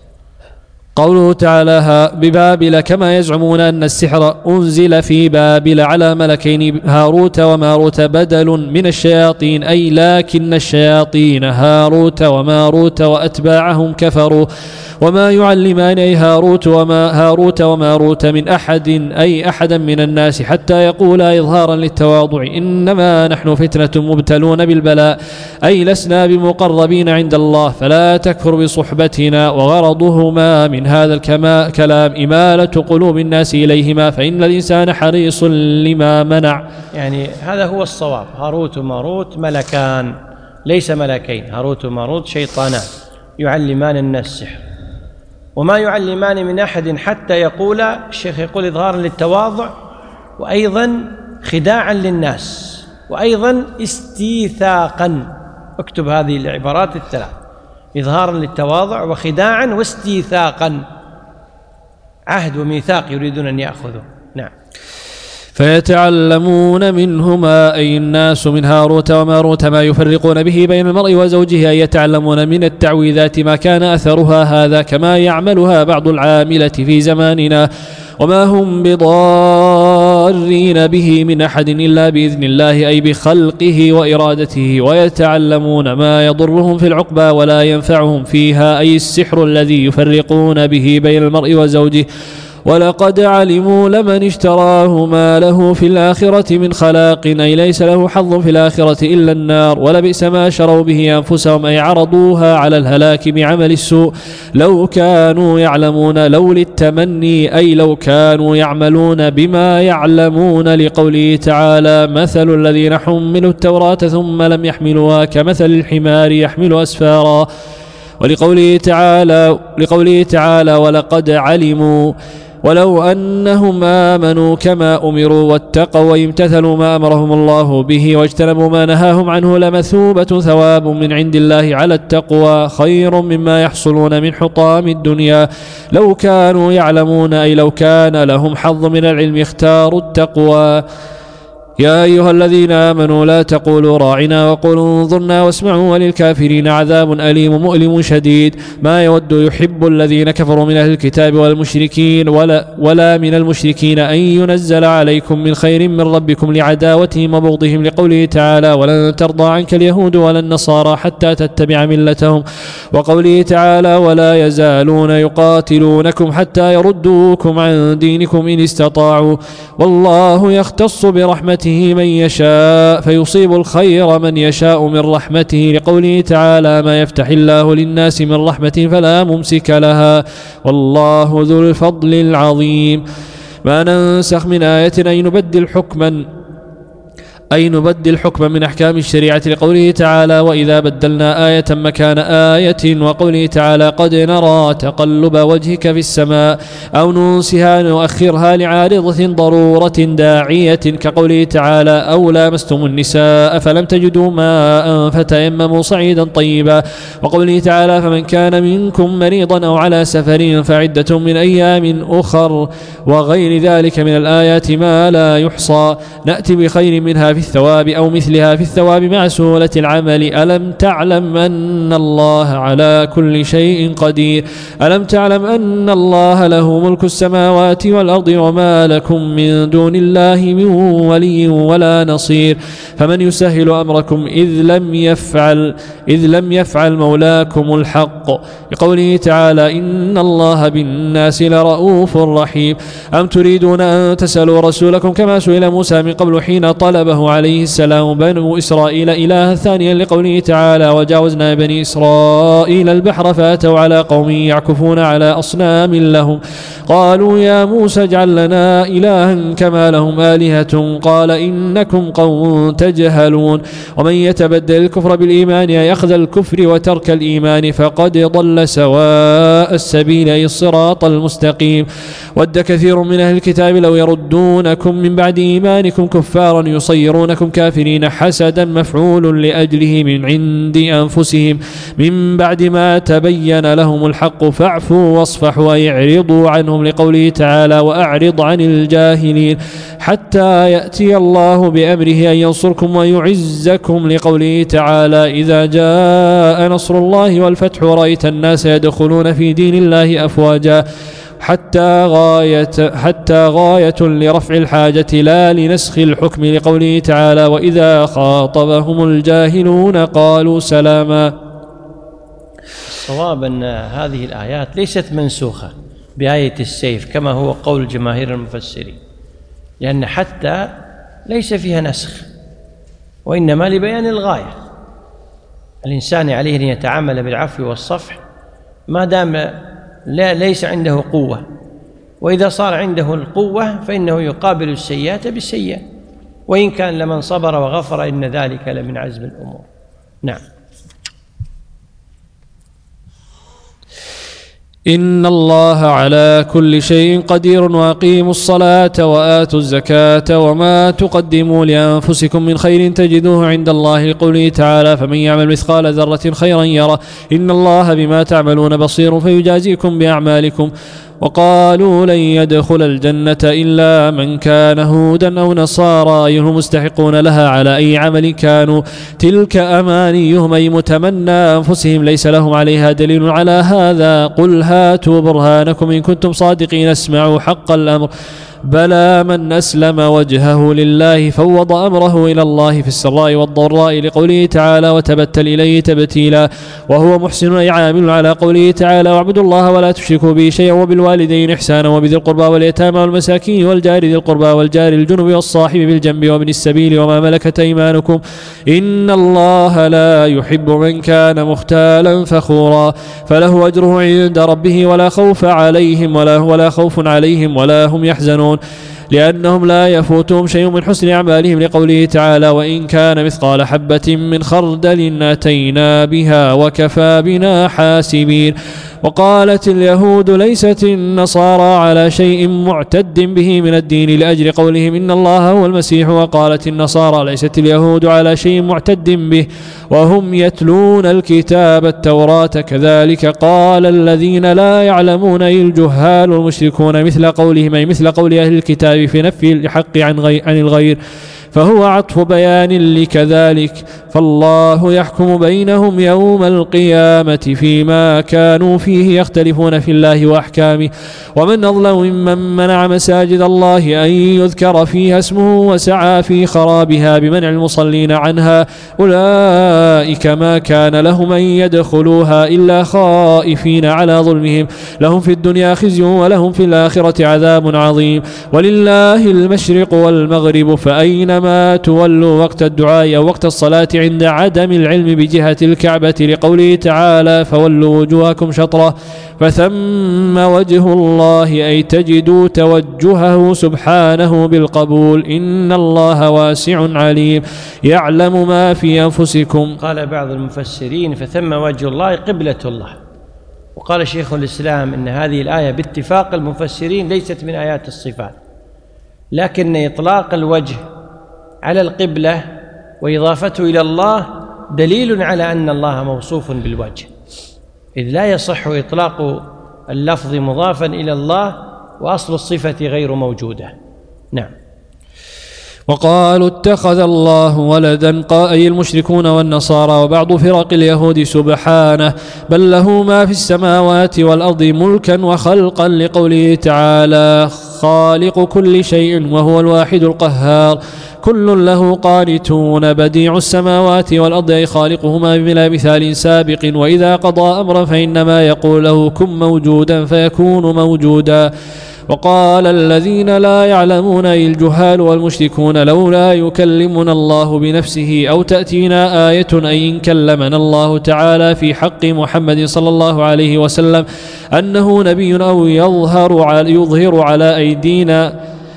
قوله تعالى ببابل كما يزعمون أن السحر أنزل في بابل على ملكين هاروت وماروت بدل من الشياطين، أي لكن الشياطين هاروت وماروت وأتباعهم كفروا. وما يعلمان أي هاروت وما هاروت وماروت من أحد أي أحدا من الناس حتى يقولا إظهارا للتواضع إنما نحن فتنة مبتلون بالبلاء، أي لسنا بمقربين عند الله فلا تكفر بصحبتنا. وغرضهما من هذا الكلام إمالة قلوب الناس إليهما فإن الإنسان حريص لما منع. يعني هذا هو الصواب. هاروت وماروت ملكان ليس ملكين، هاروت وماروت شيطانان يعلمان الناس السحر. وما يعلمان من أحد حتى يقول، الشيخ يقول إظهارا للتواضع وأيضا خداعا للناس وأيضا استيثاقا. اكتب هذه العبارات الثلاث: إظهارا للتواضع وخداعا واستيثاقا، عهد وميثاق يريدون أن يأخذوا. نعم. فيتعلمون منهما أي الناس من هاروت وماروت ما يفرقون به بين المرء وزوجه، أي يتعلمون من التعويذات ما كان أثرها هذا كما يعملها بعض العاملة في زماننا، وما هم بضارين به من أحد إلا بإذن الله أي بخلقه وإرادته. ويتعلمون ما يضرهم في العقبى ولا ينفعهم فيها أي السحر الذي يفرقون به بين المرء وزوجه. ولقد علموا لمن اشتراه ما له في الآخرة من خلاق، أي ليس له حظ في الآخرة إلا النار، ولبئس ما شروا به أنفسهم، أي عرضوها على الهلاك بعمل السوء. لو كانوا يعلمون، لو للتمني، أي لو كانوا يعملون بما يعلمون، لقوله تعالى: مثل الذين حملوا التوراة ثم لم يحملوها كمثل الحمار يحمل أسفارا. ولقوله تعالى لقوله تعالى: ولقد علموا. ولو أنهم آمنوا كما أمروا واتقوا وامتثلوا ما أمرهم الله به واجتنبوا ما نهاهم عنه لمثوبة ثواب من عند الله على التقوى خير مما يحصلون من حطام الدنيا. لو كانوا يعلمون، أي لو كان لهم حظ من العلم اختاروا التقوى. يا أيها الذين آمنوا لا تقولوا راعنا وقولوا انظرنا واسمعوا وللكافرين عذاب أليم مؤلم شديد. ما يود يحب الذين كفروا من أهل الكتاب والمشركين ولا, ولا من المشركين أن ينزل عليكم من خير من ربكم لعداوتهم وبغضهم، لقوله تعالى: ولن ترضى عنك اليهود ولا النصارى حتى تتبع ملتهم. وقوله تعالى: ولا يزالون يقاتلونكم حتى يردوكم عن دينكم إن استطاعوا، والله يختص برحمته من يشاء فيصيب الخير من يشاء من رحمته، لقوله تعالى: ما يفتح الله للناس من رحمة فلا ممسك لها والله ذو الفضل العظيم. ما ننسخ من آية أي نبدل حكما أي نبدل حكما من أحكام الشريعة، لقوله تعالى: وإذا بدلنا آية مكان آية، وقوله تعالى: قد نرى تقلب وجهك في السماء، أو ننسها نؤخرها لعارضة ضرورة داعية، كقوله تعالى: أو لامستم النساء فلم تجدوا ماء فتيمموا صعيدا طيبا، وقوله تعالى: فمن كان منكم مريضا أو على سفر فعدة من أيام أخر، وغير ذلك من الآيات ما لا يحصى. نأتي بخير منها في الثواب أو مثلها في الثواب مع سهولة العمل. ألم تعلم أن الله على كل شيء قدير؟ ألم تعلم أن الله له ملك السماوات والأرض وما لكم من دون الله من ولي ولا نصير؟ فمن يسهل أمركم إذ لم يفعل إذ لم يفعل مولاكم الحق، لقوله تعالى: إن الله بالناس لرؤوف رحيم. أم تريدون أن تسألوا رسولكم كما سئل موسى من قبل حين طلبه عليه السلام بنو إسرائيل إلها ثانيا، لقوله تعالى: وجاوزنا بني إسرائيل البحر فأتوا على قوم يعكفون على أصنام لهم، قالوا يا موسى اجعل لنا إلها كما لهم آلهة، قال إنكم قوم تجهلون. ومن يتبدل الكفر بالإيمان يأخذ الكفر وترك الإيمان فقد ضل سواء السبيل، أي الصراط المستقيم. ود كثير من أهل الكتاب لو يردونكم من بعد إيمانكم كفارا يصيرونكم كافرين حسدا مفعول لأجله من عند أنفسهم من بعد ما تبين لهم الحق فاعفوا واصفحوا أي اعرضوا عنهم، لقوله تعالى: وأعرض عن الجاهلين حتى يأتي الله بأمره أن ينصركم ويعزكم، لقوله تعالى: إذا جاء نصر الله والفتح ورأيت الناس يدخلون في دين الله أفواجا، حتى غاية, حتى غاية لرفع الحاجة لا لنسخ الحكم، لقوله تعالى: وإذا خاطبهم الجاهلون قالوا سلاما. الصواب أن هذه الآيات ليست منسوخة بآية السيف كما هو قول جماهير المفسرين، لأن حتى ليس فيها نسخ، وإنما لبيان الغاية. الإنسان عليه أن يتعامل بالعفو والصفح ما دام لا ليس عنده قوة، وإذا صار عنده القوة فإنه يقابل السيئات بالسيئة، وإن كان لمن صبر وغفر إن ذلك لمن عزم الأمور. نعم. إن الله على كل شيء قدير، وأقيموا الصلاة وآتوا الزكاة وما تقدموا لأنفسكم من خير تجدوه عند الله، لقوله تعالى: فمن يعمل مثقال ذرة خيرا يره إن الله بما تعملون بصير فيجازيكم بأعمالكم. وقالوا لن يدخل الجنة إلا من كان هودا أو نصارى، أي هم مستحقون لها على أي عمل كانوا، تلك أمانيهم أي متمنى أنفسهم ليس لهم عليها دليل على هذا، قل هاتوا برهانكم إن كنتم صادقين اسمعوا حق الأمر بلى من أسلم وجهه لله فوض أمره إلى الله في السراء والضراء، لقوله تعالى وتبتل إليه تبتيلا، وهو محسن أي عامل على قوله تعالى واعبدوا الله ولا تشركوا به شيئا وبالوالدين إحسانا وبذي القربى واليتامى والمساكين والجار ذي القربى والجار الجنب والصاحب بالجنب وابن السبيل وما ملكت أيمانكم إن الله لا يحب من كان مختالا فخورا، فله أجره عند ربه ولا خوف عليهم ولا ولا خوف عليهم ولا هم يحزنون، لأنهم لا يفوتهم شيء من حسن أعمالهم، لقوله تعالى وإن كان مثقال حبة من خردل أتينا بها وكفى بنا حاسبين. وقالت اليهود ليست النصارى على شيء معتد به من الدين لأجل قولهم إن الله هو المسيح، وقالت النصارى ليست اليهود على شيء معتد به وهم يتلون الكتاب التوراة كذلك قال الذين لا يعلمون أي الجهال والمشركون مثل قولهم أي مثل قول أهل الكتاب في نفي الحق عن, غير عن الغير، فهو عطف بيان لكذلك، فالله يحكم بينهم يوم القيامة فيما كانوا فيه يختلفون في الله وأحكامه، ومن أظلم ممن منع مساجد الله أن يذكر فيها اسمه وسعى في خرابها بمنع المصلين عنها، أولئك ما كان لهم أن يدخلوها إلا خائفين على ظلمهم، لهم في الدنيا خزي ولهم في الآخرة عذاب عظيم، ولله المشرق والمغرب فأينما تولوا وقت الدعاء أو وقت الصلاة عند عدم العلم بجهة الكعبة، لقوله تعالى فولوا وجوهكم شطرة فثم وجه الله أي تجدوا توجهه سبحانه بالقبول، إن الله واسع عليم يعلم ما في أنفسكم. قال بعض المفسرين فثم وجه الله قبلة الله، وقال شيخ الإسلام إن هذه الآية باتفاق المفسرين ليست من آيات الصفات، لكن إطلاق الوجه على القبلة وإضافته إلى الله دليل على أن الله موصوف بالوجه، إذ لا يصح إطلاق اللفظ مضافا إلى الله وأصل الصفة غير موجودة. نعم. وقالوا اتخذ الله ولدا أي المشركون والنصارى وبعض فرق اليهود سبحانه، بل له ما في السماوات والأرض ملكا وخلقا، لقوله تعالى خالق كل شيء وهو الواحد القهار، كل له قانتون، بديع السماوات والأرض أي خالقهما بلا مثال سابق، وإذا قضى أمرا فإنما يقول له كن موجودا فيكون موجودا. وقال الذين لا يعلمون أي الجهال والمشركون لولا يكلمنا الله بنفسه أو تأتينا آية أي إن كلمنا الله تعالى في حق محمد صلى الله عليه وسلم أنه نبي أو يظهر على, يظهر على أيدينا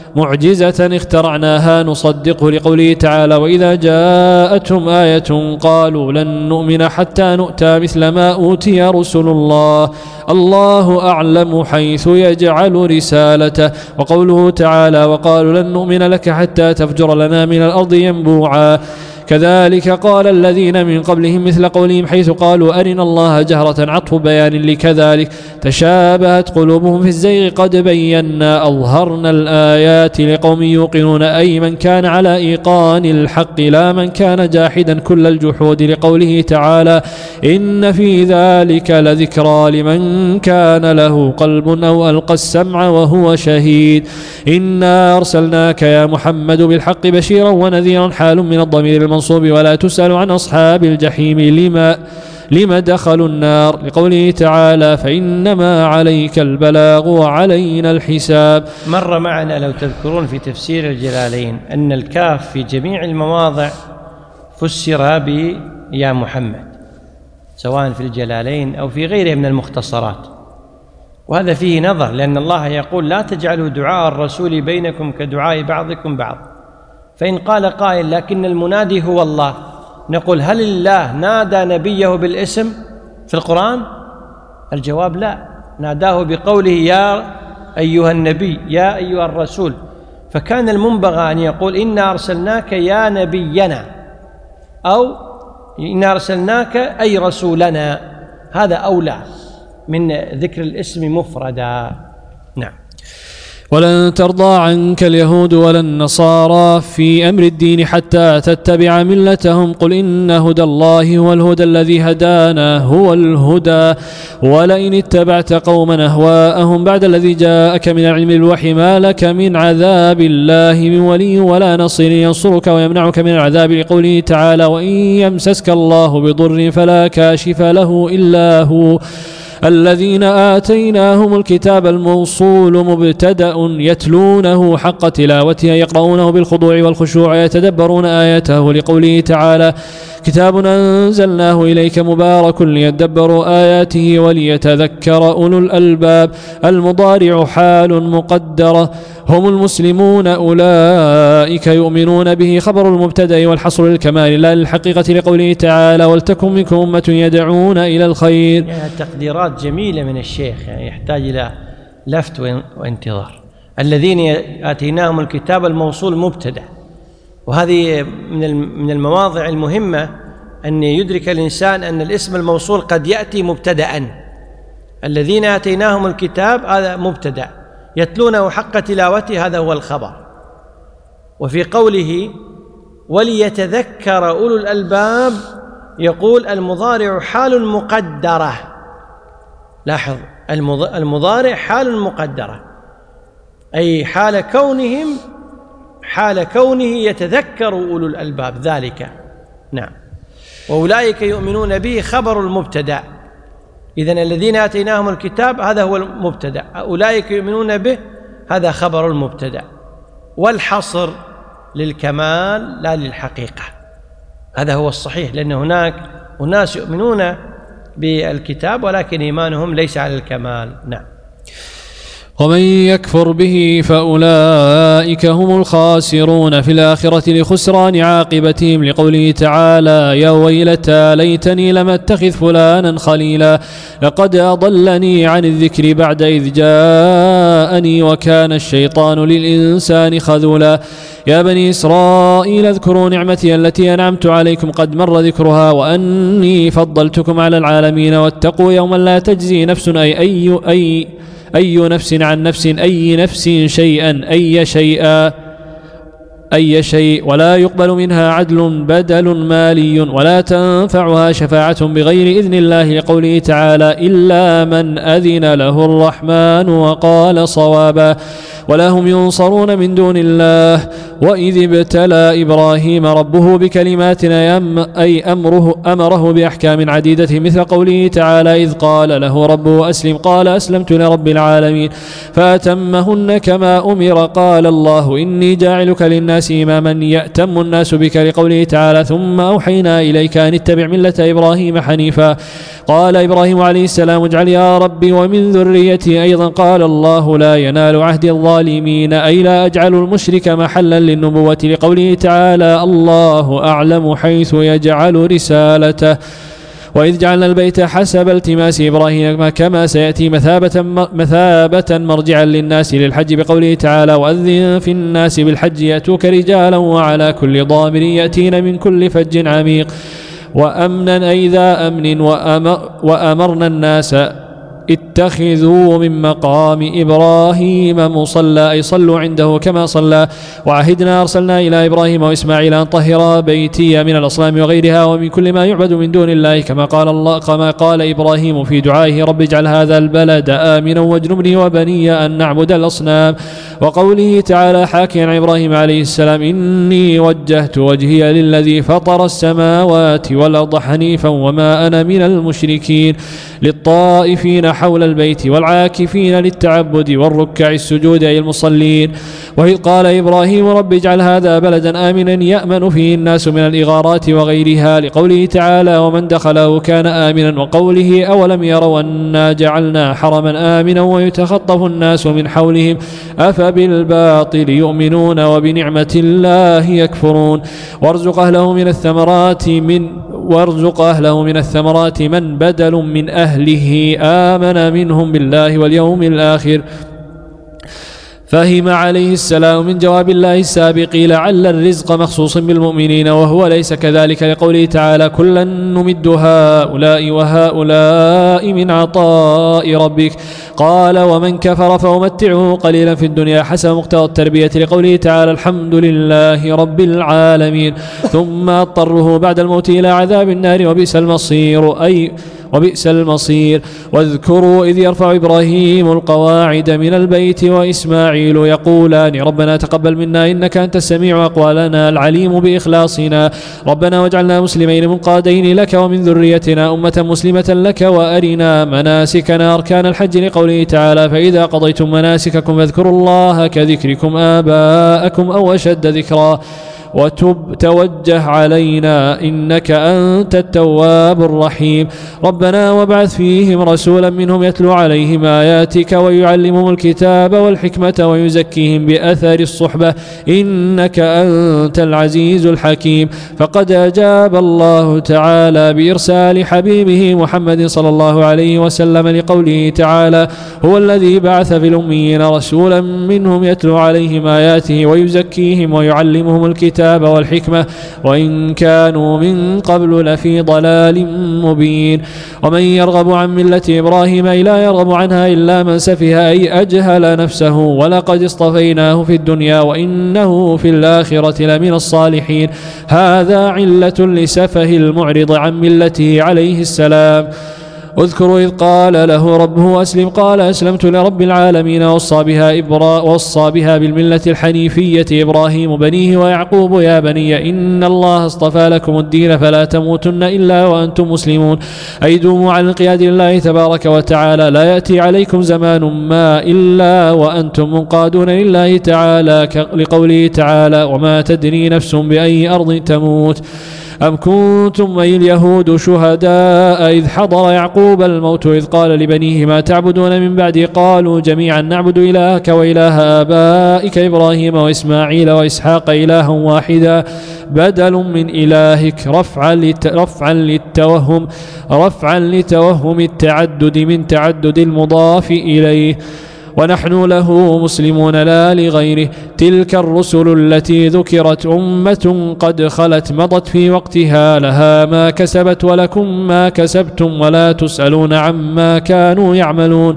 معجزة اخترعناها نصدقه، لقوله تعالى وإذا جاءتهم آية قالوا لن نؤمن حتى نؤتى مثل ما أوتي رسل الله الله أعلم حيث يجعل رسالته، وقوله تعالى وقالوا لن نؤمن لك حتى تفجر لنا من الأرض ينبوعا، كذلك قال الذين من قبلهم مثل قولهم حيث قالوا أرنا الله جهرة عطف بيان لكذلك، تشابهت قلوبهم في الزيغ قد بينا أظهرنا الآيات لقوم يوقنون، أي من كان على إيقان الحق لا من كان جاحدا كل الجحود، لقوله تعالى إن في ذلك لذكرى لمن كان له قلب أو ألقى السمع وهو شهيد، إنا أرسلناك يا محمد بالحق بشيرا ونذيرا، حال من الضمير المنصوب ولا تسأل عن أصحاب الجحيم لما لما دخلوا النار، لقوله تعالى فإنما عليك البلاغ وعلينا الحساب. مر معنا لو تذكرون في تفسير الجلالين أن الكاف في جميع المواضع فسر ب يا محمد، سواء في الجلالين أو في غيره من المختصرات، وهذا فيه نظر، لأن الله يقول لا تجعلوا دعاء الرسول بينكم كدعاء بعضكم بعض، فإن قال قائل لكن المنادي هو الله، نقول هل الله نادى نبيه بالاسم في القرآن؟ الجواب لا، ناداه بقوله يا أيها النبي يا أيها الرسول، فكان المنبغى أن يقول إنا أرسلناك يا نبينا، أو إنا أرسلناك أي رسولنا، هذا أولى من ذكر الاسم مفردا. نعم. ولن ترضى عنك اليهود ولا النصارى في أمر الدين حتى تتبع ملتهم قل إن هدى الله هو الهدى الذي هدانا هو الهدى ولئن اتبعت قوما أهواءهم بعد الذي جاءك من العلم الوحي ما لك من عذاب الله من ولي ولا نصير ينصرك ويمنعك من العذاب لقوله تعالى وإن يمسسك الله بضر فلا كاشف له إلا هو الذين آتيناهم الكتاب الموصول مبتدأ يتلونه حق تلاوته يقرؤونه بالخضوع والخشوع يتدبرون آياته لقوله تعالى كتاب أنزلناه إليك مبارك ليدبروا آياته وليتذكر أولو الألباب المضارع حال مقدرة هم المسلمون أولئك يؤمنون به خبر المبتدأ والحصر للكمال لا للحقيقة لقوله تعالى ولتكن منكم أمة يدعون إلى الخير. يعني تقديرات جميلة من الشيخ يعني يحتاج إلى لفت وانتظار. الذين آتيناهم الكتاب الموصول مبتدأ، وهذه من المواضع المهمة أن يدرك الإنسان أن الاسم الموصول قد يأتي مبتدأ. الذين آتيناهم الكتاب هذا مبتدأ يتلونه حق تلاوته هذا هو الخبر. وفي قوله وليتذكر أولو الألباب يقول المضارع حال مقدرة. لاحظ المضارع حال مقدرة أي حال كونهم حال كونه يتذكر أولو الألباب ذلك. نعم. وأولئك يؤمنون به خبر المبتدأ. إذن الذين آتيناهم الكتاب هذا هو المبتدأ أولئك يؤمنون به هذا خبر المبتدأ والحصر للكمال لا للحقيقة. هذا هو الصحيح لأن هناك أناس يؤمنون بالكتاب ولكن إيمانهم ليس على الكمال. نعم. ومن يكفر به فأولئك هم الخاسرون في الآخرة لخسران عاقبتهم لقوله تعالى يا ويلتى ليتني لم اتخذ فلانا خليلا لقد أضلني عن الذكر بعد إذ جاءني وكان الشيطان للإنسان خذولا يا بني إسرائيل اذكروا نعمتي التي أنعمت عليكم قد مر ذكرها وأني فضلتكم على العالمين واتقوا يوما لا تجزي نفس أي أي أي أي نفس عن نفس أي نفس شيئا أي شيئا أي شيء ولا يقبل منها عدل بدل مالي ولا تنفعها شفاعة بغير إذن الله لقوله تعالى إلا من أذن له الرحمن وقال صوابا ولا هم ينصرون من دون الله وإذ ابتلى إبراهيم ربه بكلمات أي أمره, أمره بأحكام عديدة مثل قوله تعالى إذ قال له ربه أسلم قال أسلمت لرب العالمين فأتمهن كما أمر قال الله إني جاعلك للناس إماما يأتم الناس بك لقوله تعالى ثم أوحينا إليك أن اتبع ملة إبراهيم حنيفا قال إبراهيم عليه السلام اجعل يا ربي ومن ذريتي أيضا قال الله لا ينال عهد الظالمين أي لا أجعل المشرك محلا للنبوة لقوله تعالى الله أعلم حيث يجعل رسالته وإذ جعلنا البيت حسب التماس إبراهيم كما سيأتي مثابة, مثابة مرجعا للناس للحج بقوله تعالى وأذن في الناس بالحج يأتوك رجالا وعلى كل ضامر يأتين من كل فج عميق وأمنا أي ذا أمن وأمرنا الناس اتخذوا من مقام إبراهيم مصلى أي صلوا عنده كما صلى وعهدنا أرسلنا إلى إبراهيم وإسماعيل أن طهر بيتي من الأصنام وغيرها ومن كل ما يعبد من دون الله كما قال الله كما قال إبراهيم في دعائه رب اجعل هذا البلد آمنا واجنبني وبني أن نعبد الأصنام وقوله تعالى حاكيا عن إبراهيم عليه السلام إني وجهت وجهي للذي فطر السماوات والأرض حنيفا وما أنا من المشركين للطائفين حول البيت والعاكفين للتعبد والركع السجود أي المصلين وإذ قال إبراهيم رب اجعل هذا بلدا آمنا يأمن فيه الناس من الإغارات وغيرها لقوله تعالى ومن دخله كان آمنا وقوله أولم يروا أنا جعلنا حرما آمنا ويتخطف الناس من حولهم أفبالباطل يؤمنون وبنعمة الله يكفرون وارزق أهله من الثمرات من وارزق أهله من الثمرات من بدل من أهله آمن منهم بالله واليوم الآخر فهم عليه السلام من جواب الله السابق لعل الرزق مخصوص بالمؤمنين وهو ليس كذلك لقوله تعالى كلا نمد هؤلاء وهؤلاء من عطاء ربك قال ومن كفر فأمتعه قليلا في الدنيا حسب مقتضى التربية لقوله تعالى الحمد لله رب العالمين ثم اضطره بعد الموت إلى عذاب النار وبئس المصير أي وبئس المصير. واذكروا إذ يرفع إبراهيم القواعد من البيت وإسماعيل يقولان ربنا تقبل منا إنك أنت السميع أقوالنا العليم بإخلاصنا ربنا واجعلنا مسلمين منقادين لك ومن ذريتنا أمة مسلمة لك وأرنا مناسكنا أركان الحج لقوله تعالى فإذا قضيتم مناسككم فاذكروا الله كذكركم آباءكم أو أشد ذكرا وتب توجه علينا إنك أنت التواب الرحيم. ربنا وابعث فيهم رسولا منهم يتلو عليهم آياتك ويعلمهم الكتاب والحكمة ويزكيهم بأثر الصحبة إنك أنت العزيز الحكيم. فقد أجاب الله تعالى بإرسال حبيبه محمد صلى الله عليه وسلم لقوله تعالى هو الذي بعث في الأميين رسولا منهم يتلو عليهم آياته ويزكيهم ويعلمهم الكتاب والحكمة وإن كانوا من قبل لفي ضلال مبين. ومن يرغب عن ملة إبراهيم لا يرغب عنها إلا من سفه أي أجهل نفسه ولقد اصطفيناه في الدنيا وإنه في الآخرة لمن الصالحين. هذا علة لسفه المعرض عن ملته عليه السلام. اذكروا إذ قال له ربه أسلم قال أسلمت لرب العالمين وصى بها, إبرا وصى بها بالملة الحنيفية إبراهيم بنيه ويعقوب يا بني إن الله اصطفى لكم الدين فلا تموتن إلا وأنتم مسلمون. أي دوموا على الانقياد لله تبارك وتعالى لا يأتي عليكم زمان ما إلا وأنتم منقادون لله تعالى لقوله تعالى وما تدري نفس بأي أرض تموت. أم كنتم أي اليهود شهداء إذ حضر يعقوب الموت إذ قال لبنيه ما تعبدون من بعدي قالوا جميعا نعبد إلهك وإله آبائك إبراهيم وإسماعيل وإسحاق إلها واحدا بدل من إلهك رفعا, لت رفعا للتوهم رفعا لتوهم التعدد من تعدد المضاف إليه ونحن له مسلمون لا لغيره. تلك الرسل التي ذكرت أمة قد خلت مضت في وقتها لها ما كسبت ولكم ما كسبتم ولا تسألون عما كانوا يعملون.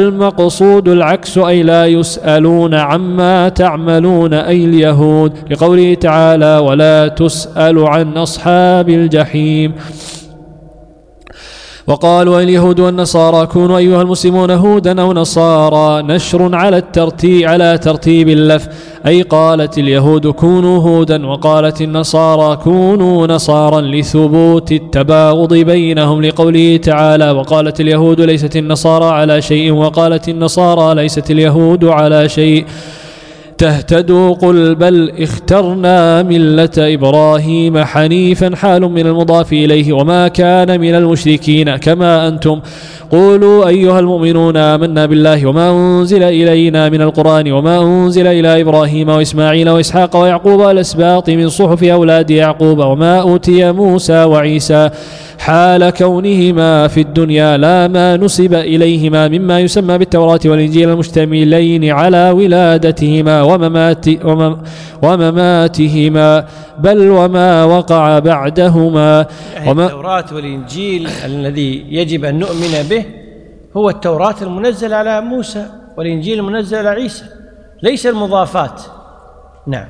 المقصود العكس أي لا يسألون عما تعملون أي اليهود لقوله تعالى ولا تسأل عن أصحاب الجحيم. وقالوا اليهود والنصارى كونوا أيها المسلمون هودا أو نصارى نشر على الترتيب على ترتيب اللف أي قالت اليهود كونوا هودا وقالت النصارى كونوا نصارا لثبوت التباغض بينهم لقوله تعالى وقالت اليهود ليست النصارى على شيء وقالت النصارى ليست اليهود على شيء تهتدوا قل بل اخترنا ملة إبراهيم حنيفا حال من المضاف إليه وما كان من المشركين كما أنتم. قولوا أيها المؤمنون آمنا بالله وما أنزل إلينا من القرآن وما أنزل إلى إبراهيم وإسماعيل وإسحاق ويعقوب الأسباط من صحف أولاد يعقوب وما أوتي موسى وعيسى حال كونهما في الدنيا لا ما نسب إليهما مما يسمى بالتوراة والإنجيل المشتملين على ولادتهما وممات ومماتهما بل وما وقع بعدهما. وما التوراة والإنجيل الذي يجب أن نؤمن به هو التوراة المنزل على موسى والإنجيل المنزل على عيسى ليس المضافات. نعم.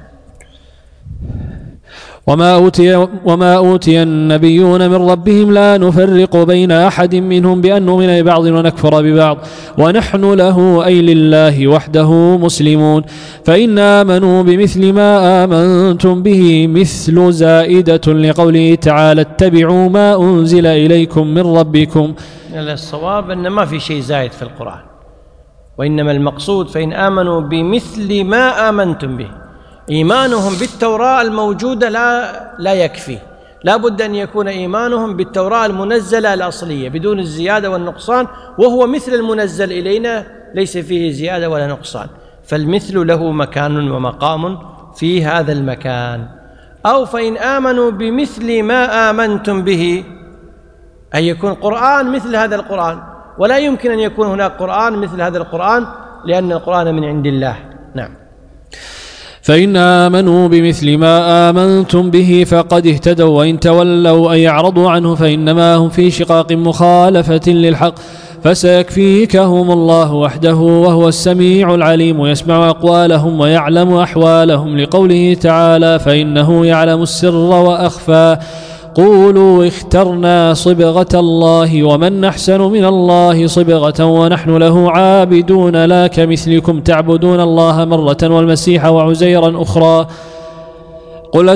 وما أوتي, وما أوتي النبيون من ربهم لا نفرق بين أحد منهم بأن نؤمن ببعض ونكفر ببعض ونحن له أي لله وحده مسلمون. فإن آمنوا بمثل ما آمنتم به مثل زائدة لقوله تعالى اتبعوا ما أنزل إليكم من ربكم. الصواب أن ما في شيء زائد في القرآن وإنما المقصود فإن آمنوا بمثل ما آمنتم به. إيمانهم بالتوراة الموجودة لا لا يكفي لا بد أن يكون إيمانهم بالتوراة المنزلة الأصلية بدون الزيادة والنقصان وهو مثل المنزل إلينا ليس فيه زيادة ولا نقصان فالمثل له مكان ومقام في هذا المكان. أو فإن آمنوا بمثل ما آمنتم به أي يكون قرآن مثل هذا القرآن ولا يمكن أن يكون هناك قرآن مثل هذا القرآن لأن القرآن من عند الله. نعم. فإن آمنوا بمثل ما آمنتم به فقد اهتدوا وإن تولوا أي أعرضوا عنه فإنما هم في شقاق مخالفة للحق فسيكفيكهم الله وحده وهو السميع العليم يسمع أقوالهم ويعلم أحوالهم، لقوله تعالى فإنه يعلم السر وأخفى. قولوا اخترنا صبغة الله ومن أحسن من الله صبغة ونحن له عابدون لا كمثلكم تعبدون الله مرة والمسيح وعزيرا أخرى. قل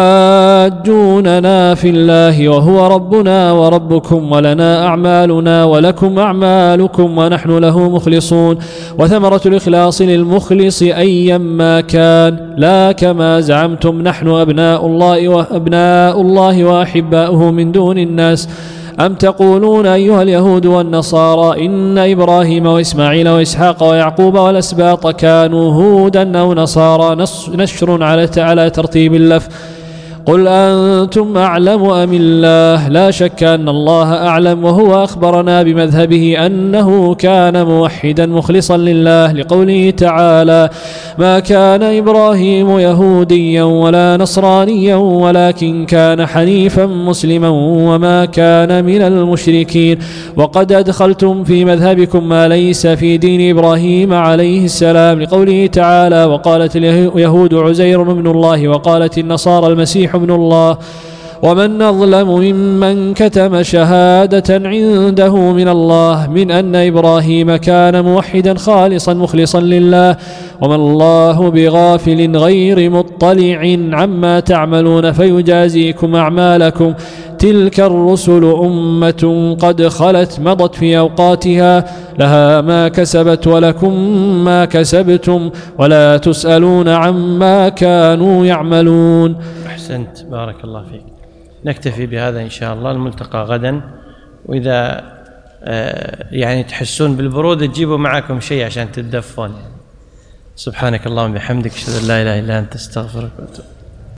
أتحاجوننا في الله وهو ربنا وربكم ولنا أعمالنا ولكم أعمالكم ونحن له مخلصون. وثمرة الإخلاص للمخلص أيما كان، لا كما زعمتم نحن أبناء الله وأبناء الله وأحباؤه من دون الناس. أم تقولون أيها اليهود والنصارى إن إبراهيم وإسماعيل وإسحاق ويعقوب والأسباط كانوا هودا أو نصارى، نشر على ترتيب اللفظ. قل أنتم أعلم أم الله؟ لا شك أن الله أعلم، وهو أخبرنا بمذهبه أنه كان موحدا مخلصا لله، لقوله تعالى ما كان إبراهيم يهوديا ولا نصرانيا ولكن كان حنيفا مسلما وما كان من المشركين. وقد أدخلتم في مذهبكم ما ليس في دين إبراهيم عليه السلام، لقوله تعالى وقالت اليهود عزير ابن الله وقالت النصارى المسيح ابن الله. ومن أظلم ممن كتم شهادة عنده من الله من أن إبراهيم كان موحدا خالصا مخلصا لله، وما الله بغافل غير مطلع عما تعملون فيجازيكم أعمالكم. تلك الرسل أمة قد خلت مضت في أوقاتها، لها ما كسبت ولكم ما كسبتم ولا تسألون عما كانوا يعملون. أحسنت، بارك الله فيك. نكتفي بهذا إن شاء الله، الملتقى غدا. وإذا يعني تحسون بالبرودة تجيبوا معكم شيء عشان تتدفون. سبحانك اللهم وبحمدك، أشهد أن لا إله إلا أنت، أستغفرك وأتوب.